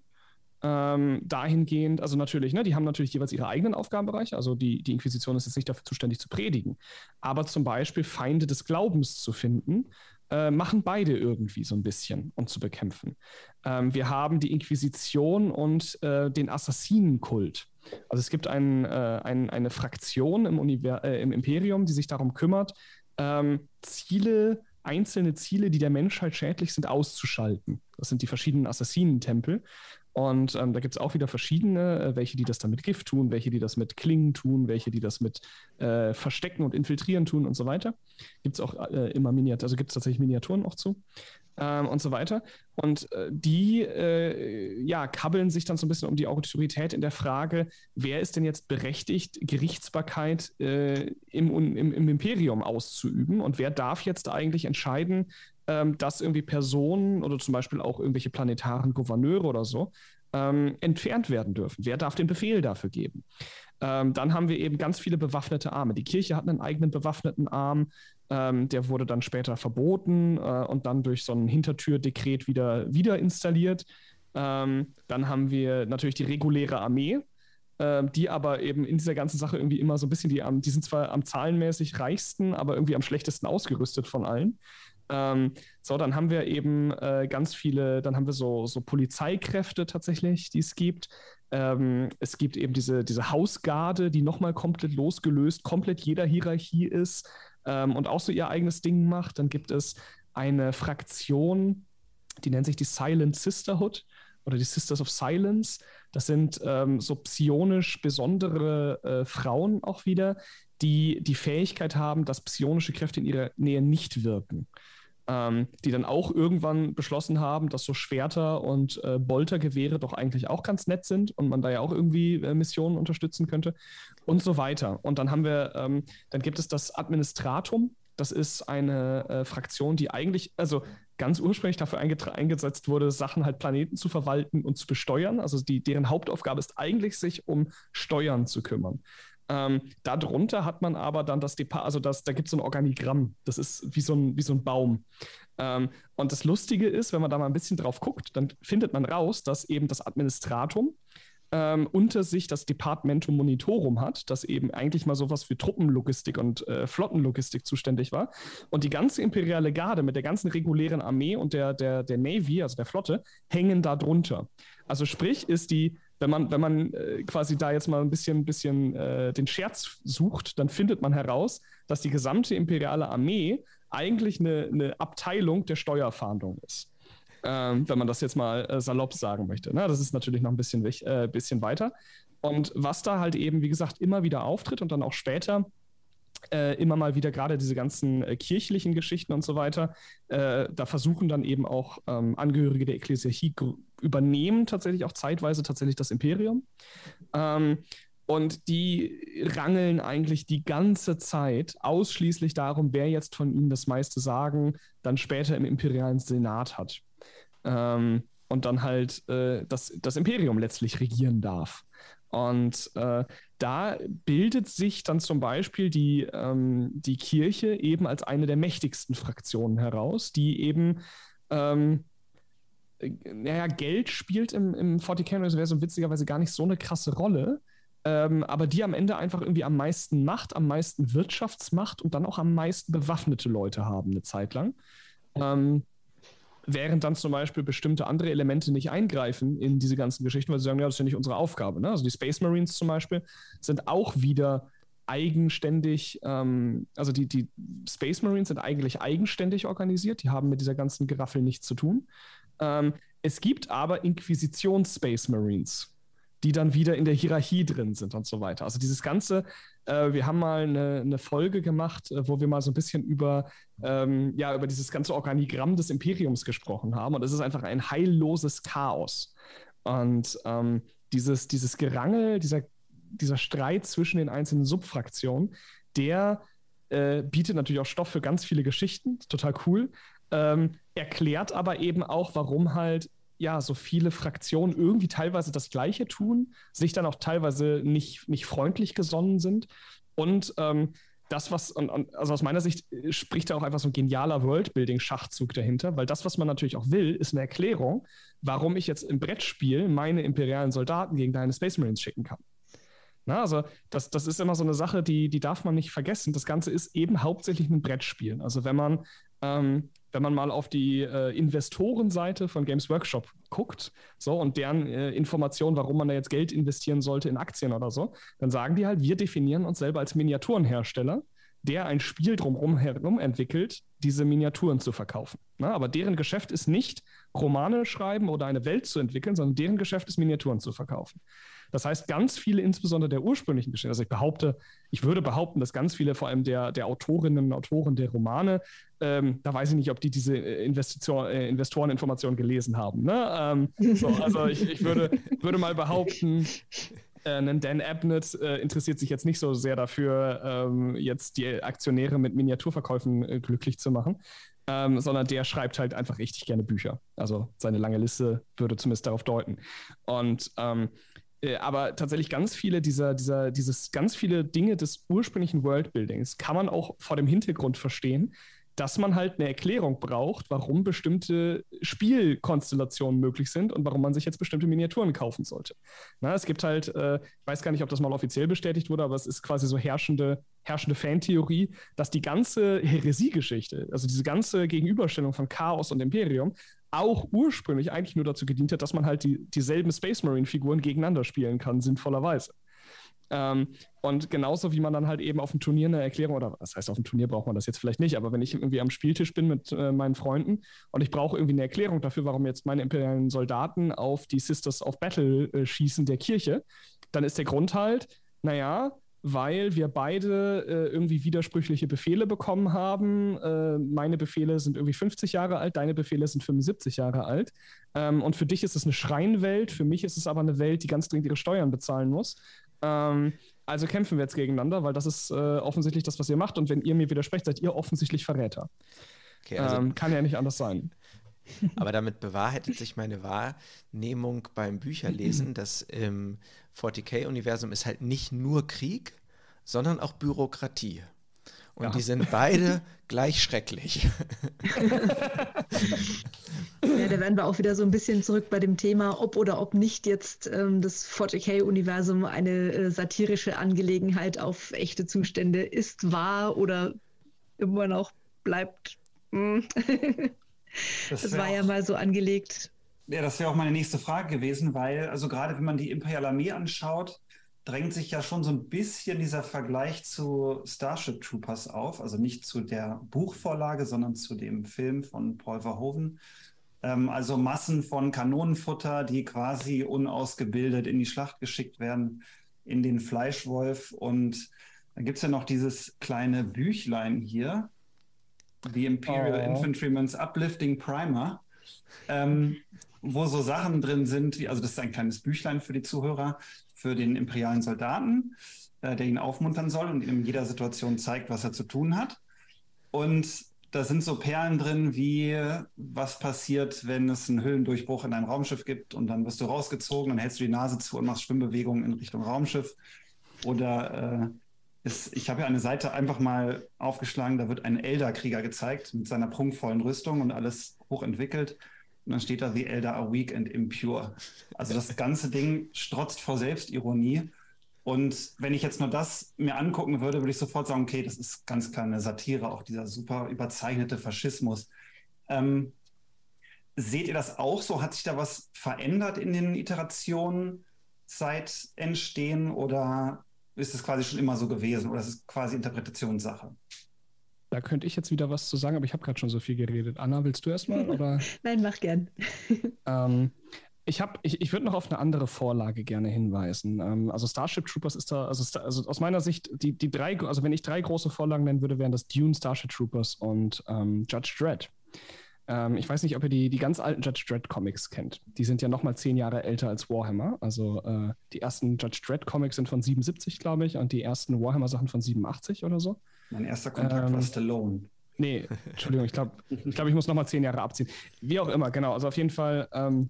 [SPEAKER 2] Ähm, dahingehend, also natürlich, ne, die haben natürlich jeweils ihre eigenen Aufgabenbereiche, also die, die Inquisition ist jetzt nicht dafür zuständig zu predigen, aber zum Beispiel Feinde des Glaubens zu finden, äh, machen beide irgendwie so ein bisschen und zu bekämpfen. Ähm, wir haben die Inquisition und äh, den Assassinenkult. Also es gibt ein, äh, ein, eine Fraktion im, Univer- äh, im Imperium, die sich darum kümmert, ähm, Ziele, einzelne Ziele, die der Menschheit schädlich sind, auszuschalten. Das sind die verschiedenen Assassinentempel. Und ähm, da gibt es auch wieder verschiedene, äh, welche, die das dann mit Gift tun, welche, die das mit Klingen tun, welche, die das mit äh, Verstecken und Infiltrieren tun und so weiter. Gibt es auch äh, immer Miniaturen, also gibt es tatsächlich Miniaturen auch zu ähm, und so weiter. Und äh, die äh, ja, kabbeln sich dann so ein bisschen um die Autorität in der Frage, wer ist denn jetzt berechtigt, Gerichtsbarkeit äh, im, im, im Imperium auszuüben und wer darf jetzt eigentlich entscheiden, dass irgendwie Personen oder zum Beispiel auch irgendwelche planetaren Gouverneure oder so ähm, entfernt werden dürfen. Wer darf den Befehl dafür geben? Ähm, dann haben wir eben ganz viele bewaffnete Arme. Die Kirche hat einen eigenen bewaffneten Arm, ähm, der wurde dann später verboten äh, und dann durch so ein Hintertürdekret wieder, wieder installiert. Ähm, dann haben wir natürlich die reguläre Armee, äh, die aber eben in dieser ganzen Sache irgendwie immer so ein bisschen, die, die sind zwar am zahlenmäßig reichsten, aber irgendwie am schlechtesten ausgerüstet von allen. Ähm, so, dann haben wir eben äh, ganz viele, dann haben wir so, so Polizeikräfte tatsächlich, die es gibt. Ähm, es gibt eben diese, diese Hausgarde, die nochmal komplett losgelöst, komplett jeder Hierarchie ist ähm, und auch so ihr eigenes Ding macht. Dann gibt es eine Fraktion, die nennt sich die Silent Sisterhood oder die Sisters of Silence. Das sind ähm, so psionisch besondere äh, Frauen auch wieder, die die Fähigkeit haben, dass psionische Kräfte in ihrer Nähe nicht wirken. Ähm, die dann auch irgendwann beschlossen haben, dass so Schwerter und äh, Boltergewehre doch eigentlich auch ganz nett sind und man da ja auch irgendwie äh, Missionen unterstützen könnte und so weiter. Und dann haben wir, ähm, dann gibt es das Administratum. Das ist eine äh, Fraktion, die eigentlich, also ganz ursprünglich dafür einge- eingesetzt wurde, Sachen halt Planeten zu verwalten und zu besteuern. Also die, deren Hauptaufgabe ist eigentlich, sich um Steuern zu kümmern. Ähm, darunter hat man aber dann das Depart, also das, da gibt es so ein Organigramm, das ist wie so ein, wie so ein Baum. Ähm, und das Lustige ist, wenn man da mal ein bisschen drauf guckt, dann findet man raus, dass eben das Administratum ähm, unter sich das Departmentum Monitorum hat, das eben eigentlich mal sowas für Truppenlogistik und äh, Flottenlogistik zuständig war. Und die ganze imperiale Garde mit der ganzen regulären Armee und der, der, der Navy, also der Flotte, hängen da drunter. Also sprich, ist die Wenn man, wenn man äh, quasi da jetzt mal ein bisschen, bisschen äh, den Scherz sucht, dann findet man heraus, dass die gesamte imperiale Armee eigentlich eine, eine Abteilung der Steuerfahndung ist. Ähm, wenn man das jetzt mal äh, salopp sagen möchte. Na, das ist natürlich noch ein bisschen, äh, bisschen weiter. Und was da halt eben, wie gesagt, immer wieder auftritt und dann auch später Äh, immer mal wieder gerade diese ganzen äh, kirchlichen Geschichten und so weiter, äh, da versuchen dann eben auch ähm, Angehörige der Ekklesiarchie gr- übernehmen tatsächlich auch zeitweise tatsächlich das Imperium. Ähm, und die rangeln eigentlich die ganze Zeit ausschließlich darum, wer jetzt von ihnen das meiste Sagen dann später im imperialen Senat hat. Ähm, und dann halt äh, das, das Imperium letztlich regieren darf. Und äh, da bildet sich dann zum Beispiel die, ähm, die Kirche eben als eine der mächtigsten Fraktionen heraus, die eben, ähm, naja, Geld spielt im, im forty-K-Universum witzigerweise gar nicht so eine krasse Rolle, ähm, aber die am Ende einfach irgendwie am meisten Macht, am meisten Wirtschaftsmacht und dann auch am meisten bewaffnete Leute haben eine Zeit lang. Ähm, Während dann zum Beispiel bestimmte andere Elemente nicht eingreifen in diese ganzen Geschichten, weil sie sagen, ja, das ist ja nicht unsere Aufgabe. Ne? Also die Space Marines zum Beispiel sind auch wieder eigenständig, ähm, also die, die Space Marines sind eigentlich eigenständig organisiert, die haben mit dieser ganzen Geraffel nichts zu tun. Ähm, es gibt aber Inquisitions-Space Marines. die dann wieder in der Hierarchie drin sind und so weiter. Also dieses ganze, äh, wir haben mal eine, eine Folge gemacht, äh, wo wir mal so ein bisschen über, ähm, ja, über dieses ganze Organigramm des Imperiums gesprochen haben und es ist einfach ein heilloses Chaos. Und ähm, dieses, dieses Gerangel, dieser, dieser Streit zwischen den einzelnen Subfraktionen, der äh, bietet natürlich auch Stoff für ganz viele Geschichten, total cool, ähm, erklärt aber eben auch, warum halt ja, so viele Fraktionen irgendwie teilweise das Gleiche tun, sich dann auch teilweise nicht, nicht freundlich gesonnen sind. Und ähm, das, was, und, und, also aus meiner Sicht spricht da auch einfach so ein genialer Worldbuilding-Schachzug dahinter, weil das, was man natürlich auch will, ist eine Erklärung, warum ich jetzt im Brettspiel meine imperialen Soldaten gegen deine Space Marines schicken kann. Na, also das, das ist immer so eine Sache, die, die darf man nicht vergessen. Das Ganze ist eben hauptsächlich ein Brettspiel. Also wenn man ähm, wenn man mal auf die äh, Investorenseite von Games Workshop guckt, so, und deren äh, Informationen, warum man da jetzt Geld investieren sollte in Aktien oder so, dann sagen die halt, wir definieren uns selber als Miniaturenhersteller, der ein Spiel drumherum herum entwickelt, diese Miniaturen zu verkaufen. Na, aber deren Geschäft ist nicht, Romane schreiben oder eine Welt zu entwickeln, sondern deren Geschäft ist, Miniaturen zu verkaufen. Das heißt, ganz viele, insbesondere der ursprünglichen Geschichte, also ich behaupte, ich würde behaupten, dass ganz viele, vor allem der, der Autorinnen und Autoren der Romane, ähm, da weiß ich nicht, ob die diese Investition, äh, Investoreninformationen gelesen haben. Ne? Ähm, so, also ich, ich würde, würde mal behaupten, äh, ein Dan Abnett äh, interessiert sich jetzt nicht so sehr dafür, ähm, jetzt die Aktionäre mit Miniaturverkäufen äh, glücklich zu machen. Ähm, sondern der schreibt halt einfach richtig gerne Bücher. Also seine lange Liste würde zumindest darauf deuten. Und ähm, äh, aber tatsächlich ganz viele dieser, dieser, dieses ganz viele Dinge des ursprünglichen Worldbuildings kann man auch vor dem Hintergrund verstehen, dass man halt eine Erklärung braucht, warum bestimmte Spielkonstellationen möglich sind und warum man sich jetzt bestimmte Miniaturen kaufen sollte. Na, es gibt halt, äh, ich weiß gar nicht, ob das mal offiziell bestätigt wurde, aber es ist quasi so herrschende, herrschende Fantheorie, dass die ganze Häresiegeschichte, also diese ganze Gegenüberstellung von Chaos und Imperium, auch ursprünglich eigentlich nur dazu gedient hat, dass man halt die, dieselben Space Marine-Figuren gegeneinander spielen kann, sinnvollerweise. Ähm, und genauso wie man dann halt eben auf dem Turnier eine Erklärung, oder was heißt, auf dem Turnier braucht man das jetzt vielleicht nicht, aber wenn ich irgendwie am Spieltisch bin mit äh, meinen Freunden und ich brauche irgendwie eine Erklärung dafür, warum jetzt meine imperialen Soldaten auf die Sisters of Battle äh, schießen der Kirche, dann ist der Grund halt, naja, weil wir beide äh, irgendwie widersprüchliche Befehle bekommen haben. Äh, meine Befehle sind irgendwie fünfzig Jahre alt, deine Befehle sind fünfundsiebzig Jahre alt. Ähm, und für dich ist es eine Schreinwelt, für mich ist es aber eine Welt, die ganz dringend ihre Steuern bezahlen muss. Ähm, also kämpfen wir jetzt gegeneinander, weil das ist äh, offensichtlich das, was ihr macht. Und wenn ihr mir widersprecht, seid ihr offensichtlich Verräter.
[SPEAKER 3] Okay, also
[SPEAKER 2] ähm, kann ja nicht anders sein.
[SPEAKER 3] Aber damit bewahrheitet sich meine Wahrnehmung beim Bücherlesen, dass im forty K-Universum ist halt nicht nur Krieg, sondern auch Bürokratie. Und ja. Die sind beide gleich schrecklich.
[SPEAKER 4] Ja, da wären wir auch wieder so ein bisschen zurück bei dem Thema, ob oder ob nicht jetzt ähm, das forty K-Universum eine äh, satirische Angelegenheit auf echte Zustände ist, war oder immer noch bleibt. Mm. Das, das war auch, ja mal so angelegt.
[SPEAKER 5] Ja, das wäre auch meine nächste Frage gewesen, weil, also gerade wenn man die Imperial Armee anschaut, drängt sich ja schon so ein bisschen dieser Vergleich zu Starship Troopers auf, also nicht zu der Buchvorlage, sondern zu dem Film von Paul Verhoeven. Ähm, also Massen von Kanonenfutter, die quasi unausgebildet in die Schlacht geschickt werden, in den Fleischwolf. Und dann gibt es ja noch dieses kleine Büchlein hier, The Imperial oh. Infantryman's Uplifting Primer, ähm, wo so Sachen drin sind, wie, also das ist ein kleines Büchlein für die Zuhörer, für den imperialen Soldaten, äh, der ihn aufmuntern soll und ihm in jeder Situation zeigt, was er zu tun hat. Und da sind so Perlen drin, wie was passiert, wenn es einen Höhlendurchbruch in einem Raumschiff gibt und dann wirst du rausgezogen, dann hältst du die Nase zu und machst Schwimmbewegungen in Richtung Raumschiff. Oder äh, ist, ich habe ja eine Seite einfach mal aufgeschlagen, da wird ein Eldar-Krieger gezeigt mit seiner prunkvollen Rüstung und alles hochentwickelt. Und dann steht da, the Eldar are weak and impure. Also das ganze Ding strotzt vor Selbstironie. Und wenn ich jetzt nur das mir angucken würde, würde ich sofort sagen, okay, das ist ganz klar eine Satire, auch dieser super überzeichnete Faschismus. Ähm, seht ihr das auch so? Hat sich da was verändert in den Iterationen seit Entstehen oder ist es quasi schon immer so gewesen oder ist es quasi Interpretationssache?
[SPEAKER 2] Da könnte ich jetzt wieder was zu sagen, aber ich habe gerade schon so viel geredet. Anna, willst du erstmal? Oder?
[SPEAKER 4] Nein, mach gern.
[SPEAKER 2] ähm, Ich, hab, ich, ich würde noch auf eine andere Vorlage gerne hinweisen. Ähm, also Starship Troopers ist da, also, also aus meiner Sicht, die, die drei, also wenn ich drei große Vorlagen nennen würde, wären das Dune, Starship Troopers und ähm, Judge Dredd. Ähm, ich weiß nicht, ob ihr die, die ganz alten Judge Dredd Comics kennt. Die sind ja noch mal zehn Jahre älter als Warhammer. Also äh, die ersten Judge Dredd Comics sind von siebenundsiebzig, glaube ich, und die ersten Warhammer Sachen von siebenundachtzig oder so.
[SPEAKER 5] Mein erster Kontakt ähm, war Stallone.
[SPEAKER 2] Nee, Entschuldigung, ich glaube, ich, glaub, ich muss noch mal zehn Jahre abziehen. Wie auch immer, genau. Also auf jeden Fall ähm,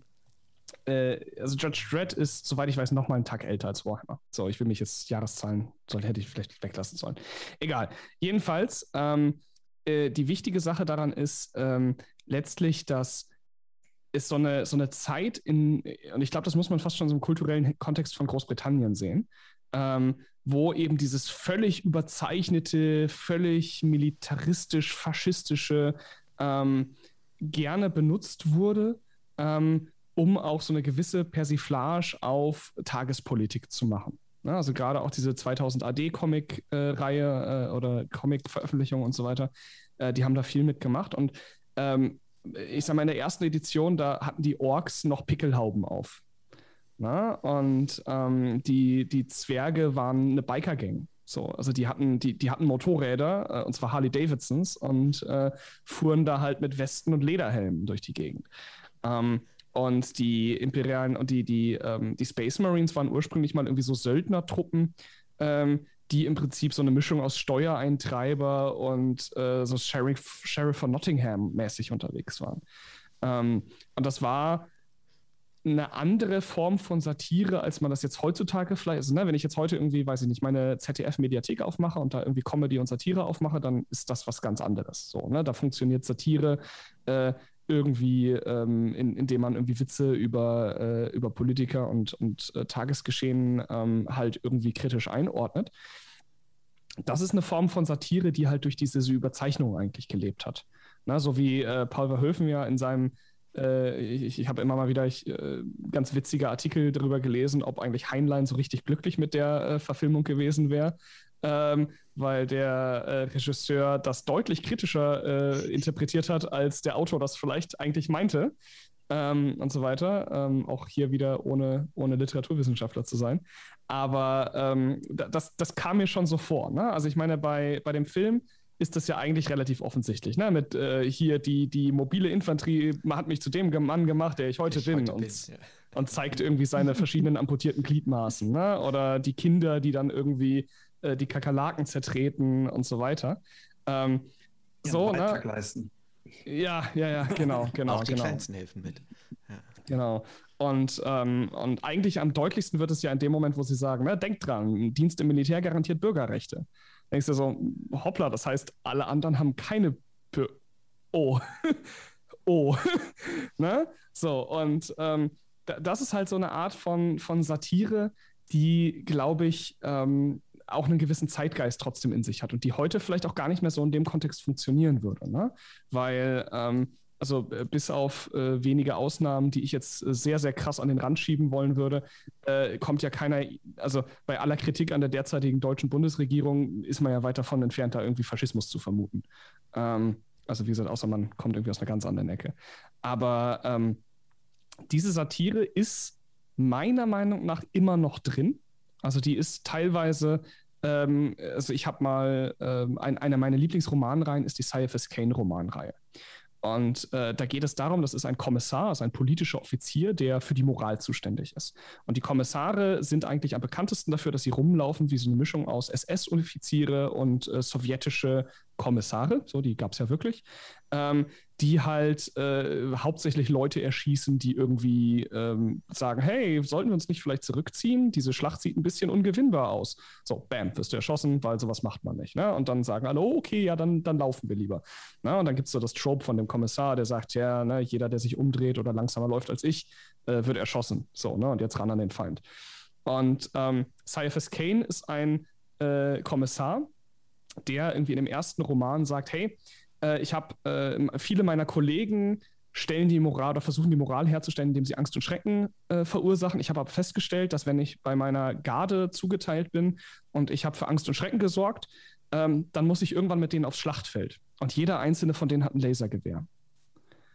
[SPEAKER 2] also Judge Dredd ist, soweit ich weiß, noch mal einen Tag älter als Warhammer. So, ich will mich jetzt Jahreszahlen, sollte, hätte ich vielleicht weglassen sollen. Egal. Jedenfalls, ähm, äh, die wichtige Sache daran ist ähm, letztlich, dass es so eine, so eine Zeit in, und ich glaube, das muss man fast schon so im kulturellen Kontext von Großbritannien sehen, ähm, wo eben dieses völlig überzeichnete, völlig militaristisch, faschistische ähm, gerne benutzt wurde, ähm, um auch so eine gewisse Persiflage auf Tagespolitik zu machen. Ja, also gerade auch diese zweitausend A D-Comic-Reihe äh, oder Comic-Veröffentlichung und so weiter, äh, die haben da viel mitgemacht. Und ähm, ich sag mal, in der ersten Edition, da hatten die Orks noch Pickelhauben auf. Na? Und ähm, die, die Zwerge waren eine Biker-Gang. So, also die hatten, die, die hatten Motorräder, äh, und zwar Harley-Davidsons, und äh, fuhren da halt mit Westen und Lederhelmen durch die Gegend. Ähm, Und die imperialen und die, die, ähm, die Space Marines waren ursprünglich mal irgendwie so Söldnertruppen, ähm, die im Prinzip so eine Mischung aus Steuereintreiber und äh, so Sheriff, Sheriff von Nottingham mäßig unterwegs waren. Ähm, und das war eine andere Form von Satire, als man das jetzt heutzutage vielleicht, also ne, wenn ich jetzt heute irgendwie, weiß ich nicht, meine Z D F-Mediathek aufmache und da irgendwie Comedy und Satire aufmache, dann ist das was ganz anderes. So, ne? Da funktioniert Satire äh, irgendwie, ähm, in, indem man irgendwie Witze über, äh, über Politiker und, und äh, Tagesgeschehen ähm, halt irgendwie kritisch einordnet. Das ist eine Form von Satire, die halt durch diese Überzeichnung eigentlich gelebt hat. Na, so wie äh, Paul Verhoeven ja in seinem, äh, ich, ich habe immer mal wieder ich, äh, ganz witzige Artikel darüber gelesen, ob eigentlich Heinlein so richtig glücklich mit der äh, Verfilmung gewesen wäre. Ähm, weil der äh, Regisseur das deutlich kritischer äh, interpretiert hat, als der Autor das vielleicht eigentlich meinte, ähm, und so weiter. Ähm, auch hier wieder ohne, ohne Literaturwissenschaftler zu sein. Aber ähm, das, das kam mir schon so vor. Ne? Also ich meine, bei, bei dem Film ist das ja eigentlich relativ offensichtlich. Ne? Mit äh, hier die, die mobile Infanterie hat mich zu dem Mann gemacht, der ich heute ich bin. Heute und, bin ja. und zeigt irgendwie seine verschiedenen amputierten Gliedmaßen. Ne? Oder die Kinder, die dann irgendwie die Kakerlaken zertreten und so weiter. Ähm,
[SPEAKER 5] ja,
[SPEAKER 2] so, ne?
[SPEAKER 5] leisten.
[SPEAKER 2] Ja, ja, ja, genau, genau.
[SPEAKER 3] Auch die
[SPEAKER 2] genau.
[SPEAKER 3] Kleinsten helfen mit. Ja.
[SPEAKER 2] Genau. Und, ähm, und eigentlich am deutlichsten wird es ja in dem Moment, wo sie sagen, ne, denkt dran, Dienst im Militär garantiert Bürgerrechte. Denkst du so, hoppla, das heißt, alle anderen haben keine Bür Oh. oh. ne? So, und ähm, das ist halt so eine Art von, von Satire, die, glaube ich, ähm, auch einen gewissen Zeitgeist trotzdem in sich hat und die heute vielleicht auch gar nicht mehr so in dem Kontext funktionieren würde. Ne? Weil, ähm, also äh, bis auf äh, wenige Ausnahmen, die ich jetzt äh, sehr, sehr krass an den Rand schieben wollen würde, äh, kommt ja keiner, also bei aller Kritik an der derzeitigen deutschen Bundesregierung ist man ja weit davon entfernt, da irgendwie Faschismus zu vermuten. Ähm, also wie gesagt, außer man kommt irgendwie aus einer ganz anderen Ecke. Aber ähm, diese Satire ist meiner Meinung nach immer noch drin. Also die ist teilweise, ähm, also ich habe mal, ähm, ein, eine meiner Lieblingsromanreihen ist die Syphus Kane Romanreihe. Und äh, da geht es darum, das ist ein Kommissar, also ein politischer Offizier, der für die Moral zuständig ist. Und die Kommissare sind eigentlich am bekanntesten dafür, dass sie rumlaufen wie so eine Mischung aus S S-Offiziere und äh, sowjetische Kommissare, so die gab es ja wirklich, ähm, die halt äh, hauptsächlich Leute erschießen, die irgendwie ähm, sagen, hey, sollten wir uns nicht vielleicht zurückziehen? Diese Schlacht sieht ein bisschen ungewinnbar aus. So, bam, wirst du erschossen, weil sowas macht man nicht. Ne? Und dann sagen alle, oh, okay, ja, dann, dann laufen wir lieber. Ne? Und dann gibt es so das Trope von dem Kommissar, der sagt, ja, ne, jeder, der sich umdreht oder langsamer läuft als ich, äh, wird erschossen. So, ne? Und jetzt ran an den Feind. Und ähm, Syphus Kane ist ein äh, Kommissar, der irgendwie in dem ersten Roman sagt, hey, äh, ich habe äh, viele meiner Kollegen stellen die Moral oder versuchen die Moral herzustellen, indem sie Angst und Schrecken äh, verursachen. Ich habe aber festgestellt, dass wenn ich bei meiner Garde zugeteilt bin und ich habe für Angst und Schrecken gesorgt, ähm, dann muss ich irgendwann mit denen aufs Schlachtfeld. Und jeder einzelne von denen hat ein Lasergewehr.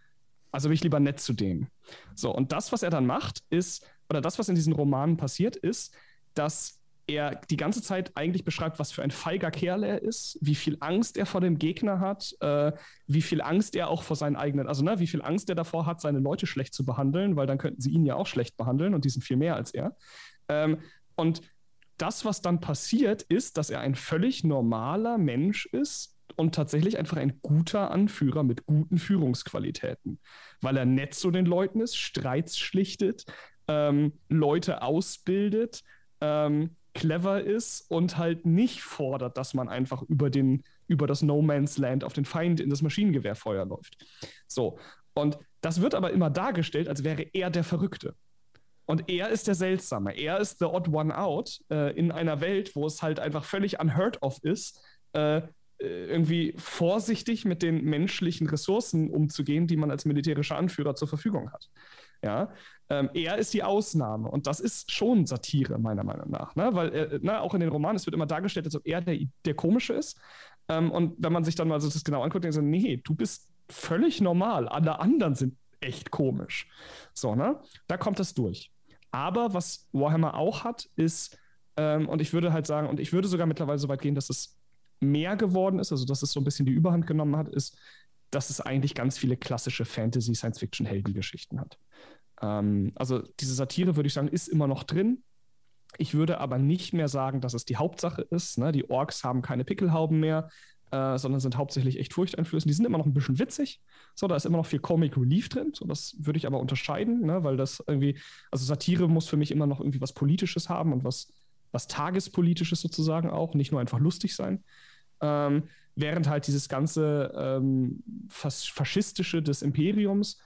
[SPEAKER 2] Also bin ich lieber nett zu denen. So, und das, was er dann macht, ist, oder das, was in diesen Romanen passiert, ist, dass er die ganze Zeit eigentlich beschreibt, was für ein feiger Kerl er ist, wie viel Angst er vor dem Gegner hat, äh, wie viel Angst er auch vor seinen eigenen, also ne, wie viel Angst er davor hat, seine Leute schlecht zu behandeln, weil dann könnten sie ihn ja auch schlecht behandeln und die sind viel mehr als er. Ähm, und das, was dann passiert, ist, dass er ein völlig normaler Mensch ist und tatsächlich einfach ein guter Anführer mit guten Führungsqualitäten, weil er nett zu den Leuten ist, Streits schlichtet, ähm, Leute ausbildet, ähm, clever ist und halt nicht fordert, dass man einfach über, den, über das No Man's Land auf den Feind in das Maschinengewehrfeuer läuft. So, und das wird aber immer dargestellt, als wäre er der Verrückte. Und er ist der Seltsame. Er ist the odd one out äh, in einer Welt, wo es halt einfach völlig unheard of ist, äh, irgendwie vorsichtig mit den menschlichen Ressourcen umzugehen, die man als militärischer Anführer zur Verfügung hat. Ja, ähm, er ist die Ausnahme und das ist schon Satire, meiner Meinung nach, ne? Weil äh, ne, auch in den Romanen, es wird immer dargestellt, als ob er der, der Komische ist ähm, und wenn man sich dann mal so das genau anguckt, dann so, nee, du bist völlig normal, alle anderen sind echt komisch. So, ne? Da kommt das durch. Aber was Warhammer auch hat, ist, ähm, und ich würde halt sagen, und ich würde sogar mittlerweile so weit gehen, dass es mehr geworden ist, also dass es so ein bisschen die Überhand genommen hat, ist, dass es eigentlich ganz viele klassische Fantasy-Science-Fiction-Heldengeschichten hat. Ähm, also diese Satire, würde ich sagen, ist immer noch drin. Ich würde aber nicht mehr sagen, dass es die Hauptsache ist. Ne? Die Orks haben keine Pickelhauben mehr, äh, sondern sind hauptsächlich echt furchteinflößend. Die sind immer noch ein bisschen witzig. So, da ist immer noch viel Comic Relief drin. So, das würde ich aber unterscheiden, ne? Weil das irgendwie, also Satire muss für mich immer noch irgendwie was Politisches haben und was, was Tagespolitisches sozusagen auch, nicht nur einfach lustig sein. Ähm, während halt dieses ganze ähm, fas- Faschistische des Imperiums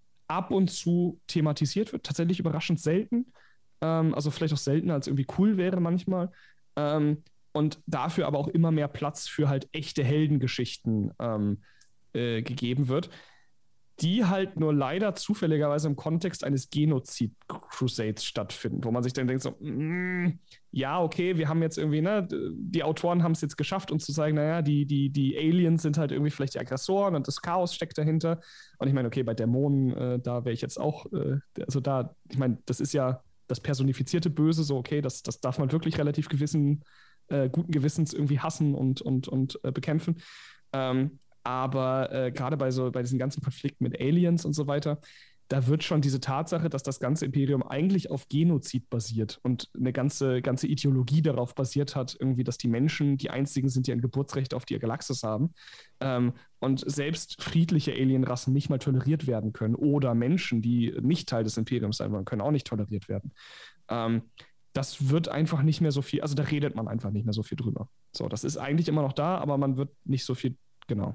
[SPEAKER 2] ab und zu thematisiert wird, tatsächlich überraschend selten, ähm, also vielleicht auch seltener als irgendwie cool wäre manchmal, ähm, und dafür aber auch immer mehr Platz für halt echte Heldengeschichten ähm, äh, gegeben wird, die halt nur leider zufälligerweise im Kontext eines Genozid-Crusades stattfinden, wo man sich dann denkt so, mm, ja, okay, wir haben jetzt irgendwie, ne, die Autoren haben es jetzt geschafft, uns zu zeigen, naja, die, die, die Aliens sind halt irgendwie vielleicht die Aggressoren und das Chaos steckt dahinter. Und ich meine, okay, bei Dämonen, äh, da wäre ich jetzt auch, äh, also da, ich meine, das ist ja das personifizierte Böse, so okay, das, das darf man wirklich relativ gewissen, äh, guten Gewissens irgendwie hassen und, und, und äh, bekämpfen. Ähm, Aber äh, gerade bei so bei diesen ganzen Konflikten mit Aliens und so weiter, da wird schon diese Tatsache, dass das ganze Imperium eigentlich auf Genozid basiert und eine ganze, ganze Ideologie darauf basiert hat, irgendwie, dass die Menschen die einzigen sind, die ein Geburtsrecht auf die Galaxis haben, ähm, und selbst friedliche Alienrassen nicht mal toleriert werden können oder Menschen, die nicht Teil des Imperiums sein wollen, können auch nicht toleriert werden. Ähm, das wird einfach nicht mehr so viel, also da redet man einfach nicht mehr so viel drüber. So, das ist eigentlich immer noch da, aber man wird nicht so viel, genau.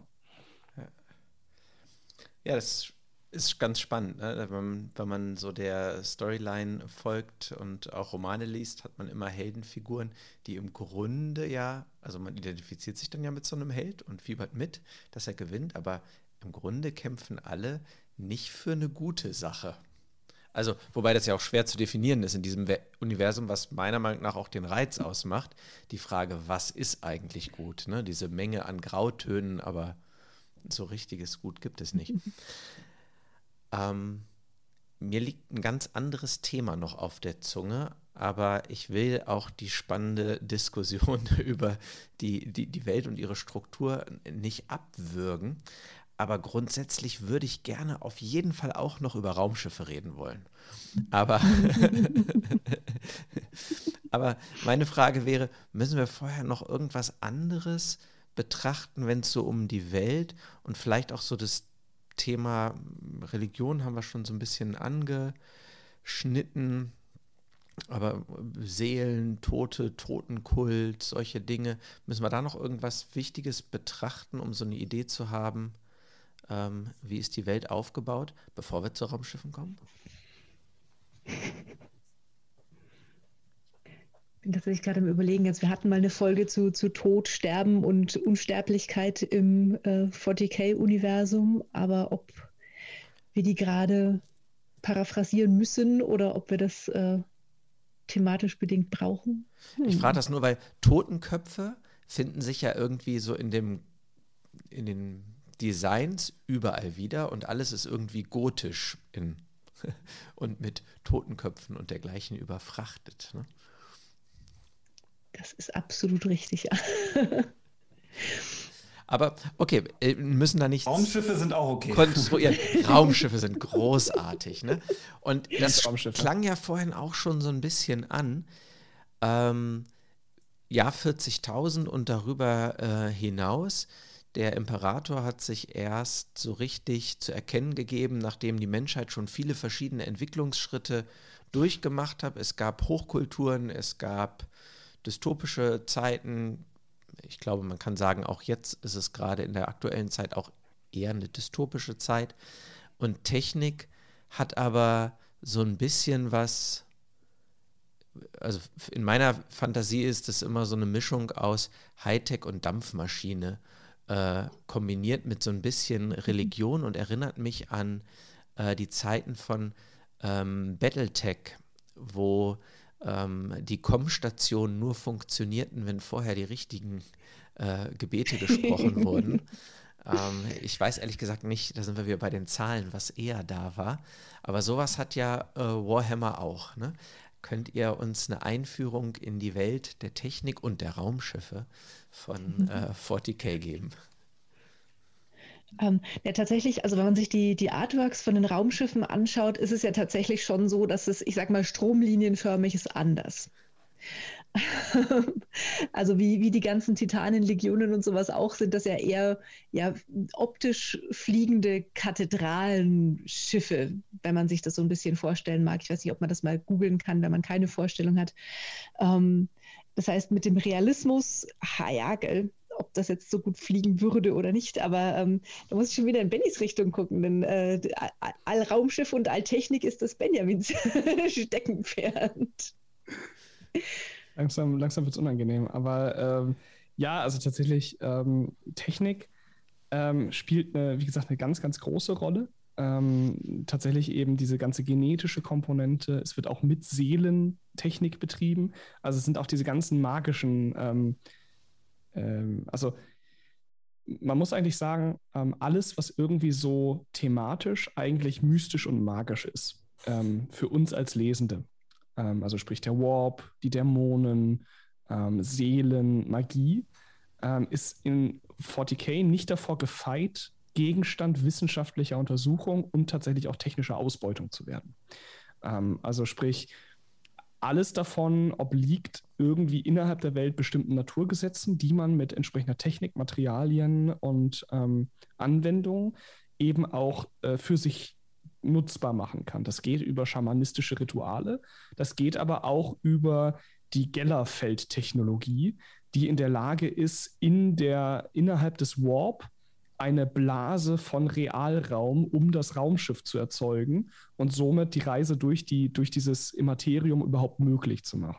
[SPEAKER 3] Ja, das ist ganz spannend, ne? Wenn man, wenn man so der Storyline folgt und auch Romane liest, hat man immer Heldenfiguren, die im Grunde ja, also man identifiziert sich dann ja mit so einem Held und fiebert mit, dass er gewinnt, aber im Grunde kämpfen alle nicht für eine gute Sache. Also, wobei das ja auch schwer zu definieren ist in diesem Universum, was meiner Meinung nach auch den Reiz ausmacht. Die Frage, was ist eigentlich gut? Ne? Diese Menge an Grautönen, aber so richtiges Gut gibt es nicht. ähm, mir liegt ein ganz anderes Thema noch auf der Zunge, aber ich will auch die spannende Diskussion über die, die, die Welt und ihre Struktur nicht abwürgen. Aber grundsätzlich würde ich gerne auf jeden Fall auch noch über Raumschiffe reden wollen. Aber, aber meine Frage wäre, müssen wir vorher noch irgendwas anderes betrachten, wenn es so um die Welt und vielleicht auch so das Thema Religion haben wir schon so ein bisschen angeschnitten, aber Seelen, Tote, Totenkult, solche Dinge, müssen wir da noch irgendwas Wichtiges betrachten, um so eine Idee zu haben, ähm, wie ist die Welt aufgebaut, bevor wir zu Raumschiffen kommen?
[SPEAKER 4] Ich bin tatsächlich gerade im Überlegen, jetzt wir hatten mal eine Folge zu, zu Tod, Sterben und Unsterblichkeit im äh, vierzig K-Universum, aber ob wir die gerade paraphrasieren müssen oder ob wir das äh, thematisch bedingt brauchen. Hm.
[SPEAKER 3] Ich frage das nur, weil Totenköpfe finden sich ja irgendwie so in dem, in den Designs überall wieder und alles ist irgendwie gotisch in, und mit Totenköpfen und dergleichen überfrachtet. Ne?
[SPEAKER 4] Das ist absolut richtig, ja.
[SPEAKER 3] Aber okay, wir müssen da nicht
[SPEAKER 5] Raumschiffe sind auch okay.
[SPEAKER 3] konstruieren. Raumschiffe sind großartig. Ne? Und das klang ja vorhin auch schon so ein bisschen an. Ähm, ja, vierzigtausend und darüber äh, hinaus. Der Imperator hat sich erst so richtig zu erkennen gegeben, nachdem die Menschheit schon viele verschiedene Entwicklungsschritte durchgemacht hat. Es gab Hochkulturen, es gab dystopische Zeiten. Ich glaube, man kann sagen, auch jetzt ist es gerade in der aktuellen Zeit auch eher eine dystopische Zeit. Und Technik hat aber so ein bisschen was, also in meiner Fantasie ist es immer so eine Mischung aus Hightech und Dampfmaschine, äh, kombiniert mit so ein bisschen Religion und erinnert mich an äh, die Zeiten von ähm, Battletech, wo ähm, die Com-Stationen nur funktionierten, wenn vorher die richtigen äh, Gebete gesprochen wurden. Ähm, ich weiß ehrlich gesagt nicht, da sind wir wieder bei den Zahlen, was eher da war. Aber sowas hat ja äh, Warhammer auch. Ne? Könnt ihr uns eine Einführung in die Welt der Technik und der Raumschiffe von äh, vierzig K geben?
[SPEAKER 4] Ähm, ja, tatsächlich, also wenn man sich die, die Artworks von den Raumschiffen anschaut, ist es ja tatsächlich schon so, dass es, ich sag mal, stromlinienförmig ist anders. Also wie, wie die ganzen Titanenlegionen und sowas auch, sind das ja eher ja, optisch fliegende Kathedralenschiffe, wenn man sich das so ein bisschen vorstellen mag. Ich weiß nicht, ob man das mal googeln kann, wenn man keine Vorstellung hat. Ähm, das heißt, mit dem Realismus, ha ja, gell, ob das jetzt so gut fliegen würde oder nicht, aber ähm, da muss ich schon wieder in Bennys Richtung gucken, denn äh, Allraumschiff und Alltechnik ist das Benjamins Steckenpferd.
[SPEAKER 2] Langsam, langsam wird es unangenehm, aber ähm, ja, also tatsächlich ähm, Technik ähm, spielt, eine, wie gesagt, eine ganz, ganz große Rolle. Ähm, tatsächlich eben diese ganze genetische Komponente. Es wird auch mit Seelentechnik betrieben. Also es sind auch diese ganzen magischen, ähm, ähm, also man muss eigentlich sagen, ähm, alles, was irgendwie so thematisch eigentlich mystisch und magisch ist, ähm, für uns als Lesende. Ähm, also sprich der Warp, die Dämonen, ähm, Seelen, Magie, ähm, ist in vierzig K nicht davor gefeit, Gegenstand wissenschaftlicher Untersuchung und tatsächlich auch technischer Ausbeutung zu werden. Ähm, also sprich, alles davon obliegt irgendwie innerhalb der Welt bestimmten Naturgesetzen, die man mit entsprechender Technik, Materialien und ähm, Anwendungen eben auch äh, für sich nutzbar machen kann. Das geht über schamanistische Rituale, das geht aber auch über die Gellerfeld-Technologie, die in der Lage ist, in der, innerhalb des Warp eine Blase von Realraum um das Raumschiff zu erzeugen und somit die Reise durch, die, durch dieses Immaterium überhaupt möglich zu machen.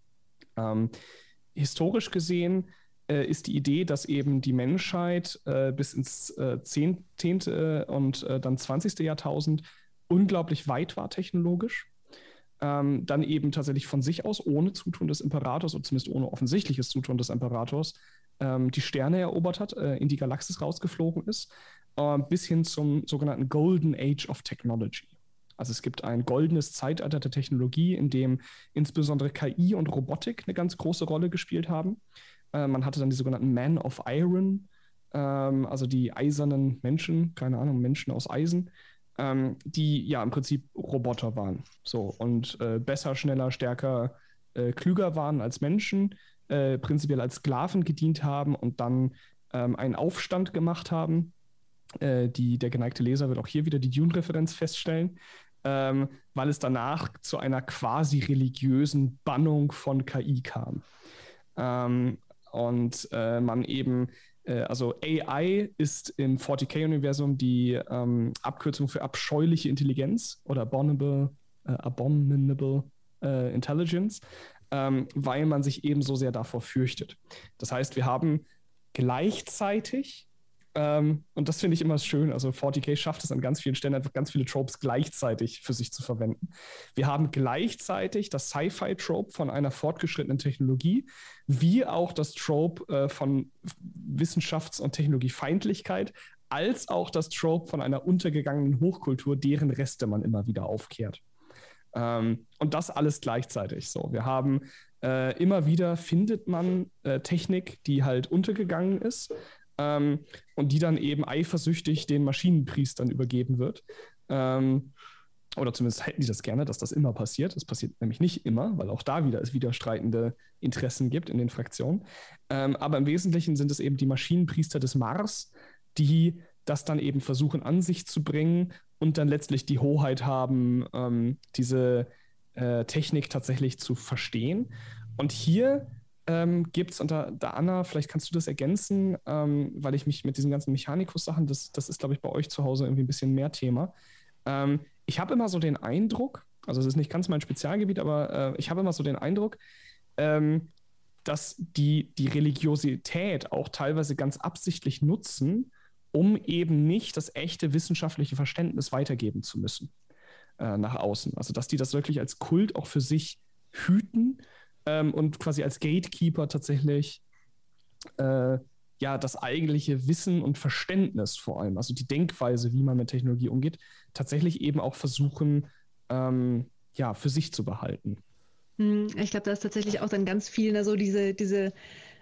[SPEAKER 2] Ähm, historisch gesehen äh, ist die Idee, dass eben die Menschheit äh, bis ins äh, zehnte und äh, dann zwanzigste Jahrtausend unglaublich weit war technologisch. Ähm, dann eben tatsächlich von sich aus, ohne Zutun des Imperators, oder zumindest ohne offensichtliches Zutun des Imperators, ähm, die Sterne erobert hat, äh, in die Galaxis rausgeflogen ist, äh, bis hin zum sogenannten Golden Age of Technology. Also es gibt ein goldenes Zeitalter der Technologie, in dem insbesondere K I und Robotik eine ganz große Rolle gespielt haben. Äh, man hatte dann die sogenannten Men of Iron, ähm, also die eisernen Menschen, keine Ahnung, Menschen aus Eisen, ähm, die ja im Prinzip Roboter waren. So, und äh, besser, schneller, stärker, äh, klüger waren als Menschen, äh, prinzipiell als Sklaven gedient haben und dann ähm, einen Aufstand gemacht haben. Äh, die, der geneigte Leser wird auch hier wieder die Dune-Referenz feststellen, ähm, weil es danach zu einer quasi religiösen Bannung von K I kam. Ähm, und äh, man eben, äh, also A I ist im vierzig K-Universum die ähm, Abkürzung für abscheuliche Intelligenz oder abominable, äh, abominable äh, Intelligence, ähm, weil man sich eben so sehr davor fürchtet. Das heißt, wir haben gleichzeitig, ähm, und das finde ich immer schön, also vierzig K schafft es an ganz vielen Stellen einfach ganz viele Tropes gleichzeitig für sich zu verwenden. Wir haben gleichzeitig das Sci-Fi-Trope von einer fortgeschrittenen Technologie, wie auch das Trope äh, von Wissenschafts- und Technologiefeindlichkeit, als auch das Trope von einer untergegangenen Hochkultur, deren Reste man immer wieder aufkehrt. Ähm, und das alles gleichzeitig. So, wir haben äh, immer wieder findet man äh, Technik, die halt untergegangen ist ähm, und die dann eben eifersüchtig den Maschinenpriestern übergeben wird. Ähm, oder zumindest hätten die das gerne, dass das immer passiert. Das passiert nämlich nicht immer, weil auch da wieder es widerstreitende Interessen gibt in den Fraktionen. Ähm, aber im Wesentlichen sind es eben die Maschinenpriester des Mars, die das dann eben versuchen an sich zu bringen und dann letztlich die Hoheit haben, ähm, diese äh, Technik tatsächlich zu verstehen. Und hier ähm, gibt es unter da Anna, vielleicht kannst du das ergänzen, ähm, weil ich mich mit diesen ganzen Mechanikus-Sachen, das, das ist, glaube ich, bei euch zu Hause irgendwie ein bisschen mehr Thema. Ähm, ich habe immer so den Eindruck, also es ist nicht ganz mein Spezialgebiet, aber äh, ich habe immer so den Eindruck, ähm, dass die, die Religiosität auch teilweise ganz absichtlich nutzen, um eben nicht das echte wissenschaftliche Verständnis weitergeben zu müssen äh, nach außen. Also dass die das wirklich als Kult auch für sich hüten ähm, und quasi als Gatekeeper tatsächlich äh, ja das eigentliche Wissen und Verständnis vor allem, also die Denkweise, wie man mit Technologie umgeht, tatsächlich eben auch versuchen, ähm, ja, für sich zu behalten.
[SPEAKER 4] Ich glaube, da ist tatsächlich auch dann ganz viel ne, so diese, diese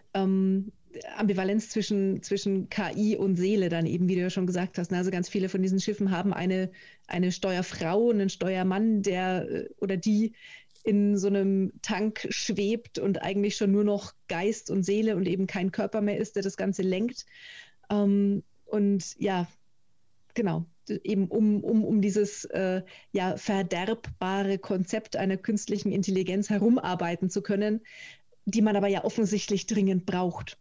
[SPEAKER 4] ähm, Ambivalenz zwischen, zwischen K I und Seele dann eben, wie du ja schon gesagt hast. Ne? Also ganz viele von diesen Schiffen haben eine, eine Steuerfrau und einen Steuermann, der oder die in so einem Tank schwebt und eigentlich schon nur noch Geist und Seele und eben kein Körper mehr ist, der das Ganze lenkt. Ähm, und ja, genau, eben um, um, um dieses äh, ja, verderbbare Konzept einer künstlichen Intelligenz herumarbeiten zu können, die man aber ja offensichtlich dringend braucht.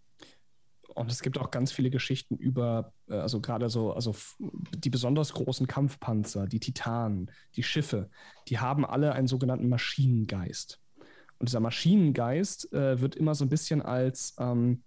[SPEAKER 2] Und es gibt auch ganz viele Geschichten über, also gerade so, also die besonders großen Kampfpanzer, die Titanen, die Schiffe, die haben alle einen sogenannten Maschinengeist. Und dieser Maschinengeist äh, wird immer so ein bisschen als, ähm,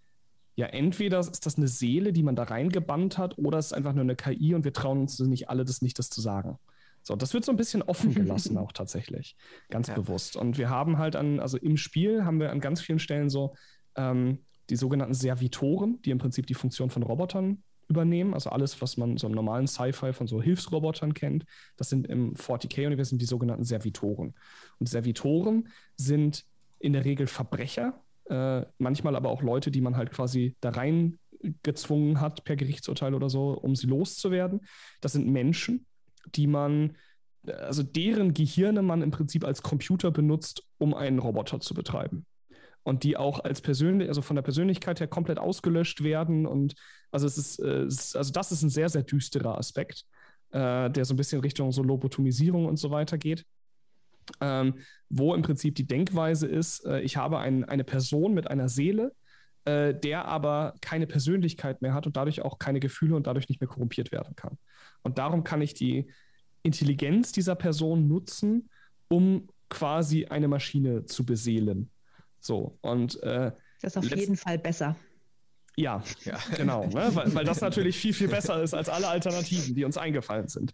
[SPEAKER 2] ja, entweder ist das eine Seele, die man da reingebannt hat, oder es ist einfach nur eine K I und wir trauen uns nicht alle, das nicht das zu sagen. So, das wird so ein bisschen offen gelassen auch tatsächlich, ganz ja. bewusst. Und wir haben halt an, also im Spiel haben wir an ganz vielen Stellen so ähm, die sogenannten Servitoren, die im Prinzip die Funktion von Robotern übernehmen. Also alles, was man so im normalen Sci-Fi von so Hilfsrobotern kennt, das sind im forty K-Universum die sogenannten Servitoren. Und Servitoren sind in der Regel Verbrecher, äh, manchmal aber auch Leute, die man halt quasi da reingezwungen hat per Gerichtsurteil oder so, um sie loszuwerden. Das sind Menschen, die man, also deren Gehirne man im Prinzip als Computer benutzt, um einen Roboter zu betreiben. Und die auch als persönlich, also von der Persönlichkeit her komplett ausgelöscht werden. Und also es ist, äh, es, also das ist ein sehr, sehr düsterer Aspekt, äh, der so ein bisschen Richtung so Lobotomisierung und so weiter geht. Ähm, wo im Prinzip die Denkweise ist, äh, ich habe ein, eine Person mit einer Seele, äh, der aber keine Persönlichkeit mehr hat und dadurch auch keine Gefühle und dadurch nicht mehr korrumpiert werden kann. Und darum kann ich die Intelligenz dieser Person nutzen, um quasi eine Maschine zu beseelen. So, und äh,
[SPEAKER 4] das ist auf jeden Fall besser.
[SPEAKER 2] Ja, ja. Genau, ne? weil, weil das natürlich viel, viel besser ist als alle Alternativen, die uns eingefallen sind.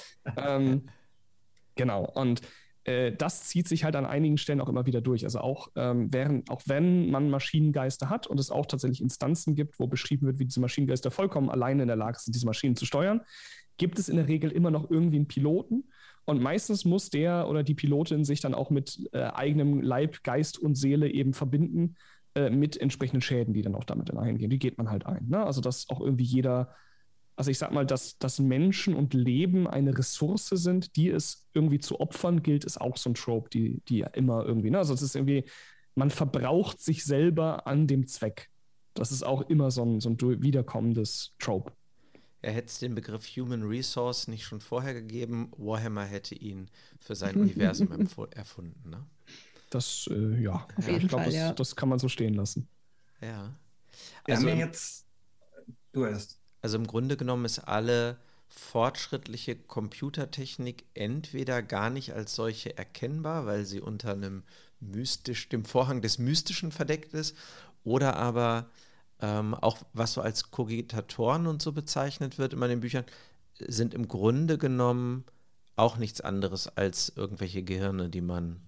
[SPEAKER 2] ähm, genau, und äh, das zieht sich halt an einigen Stellen auch immer wieder durch. Also auch, ähm, während, auch wenn man Maschinengeister hat und es auch tatsächlich Instanzen gibt, wo beschrieben wird, wie diese Maschinengeister vollkommen alleine in der Lage sind, diese Maschinen zu steuern, gibt es in der Regel immer noch irgendwie einen Piloten. Und meistens muss der oder die Pilotin sich dann auch mit äh, eigenem Leib, Geist und Seele eben verbinden äh, mit entsprechenden Schäden, die dann auch damit eingehen. Die geht man halt ein. Ne? Also dass auch irgendwie jeder, also ich sag mal, dass, dass Menschen und Leben eine Ressource sind, die es irgendwie zu opfern gilt, ist auch so ein Trope, die, die ja immer irgendwie, ne? Also es ist irgendwie, man verbraucht sich selber an dem Zweck. Das ist auch immer so ein, so ein wiederkommendes Trope.
[SPEAKER 3] Er hätte es den Begriff Human Resource nicht schon vorher gegeben, Warhammer hätte ihn für sein Universum erfunden, ne?
[SPEAKER 2] Das, äh, ja,
[SPEAKER 4] auf
[SPEAKER 2] ja,
[SPEAKER 4] jeden
[SPEAKER 2] ich glaube,
[SPEAKER 4] Fall,
[SPEAKER 2] das,
[SPEAKER 4] ja.
[SPEAKER 2] das kann man so stehen lassen.
[SPEAKER 3] Ja.
[SPEAKER 5] Wir
[SPEAKER 3] Also,
[SPEAKER 5] haben ja jetzt, du erst.
[SPEAKER 3] Also im Grunde genommen ist alle fortschrittliche Computertechnik entweder gar nicht als solche erkennbar, weil sie unter einem mystisch, dem Vorhang des Mystischen verdeckt ist, oder aber Ähm, auch was so als Kogitatoren und so bezeichnet wird in den Büchern, sind im Grunde genommen auch nichts anderes als irgendwelche Gehirne, die man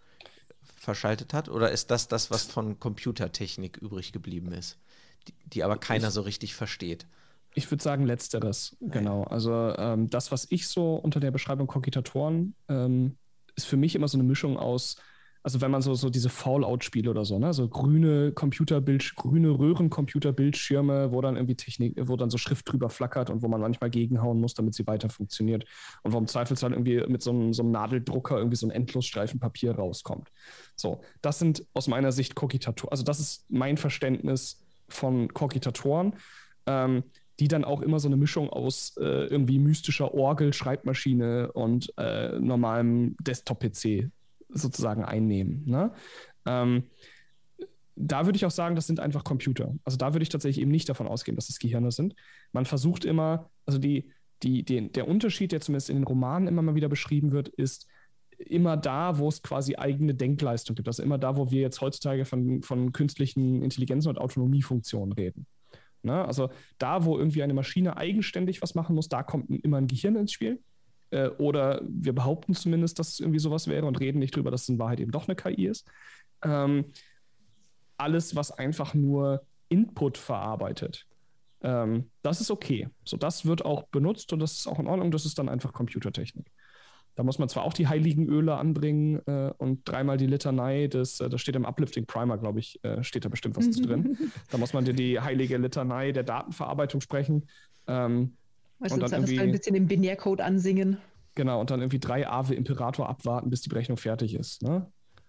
[SPEAKER 3] verschaltet hat? Oder ist das das, was von Computertechnik übrig geblieben ist, die, die aber keiner so richtig versteht?
[SPEAKER 2] Ich würde sagen, letzteres, genau. Also ähm, das, was ich so unter der Beschreibung Kogitatoren, ähm, ist für mich immer so eine Mischung aus, also wenn man so, so diese Fallout-Spiele oder so, ne, so grüne Computerbild, grüne Röhren-Computerbildschirme, wo dann irgendwie Technik, wo dann so Schrift drüber flackert und wo man manchmal gegenhauen muss, damit sie weiter funktioniert. Und wo im Zweifelsfall irgendwie mit so einem, so einem Nadeldrucker irgendwie so ein Endlosstreifen Papier rauskommt. So, das sind aus meiner Sicht Kogitatoren, also das ist mein Verständnis von Kogitatoren, ähm, die dann auch immer so eine Mischung aus äh, irgendwie mystischer Orgel, Schreibmaschine und äh, normalem Desktop-P C sozusagen einnehmen. Ne? Ähm, da würde ich auch sagen, das sind einfach Computer. Also da würde ich tatsächlich eben nicht davon ausgehen, dass es Gehirne sind. Man versucht immer, also die, die, die, der Unterschied, der zumindest in den Romanen immer mal wieder beschrieben wird, ist immer da, wo es quasi eigene Denkleistung gibt. Also immer da, wo wir jetzt heutzutage von, von künstlichen Intelligenzen und Autonomiefunktionen reden. Ne? Also da, wo irgendwie eine Maschine eigenständig was machen muss, da kommt immer ein Gehirn ins Spiel. Äh, oder wir behaupten zumindest, dass es irgendwie sowas wäre und reden nicht drüber, dass es in Wahrheit eben doch eine K I ist. Ähm, alles, was einfach nur Input verarbeitet, ähm, das ist okay. So, das wird auch benutzt und das ist auch in Ordnung. Das ist dann einfach Computertechnik. Da muss man zwar auch die heiligen Öle anbringen äh, und dreimal die Litanei, des, äh, das steht im Uplifting Primer, glaube ich, äh, steht da bestimmt was drin. Da muss man dir die heilige Litanei der Datenverarbeitung sprechen. Ähm,
[SPEAKER 4] weißt du, das ein bisschen im Binärcode ansingen.
[SPEAKER 2] Genau, und dann irgendwie drei Ave Imperator abwarten, bis die Berechnung fertig ist. Ne?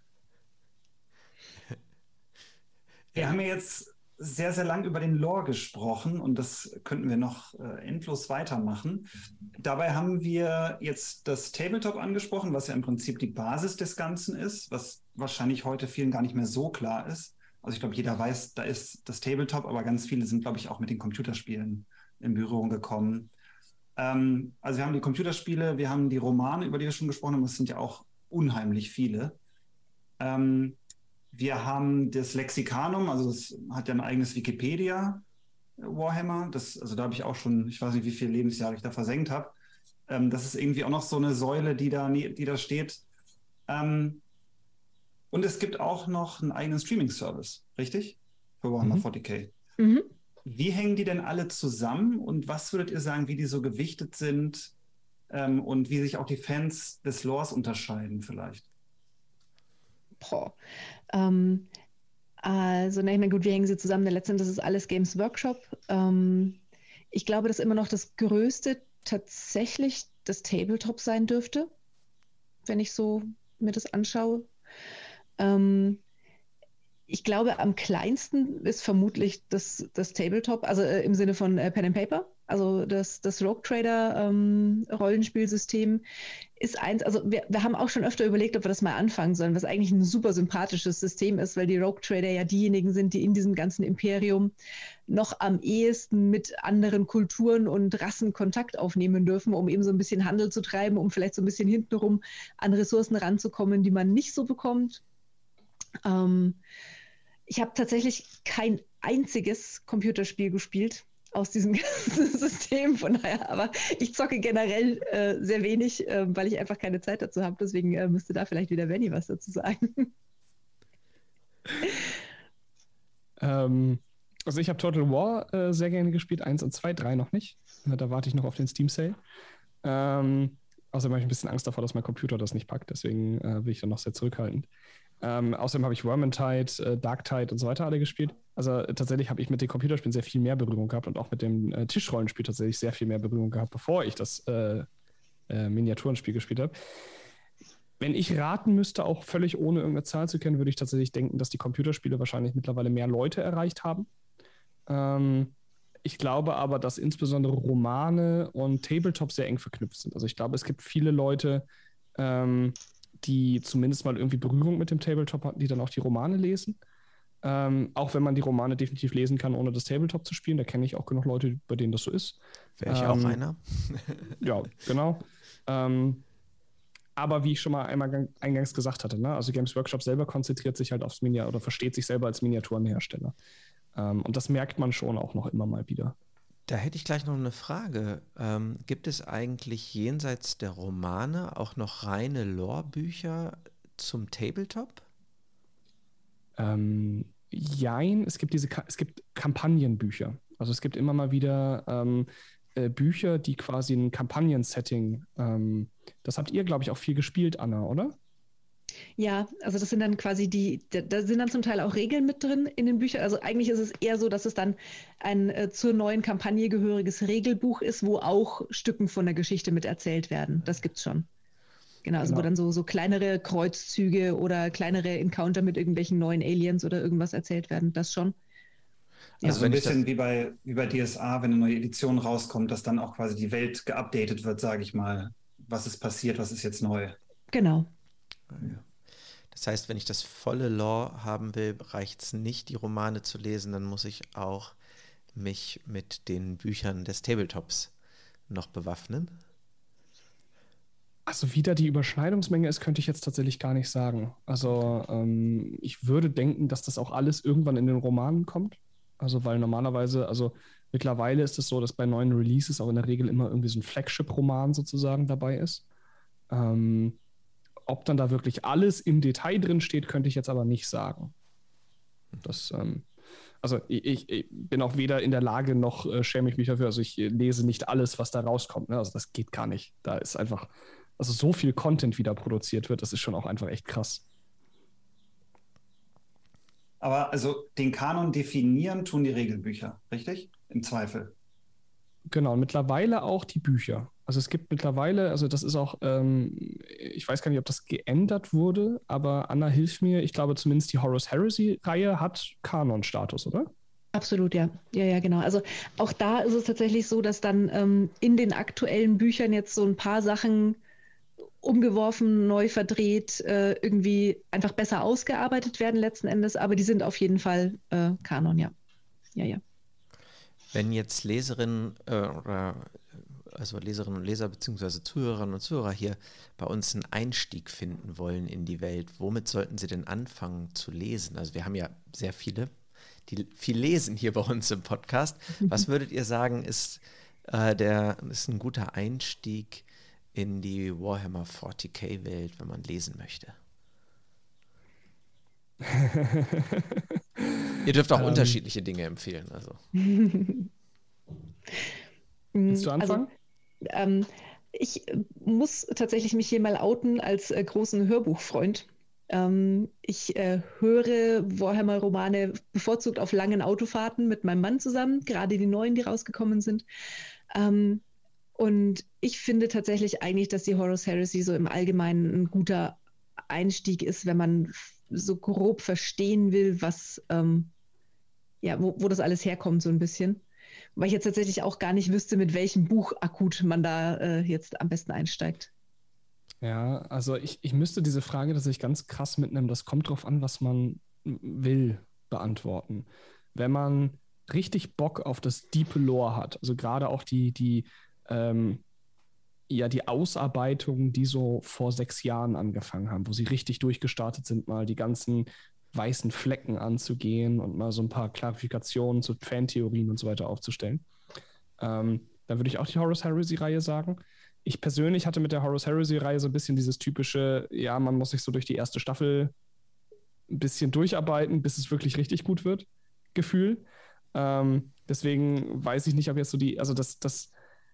[SPEAKER 5] Wir haben ja jetzt sehr, sehr lang über den Lore gesprochen und das könnten wir noch äh, endlos weitermachen. Dabei haben wir jetzt das Tabletop angesprochen, was ja im Prinzip die Basis des Ganzen ist, was wahrscheinlich heute vielen gar nicht mehr so klar ist. Also ich glaube, jeder weiß, da ist das Tabletop, aber ganz viele sind, glaube ich, auch mit den Computerspielen in Berührung gekommen. Ähm, also wir haben die Computerspiele, wir haben die Romane, über die wir schon gesprochen haben, das sind ja auch unheimlich viele. Ähm, Wir haben das Lexikanum, also das hat ja ein eigenes Wikipedia, Warhammer. Das, also da habe ich auch schon, ich weiß nicht, wie viele Lebensjahre ich da versenkt habe. Ähm, das ist irgendwie auch noch so eine Säule, die da, die da steht. Ähm, und es gibt auch noch einen eigenen Streaming-Service, richtig? Für Warhammer
[SPEAKER 2] Mhm.
[SPEAKER 5] forty K.
[SPEAKER 4] Mhm.
[SPEAKER 5] Wie hängen die denn alle zusammen und was würdet ihr sagen, wie die so gewichtet sind ähm, und wie sich auch die Fans des Lores unterscheiden vielleicht?
[SPEAKER 4] Boah. Ähm, also, na, ich meine, gut, wie hängen sie zusammen? Der letzte, das ist alles Games Workshop. Ähm, ich glaube, dass immer noch das Größte tatsächlich das Tabletop sein dürfte, wenn ich so mir das anschaue. Ähm, ich glaube, am kleinsten ist vermutlich das, das Tabletop, also äh, im Sinne von äh, Pen and Paper. Also das, das Rogue Trader ähm, Rollenspielsystem ist eins, also wir, wir haben auch schon öfter überlegt, ob wir das mal anfangen sollen, was eigentlich ein super sympathisches System ist, weil die Rogue Trader ja diejenigen sind, die in diesem ganzen Imperium noch am ehesten mit anderen Kulturen und Rassen Kontakt aufnehmen dürfen, um eben so ein bisschen Handel zu treiben, um vielleicht so ein bisschen hintenrum an Ressourcen ranzukommen, die man nicht so bekommt. Ähm, ich habe tatsächlich kein einziges Computerspiel gespielt aus diesem ganzen System, von daher, aber ich zocke generell äh, sehr wenig, äh, weil ich einfach keine Zeit dazu habe, deswegen äh, müsste da vielleicht wieder Benny was dazu sagen.
[SPEAKER 2] Ähm, also ich habe Total War äh, sehr gerne gespielt, eins und zwei, drei noch nicht. Da warte ich noch auf den Steam Sale. Ähm, außerdem habe ich ein bisschen Angst davor, dass mein Computer das nicht packt, deswegen äh, bin ich dann noch sehr zurückhaltend. Ähm, außerdem habe ich Vermintide, äh, Darktide und so weiter alle gespielt. Also äh, tatsächlich habe ich mit den Computerspielen sehr viel mehr Berührung gehabt und auch mit dem äh, Tischrollenspiel tatsächlich sehr viel mehr Berührung gehabt, bevor ich das äh, äh, Miniaturenspiel gespielt habe. Wenn ich raten müsste, auch völlig ohne irgendeine Zahl zu kennen, würde ich tatsächlich denken, dass die Computerspiele wahrscheinlich mittlerweile mehr Leute erreicht haben. Ähm, ich glaube aber, dass insbesondere Romane und Tabletop sehr eng verknüpft sind. Also ich glaube, es gibt viele Leute, ähm, die zumindest mal irgendwie Berührung mit dem Tabletop hatten, die dann auch die Romane lesen. Ähm, auch wenn man die Romane definitiv lesen kann, ohne das Tabletop zu spielen. Da kenne ich auch genug Leute, bei denen das so ist.
[SPEAKER 3] Wäre ich
[SPEAKER 2] ähm,
[SPEAKER 3] auch einer?
[SPEAKER 2] Ja, genau. Ähm, aber wie ich schon mal einmal eingangs gesagt hatte, ne? Also Games Workshop selber konzentriert sich halt aufs Miniatur oder versteht sich selber als Miniaturenhersteller. Ähm, und das merkt man schon auch noch immer mal wieder.
[SPEAKER 3] Da hätte ich gleich noch eine Frage. Ähm, gibt es eigentlich jenseits der Romane auch noch reine Lore-Bücher zum Tabletop?
[SPEAKER 2] Ähm, jein, es gibt diese, es gibt Kampagnenbücher. Also es gibt immer mal wieder ähm, äh, Bücher, die quasi ein Kampagnen-Setting, ähm, das habt ihr, glaube ich, auch viel gespielt, Anna, oder?
[SPEAKER 4] Ja, also das sind dann quasi die, da, da sind dann zum Teil auch Regeln mit drin in den Büchern. Also eigentlich ist es eher so, dass es dann ein äh, zur neuen Kampagne gehöriges Regelbuch ist, wo auch Stücken von der Geschichte mit erzählt werden. Das gibt's schon. Genau, also
[SPEAKER 2] Genau.
[SPEAKER 4] wo dann so, so kleinere Kreuzzüge oder kleinere Encounter mit irgendwelchen neuen Aliens oder irgendwas erzählt werden. Das schon. Ja.
[SPEAKER 5] Also so ein
[SPEAKER 3] wenn ich
[SPEAKER 5] bisschen wie bei, wie bei D S A, wenn eine neue Edition rauskommt, dass dann auch quasi die Welt geupdatet wird, sage ich mal. Was ist passiert, was ist jetzt neu?
[SPEAKER 4] Genau.
[SPEAKER 3] Ja. Das heißt, wenn ich das volle Lore haben will, reicht es nicht, die Romane zu lesen, dann muss ich auch mich mit den Büchern des Tabletops noch bewaffnen.
[SPEAKER 2] Also wie da die Überschneidungsmenge ist, könnte ich jetzt tatsächlich gar nicht sagen. Also ähm, ich würde denken, dass das auch alles irgendwann in den Romanen kommt. Also weil normalerweise, also mittlerweile ist es so, dass bei neuen Releases auch in der Regel immer irgendwie so ein Flagship-Roman sozusagen dabei ist. Ähm, ob dann da wirklich alles im Detail drin steht, könnte ich jetzt aber nicht sagen. Das, ähm, also ich, ich bin auch weder in der Lage, noch äh, schäme ich mich dafür. Also ich lese nicht alles, was da rauskommt. Ne? Also das geht gar nicht. Da ist einfach, also so viel Content wieder produziert wird, das ist schon auch einfach echt krass.
[SPEAKER 5] Aber also den Kanon definieren tun die Regelbücher, richtig? Im Zweifel.
[SPEAKER 2] Genau, mittlerweile auch die Bücher. Also es gibt mittlerweile, also das ist auch, ähm, ich weiß gar nicht, ob das geändert wurde, aber Anna, hilf mir, ich glaube zumindest die Horus Heresy-Reihe hat Kanon-Status, oder?
[SPEAKER 4] Absolut, ja. Ja, ja, genau. Also auch da ist es tatsächlich so, dass dann ähm, in den aktuellen Büchern jetzt so ein paar Sachen umgeworfen, neu verdreht, äh, irgendwie einfach besser ausgearbeitet werden letzten Endes, aber die sind auf jeden Fall äh, Kanon, ja. Ja, ja.
[SPEAKER 3] Wenn jetzt Leserinnen äh, oder also Leserinnen und Leser beziehungsweise Zuhörerinnen und Zuhörer hier bei uns einen Einstieg finden wollen in die Welt, womit sollten sie denn anfangen zu lesen? Also wir haben ja sehr viele, die viel lesen hier bei uns im Podcast. Was würdet ihr sagen, ist, äh, der, ist ein guter Einstieg in die Warhammer vierzig K Welt, wenn man lesen möchte? Ihr dürft auch
[SPEAKER 2] Ähm.
[SPEAKER 3] unterschiedliche Dinge empfehlen. Also.
[SPEAKER 2] Willst du anfangen?
[SPEAKER 4] Also, ähm, ich muss tatsächlich mich hier mal outen als äh, großen Hörbuchfreund. Ähm, ich äh, höre Warhammer-Romane bevorzugt auf langen Autofahrten mit meinem Mann zusammen, gerade die neuen, die rausgekommen sind. Ähm, und ich finde tatsächlich eigentlich, dass die Horus Heresy so im Allgemeinen ein guter Einstieg ist, wenn man so grob verstehen will, was, ähm, ja, wo, wo das alles herkommt, so ein bisschen. Weil ich jetzt tatsächlich auch gar nicht wüsste, mit welchem Buch akut man da äh, jetzt am besten einsteigt.
[SPEAKER 2] Ja, also ich, ich müsste diese Frage tatsächlich ganz krass mitnehmen. Das kommt drauf an, was man will, beantworten. Wenn man richtig Bock auf das Deep Lore hat, also gerade auch die, die, ähm, ja, die Ausarbeitungen, die so vor sechs Jahren angefangen haben, wo sie richtig durchgestartet sind, mal die ganzen weißen Flecken anzugehen und mal so ein paar Klarifikationen zu Fantheorien und so weiter aufzustellen. Ähm, dann würde ich auch die Horus Heresy-Reihe sagen. Ich persönlich hatte mit der Horus Heresy-Reihe so ein bisschen dieses typische, ja, man muss sich so durch die erste Staffel ein bisschen durcharbeiten, bis es wirklich richtig gut wird, Gefühl. Ähm, deswegen weiß ich nicht, ob jetzt so die, also das, das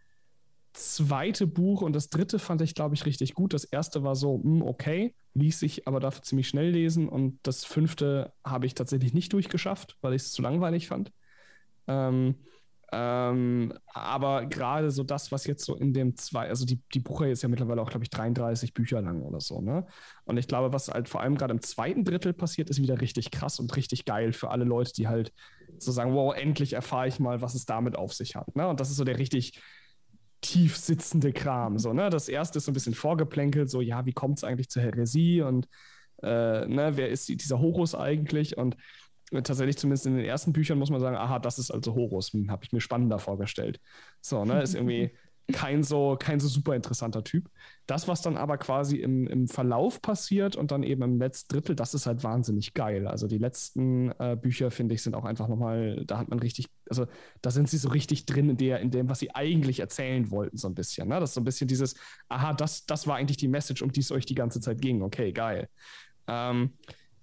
[SPEAKER 2] zweite Buch und das dritte fand ich, glaube ich, richtig gut. Das erste war so, mh, okay, ließ sich aber dafür ziemlich schnell lesen und das fünfte habe ich tatsächlich nicht durchgeschafft, weil ich es zu langweilig fand. Ähm, ähm, aber gerade so das, was jetzt so in dem zwei, also die, die Buchreihe ist ja mittlerweile auch, glaube ich, dreiunddreißig Bücher lang oder so, ne? Und ich glaube, was halt vor allem gerade im zweiten Drittel passiert, ist wieder richtig krass und richtig geil für alle Leute, die halt so sagen, wow, endlich erfahre ich mal, was es damit auf sich hat, ne? Und das ist so der richtig tief sitzende Kram, so, ne? Das erste ist so ein bisschen vorgeplänkelt, so, ja, wie kommt es eigentlich zur Häresie und äh, ne, wer ist dieser Horus eigentlich? Und tatsächlich zumindest in den ersten Büchern muss man sagen, aha, das ist also Horus, hm, habe ich mir spannender vorgestellt. So, ne, ist irgendwie kein so, kein so super interessanter Typ. Das, was dann aber quasi im, im Verlauf passiert und dann eben im letzten Drittel, das ist halt wahnsinnig geil. Also die letzten äh, Bücher, finde ich, sind auch einfach nochmal, da hat man richtig, also da sind sie so richtig drin in, der, in dem, was sie eigentlich erzählen wollten, so ein bisschen. Ne? Das ist so ein bisschen dieses, aha, das, das war eigentlich die Message, um die es euch die ganze Zeit ging. Okay, geil. Ähm,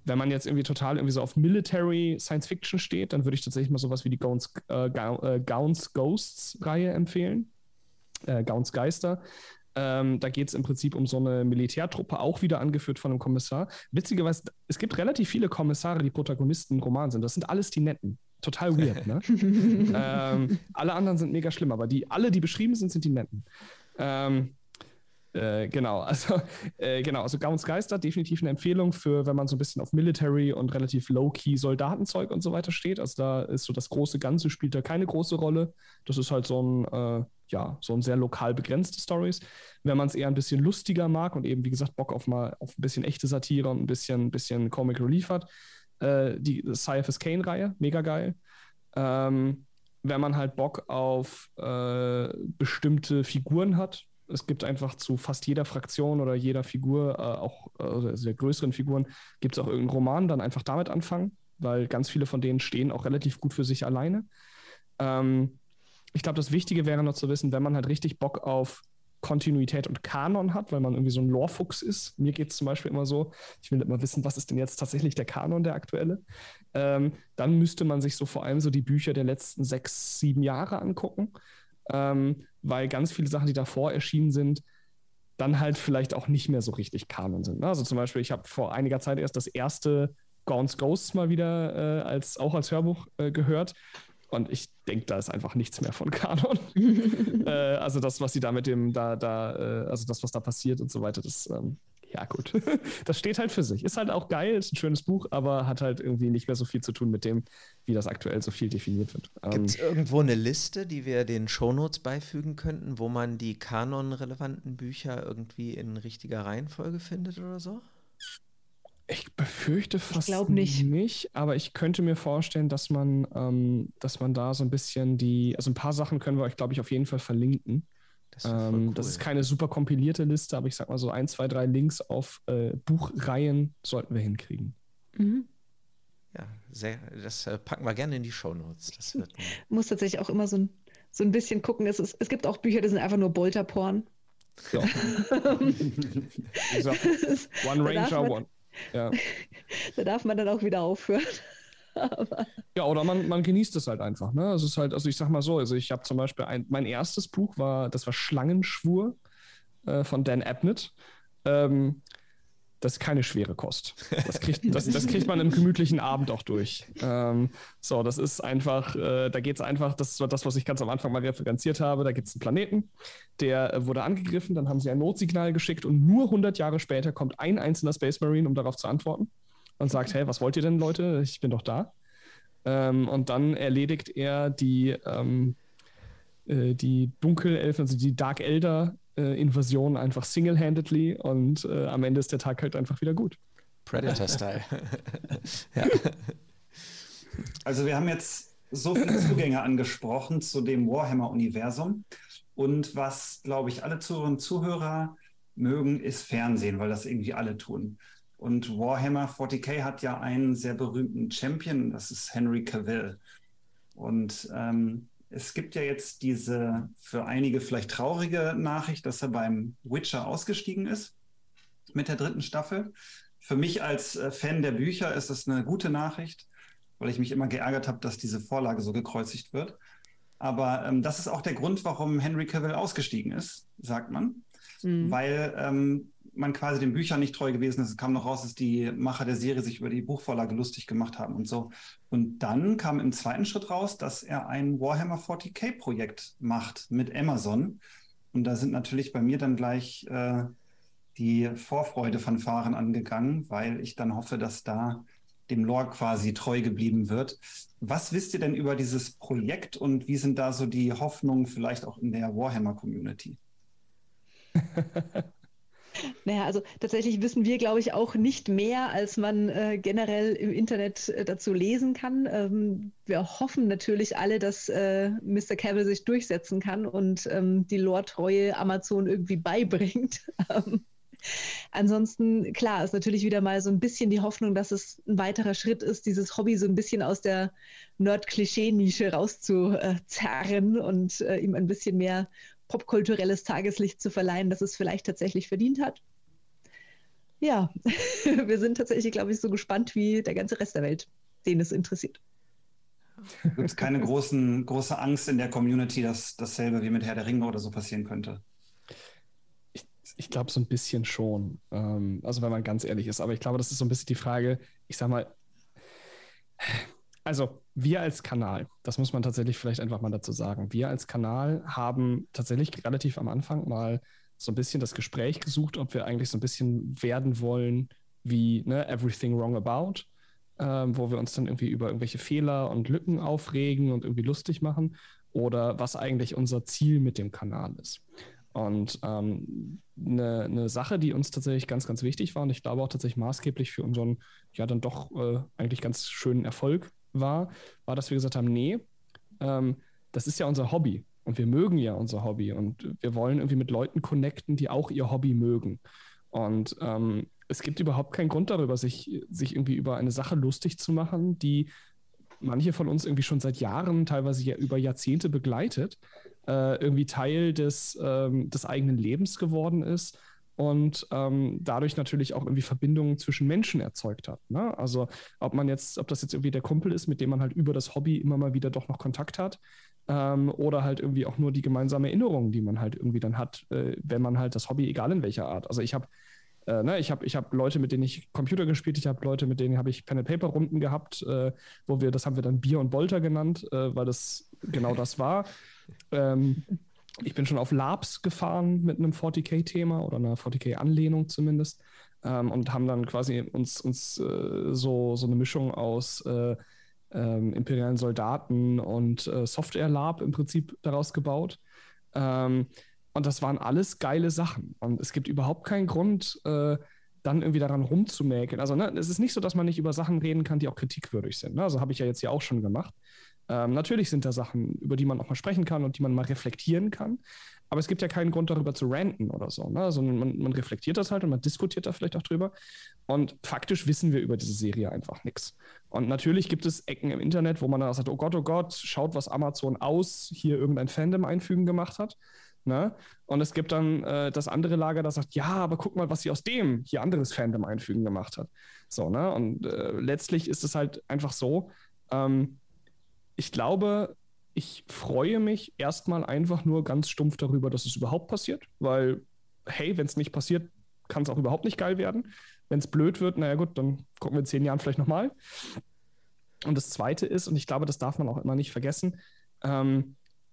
[SPEAKER 2] Wenn man jetzt irgendwie total irgendwie so auf Military Science Fiction steht, dann würde ich tatsächlich mal sowas wie die Gaunt's, äh, Gaunt's Ghosts Reihe empfehlen. Äh, Gaunt's Geister. Ähm, da geht es im Prinzip um so eine Militärtruppe, auch wieder angeführt von einem Kommissar. Witzigerweise, es gibt relativ viele Kommissare, die Protagonisten im Roman sind. Das sind alles die Netten. Total weird, ne? ähm, alle anderen sind mega schlimm, aber die, alle, die beschrieben sind, sind die Netten. Ähm, Äh, genau, also äh, genau, also Gaunt's Geister, definitiv eine Empfehlung für, wenn man so ein bisschen auf Military und relativ low-key Soldatenzeug und so weiter steht. Also da ist so das große Ganze spielt da keine große Rolle. Das ist halt so ein, äh, ja, so ein sehr lokal begrenzte Stories. Wenn man es eher ein bisschen lustiger mag und eben, wie gesagt, Bock auf mal auf ein bisschen echte Satire und ein bisschen, bisschen Comic Relief hat, äh, die Cyphers Kane-Reihe, mega geil. Ähm, wenn man halt Bock auf äh, bestimmte Figuren hat, es gibt einfach zu fast jeder Fraktion oder jeder Figur, äh, auch also der größeren Figuren, gibt es auch irgendeinen Roman, dann einfach damit anfangen, weil ganz viele von denen stehen auch relativ gut für sich alleine. Ähm, ich glaube, das Wichtige wäre noch zu wissen, wenn man halt richtig Bock auf Kontinuität und Kanon hat, weil man irgendwie so ein Lore-Fuchs ist. Mir geht es zum Beispiel immer so, ich will immer wissen, was ist denn jetzt tatsächlich der Kanon, der aktuelle. Ähm, dann müsste man sich so vor allem so die Bücher der letzten sechs, sieben Jahre angucken. Ähm, weil ganz viele Sachen, die davor erschienen sind, dann halt vielleicht auch nicht mehr so richtig Kanon sind. Also zum Beispiel, ich habe vor einiger Zeit erst das erste Gaunt's Ghosts mal wieder äh, als, auch als Hörbuch äh, gehört. Und ich denke, da ist einfach nichts mehr von Kanon. äh, also das, was sie da mit dem, da, da, äh, also das, was da passiert und so weiter, das, ähm, ja gut. Das steht halt für sich. Ist halt auch geil, ist ein schönes Buch, aber hat halt irgendwie nicht mehr so viel zu tun mit dem, wie das aktuell so viel definiert wird.
[SPEAKER 3] Gibt es ähm, irgendwo eine Liste, die wir den Shownotes beifügen könnten, wo man die kanonrelevanten Bücher irgendwie in richtiger Reihenfolge findet oder so?
[SPEAKER 2] Ich befürchte fast
[SPEAKER 4] ich nicht.
[SPEAKER 2] nicht, aber ich könnte mir vorstellen, dass man, ähm, dass man da so ein bisschen die, also ein paar Sachen können wir euch, glaube ich, auf jeden Fall verlinken. Das, ähm, cool. Das ist keine super kompilierte Liste, aber ich sag mal so ein, zwei, drei Links auf äh, Buchreihen sollten wir hinkriegen.
[SPEAKER 4] Mhm.
[SPEAKER 3] Ja, sehr, das äh, packen wir gerne in die Shownotes. Das wird
[SPEAKER 4] ein... muss tatsächlich auch immer so ein, so ein bisschen gucken. Es, ist, es gibt auch Bücher, die sind einfach nur Bolterporn.
[SPEAKER 2] Ja. One Ranger, man, One. Ja.
[SPEAKER 4] Da darf man dann auch wieder aufhören.
[SPEAKER 2] Aber ja, oder man, man genießt es halt einfach. Ne? Also, es ist halt, also ich sag mal so, also ich habe zum Beispiel ein, mein erstes Buch war, das war Schlangenschwur äh, von Dan Abnett. Ähm, das ist keine schwere Kost. Das kriegt, das, das kriegt man im gemütlichen Abend auch durch. Ähm, so, das ist einfach, äh, da geht es einfach, das war das, was ich ganz am Anfang mal referenziert habe, da gibt es einen Planeten, der äh, wurde angegriffen, dann haben sie ein Notsignal geschickt und nur hundert Jahre später kommt ein einzelner Space Marine, um darauf zu antworten. Und sagt, hey, was wollt ihr denn, Leute? Ich bin doch da. Ähm, und dann erledigt er die, ähm, äh, die Dunkelelfen, also die Dark Elder äh, Invasion einfach single-handedly und äh, am Ende ist der Tag halt einfach wieder gut.
[SPEAKER 3] Predator-Style. Ja.
[SPEAKER 5] Also wir haben jetzt so viele Zugänge angesprochen zu dem Warhammer-Universum und was, glaube ich, alle Zuhörerinnen und Zuhörer mögen, ist Fernsehen, weil das irgendwie alle tun. Und Warhammer forty K hat ja einen sehr berühmten Champion, das ist Henry Cavill. Und ähm, es gibt ja jetzt diese für einige vielleicht traurige Nachricht, dass er beim Witcher ausgestiegen ist mit der dritten Staffel. Für mich als äh, Fan der Bücher ist das eine gute Nachricht, weil ich mich immer geärgert habe, dass diese Vorlage so gekreuzigt wird. Aber ähm, das ist auch der Grund, warum Henry Cavill ausgestiegen ist, sagt man. Mhm. Weil ähm, man quasi den Büchern nicht treu gewesen ist. Es kam noch raus, dass die Macher der Serie sich über die Buchvorlage lustig gemacht haben und so. Und dann kam im zweiten Schritt raus, dass er ein Warhammer forty K Projekt macht mit Amazon. Und da sind natürlich bei mir dann gleich äh, die Vorfreude-Fanfaren angegangen, weil ich dann hoffe, dass da dem Lore quasi treu geblieben wird. Was wisst ihr denn über dieses Projekt und wie sind da so die Hoffnungen vielleicht auch in der Warhammer-Community?
[SPEAKER 4] Naja, also tatsächlich wissen wir, glaube ich, auch nicht mehr, als man äh, generell im Internet äh, dazu lesen kann. Ähm, wir hoffen natürlich alle, dass äh, Mister Cavill sich durchsetzen kann und ähm, die Lore-Treue Amazon irgendwie beibringt. ähm, ansonsten, klar, ist natürlich wieder mal so ein bisschen die Hoffnung, dass es ein weiterer Schritt ist, dieses Hobby so ein bisschen aus der Nerd-Klischee-Nische rauszuzerren und äh, ihm ein bisschen mehr popkulturelles Tageslicht zu verleihen, dass es vielleicht tatsächlich verdient hat. ja, wir sind tatsächlich, glaube ich, so gespannt wie der ganze Rest der Welt, den es interessiert.
[SPEAKER 5] Gibt es keine großen, große Angst in der Community, dass dasselbe wie mit Herr der Ringe oder so passieren könnte?
[SPEAKER 2] Ich, ich glaube so ein bisschen schon. Ähm, also wenn man ganz ehrlich ist. Aber ich glaube, das ist so ein bisschen die Frage, ich sag mal, also wir als Kanal, das muss man tatsächlich vielleicht einfach mal dazu sagen, wir als Kanal haben tatsächlich relativ am Anfang mal so ein bisschen das Gespräch gesucht, ob wir eigentlich so ein bisschen werden wollen wie ne, Everything Wrong About, ähm, wo wir uns dann irgendwie über irgendwelche Fehler und Lücken aufregen und irgendwie lustig machen oder was eigentlich unser Ziel mit dem Kanal ist. Und ähm, eine, eine Sache, die uns tatsächlich ganz, ganz wichtig war und ich glaube auch tatsächlich maßgeblich für unseren, ja dann doch äh, eigentlich ganz schönen Erfolg war, war, dass wir gesagt haben, nee, ähm, das ist ja unser Hobby und wir mögen ja unser Hobby und wir wollen irgendwie mit Leuten connecten, die auch ihr Hobby mögen. Und ähm, es gibt überhaupt keinen Grund darüber, sich, sich irgendwie über eine Sache lustig zu machen, die manche von uns irgendwie schon seit Jahren, teilweise ja über Jahrzehnte begleitet, äh, irgendwie Teil des, ähm, des eigenen Lebens geworden ist und ähm, dadurch natürlich auch irgendwie Verbindungen zwischen Menschen erzeugt hat. Ne? Also ob man jetzt, ob das jetzt irgendwie der Kumpel ist, mit dem man halt über das Hobby immer mal wieder doch noch Kontakt hat, ähm, oder halt irgendwie auch nur die gemeinsame Erinnerung, die man halt irgendwie dann hat, äh, wenn man halt das Hobby, egal in welcher Art. Also ich habe Äh, ne, ich habe ich hab Leute, mit denen ich Computer gespielt, ich habe Leute, mit denen habe ich Pen-and-Paper-Runden gehabt, äh, wo wir, das haben wir dann Bier und Bolter genannt, äh, weil das genau das war. Ähm, ich bin schon auf Labs gefahren mit einem forty K-Thema oder einer forty K-Anlehnung zumindest ähm, und haben dann quasi uns, uns äh, so, so eine Mischung aus äh, ähm, imperialen Soldaten und äh, Software-Lab im Prinzip daraus gebaut. Ähm, Und das waren alles geile Sachen. Und es gibt überhaupt keinen Grund, äh, dann irgendwie daran rumzumäkeln. Also, ne, es ist nicht so, dass man nicht über Sachen reden kann, die auch kritikwürdig sind. Ne? Also habe ich ja jetzt ja auch schon gemacht. Ähm, natürlich sind da Sachen, über die man auch mal sprechen kann und die man mal reflektieren kann. Aber es gibt ja keinen Grund, darüber zu ranten oder so. Ne? Also man, man reflektiert das halt und man diskutiert da vielleicht auch drüber. Und faktisch wissen wir über diese Serie einfach nichts. Und natürlich gibt es Ecken im Internet, wo man dann sagt, oh Gott, oh Gott, schaut, was Amazon aus hier irgendein Fandom einfügen gemacht hat. Ne? Und es gibt dann äh, das andere Lager, das sagt, ja, aber guck mal, was sie aus dem hier anderes Fandom einfügen gemacht hat. So, ne? Und äh, letztlich ist es halt einfach so, ähm, ich glaube, ich freue mich erstmal einfach nur ganz stumpf darüber, dass es überhaupt passiert, weil, hey, wenn es nicht passiert, kann es auch überhaupt nicht geil werden. Wenn es blöd wird, naja gut, dann gucken wir in zehn Jahren vielleicht nochmal. Und das Zweite ist, und ich glaube, das darf man auch immer nicht vergessen, ähm,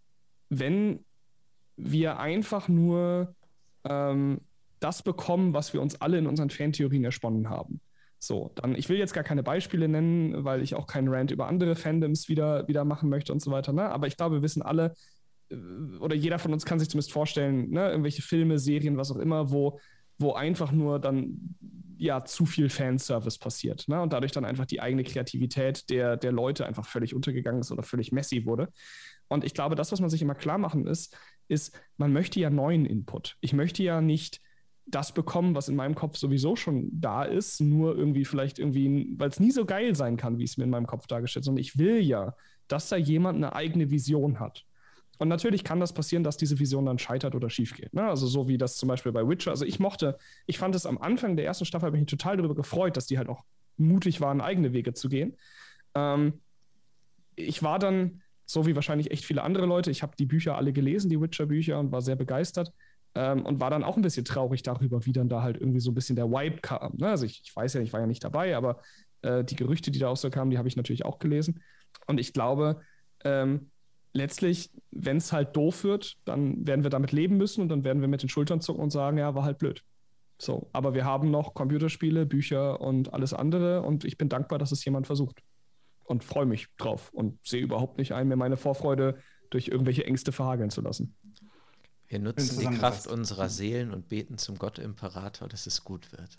[SPEAKER 2] wenn wir einfach nur ähm, das bekommen, was wir uns alle in unseren Fantheorien ersponnen haben. So, dann, ich will jetzt gar keine Beispiele nennen, weil ich auch keinen Rant über andere Fandoms wieder, wieder machen möchte und so weiter, ne? Aber ich glaube, wir wissen alle, äh, oder jeder von uns kann sich zumindest vorstellen, ne? Irgendwelche Filme, Serien, was auch immer, wo, wo einfach nur dann ja zu viel Fanservice passiert, ne? Und dadurch dann einfach die eigene Kreativität der, der Leute einfach völlig untergegangen ist oder völlig messy wurde. Und ich glaube, das, was man sich immer klar machen ist, ist, man möchte ja neuen Input. Ich möchte ja nicht das bekommen, was in meinem Kopf sowieso schon da ist, nur irgendwie vielleicht irgendwie, weil es nie so geil sein kann, wie es mir in meinem Kopf dargestellt ist, sondern ich will ja, dass da jemand eine eigene Vision hat. Und natürlich kann das passieren, dass diese Vision dann scheitert oder schief geht. Ne? Also so wie das zum Beispiel bei Witcher. Also ich mochte, ich fand es am Anfang der ersten Staffel, habe ich mich total darüber gefreut, dass die halt auch mutig waren, eigene Wege zu gehen. Ähm, ich war dann so wie wahrscheinlich echt viele andere Leute. Ich habe die Bücher alle gelesen, die Witcher-Bücher, und war sehr begeistert. Ähm, und war dann auch ein bisschen traurig darüber, wie dann da halt irgendwie so ein bisschen der Vibe kam. Ne? Also ich, ich weiß ja, ich war ja nicht dabei, aber äh, die Gerüchte, die da auch so kamen, die habe ich natürlich auch gelesen. Und ich glaube, ähm, letztlich, wenn es halt doof wird, dann werden wir damit leben müssen und dann werden wir mit den Schultern zucken und sagen, ja, war halt blöd. So, aber wir haben noch Computerspiele, Bücher und alles andere und ich bin dankbar, dass es jemand versucht. Und freue mich drauf und sehe überhaupt nicht ein, mir meine Vorfreude durch irgendwelche Ängste verhageln zu lassen.
[SPEAKER 3] Wir nutzen die Kraft unserer Seelen und beten zum Gott Imperator, dass es gut wird.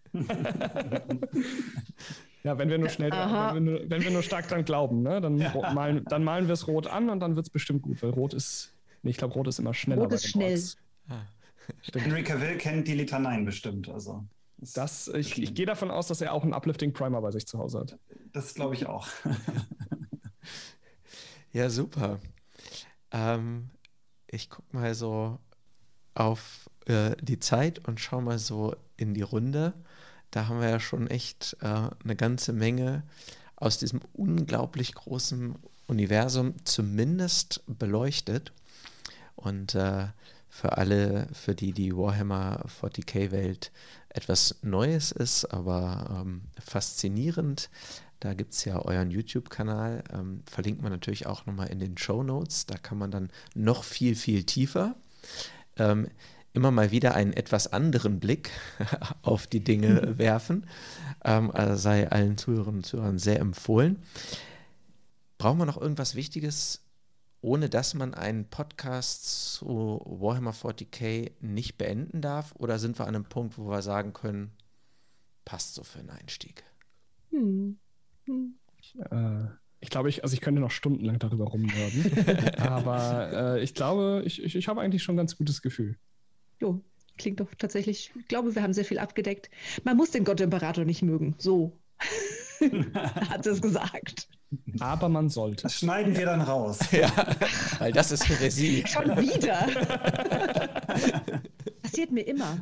[SPEAKER 2] Ja, wenn wir nur schnell, wenn wir nur, wenn wir nur stark dran glauben, ne? dann, ja. malen, dann malen wir es rot an und dann wird es bestimmt gut, weil rot ist, nee, ich glaube, rot ist immer schneller.
[SPEAKER 4] Rot ist schnell.
[SPEAKER 5] Ah. Henry Cavill kennt die Litaneien bestimmt, also.
[SPEAKER 2] Das, ich, ich gehe davon aus, dass er auch einen Uplifting Primer bei sich zu Hause hat.
[SPEAKER 5] Das glaube ich auch.
[SPEAKER 3] Ja, super. Ähm, ich gucke mal so auf äh, die Zeit und schaue mal so in die Runde. da haben wir ja schon echt äh, eine ganze Menge aus diesem unglaublich großen Universum zumindest beleuchtet. Und äh, für alle, für die die Warhammer forty K-Welt etwas Neues ist, aber ähm, faszinierend, da gibt es ja euren YouTube-Kanal, ähm, verlinkt man natürlich auch nochmal in den Shownotes, da kann man dann noch viel, viel tiefer ähm, immer mal wieder einen etwas anderen Blick auf die Dinge werfen. Ähm, also sei allen Zuhörerinnen und Zuhörern sehr empfohlen. Brauchen wir noch irgendwas Wichtiges, ohne dass man einen Podcast zu Warhammer forty K nicht beenden darf? Oder sind wir an einem Punkt, wo wir sagen können, passt so für einen Einstieg?
[SPEAKER 4] Hm. Hm.
[SPEAKER 2] Äh, ich glaube, ich, also ich könnte noch stundenlang darüber rumnörden. aber äh, ich glaube, ich, ich, ich habe eigentlich schon ein ganz gutes Gefühl.
[SPEAKER 4] Jo, klingt doch tatsächlich, ich glaube, wir haben sehr viel abgedeckt. Man muss den Gott Imperator nicht mögen, so hat es gesagt.
[SPEAKER 2] Aber man sollte.
[SPEAKER 5] Das schneiden wir dann raus.
[SPEAKER 3] Ja, weil das ist Häresie.
[SPEAKER 4] Schon wieder. Passiert mir immer.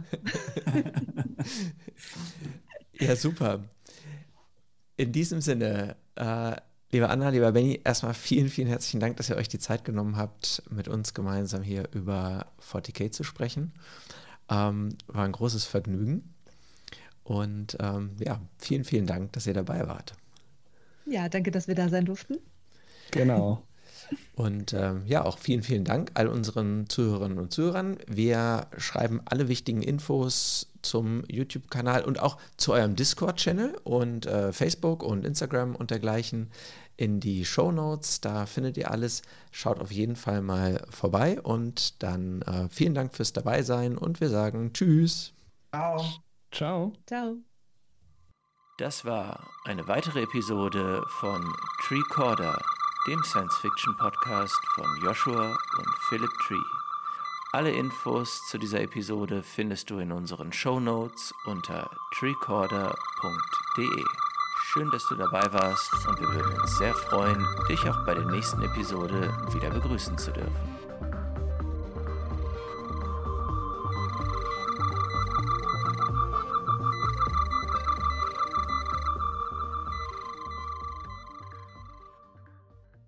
[SPEAKER 3] Ja, super. In diesem Sinne, äh, lieber Anna, lieber Benny, erstmal vielen, vielen herzlichen Dank, dass ihr euch die Zeit genommen habt, mit uns gemeinsam hier über forty K zu sprechen. Ähm, war ein großes Vergnügen. Und ähm, ja, vielen, vielen Dank, dass ihr dabei wart.
[SPEAKER 4] Ja, danke, dass wir da sein durften.
[SPEAKER 2] Genau.
[SPEAKER 3] Und ähm, ja, auch vielen, vielen Dank all unseren Zuhörerinnen und Zuhörern. Wir schreiben alle wichtigen Infos zum YouTube-Kanal und auch zu eurem Discord-Channel und äh, Facebook und Instagram und dergleichen in die Shownotes. Da findet ihr alles. Schaut auf jeden Fall mal vorbei und dann äh, vielen Dank fürs Dabeisein und wir sagen Tschüss.
[SPEAKER 5] Ciao.
[SPEAKER 2] Ciao.
[SPEAKER 4] Ciao.
[SPEAKER 1] Das war eine weitere Episode von Treecorder, dem Science-Fiction-Podcast von Joshua und Philip Tree. Alle Infos zu dieser Episode findest du in unseren Shownotes unter treecorder punkt de. Schön, dass du dabei warst und wir würden uns sehr freuen, dich auch bei der nächsten Episode wieder begrüßen zu dürfen.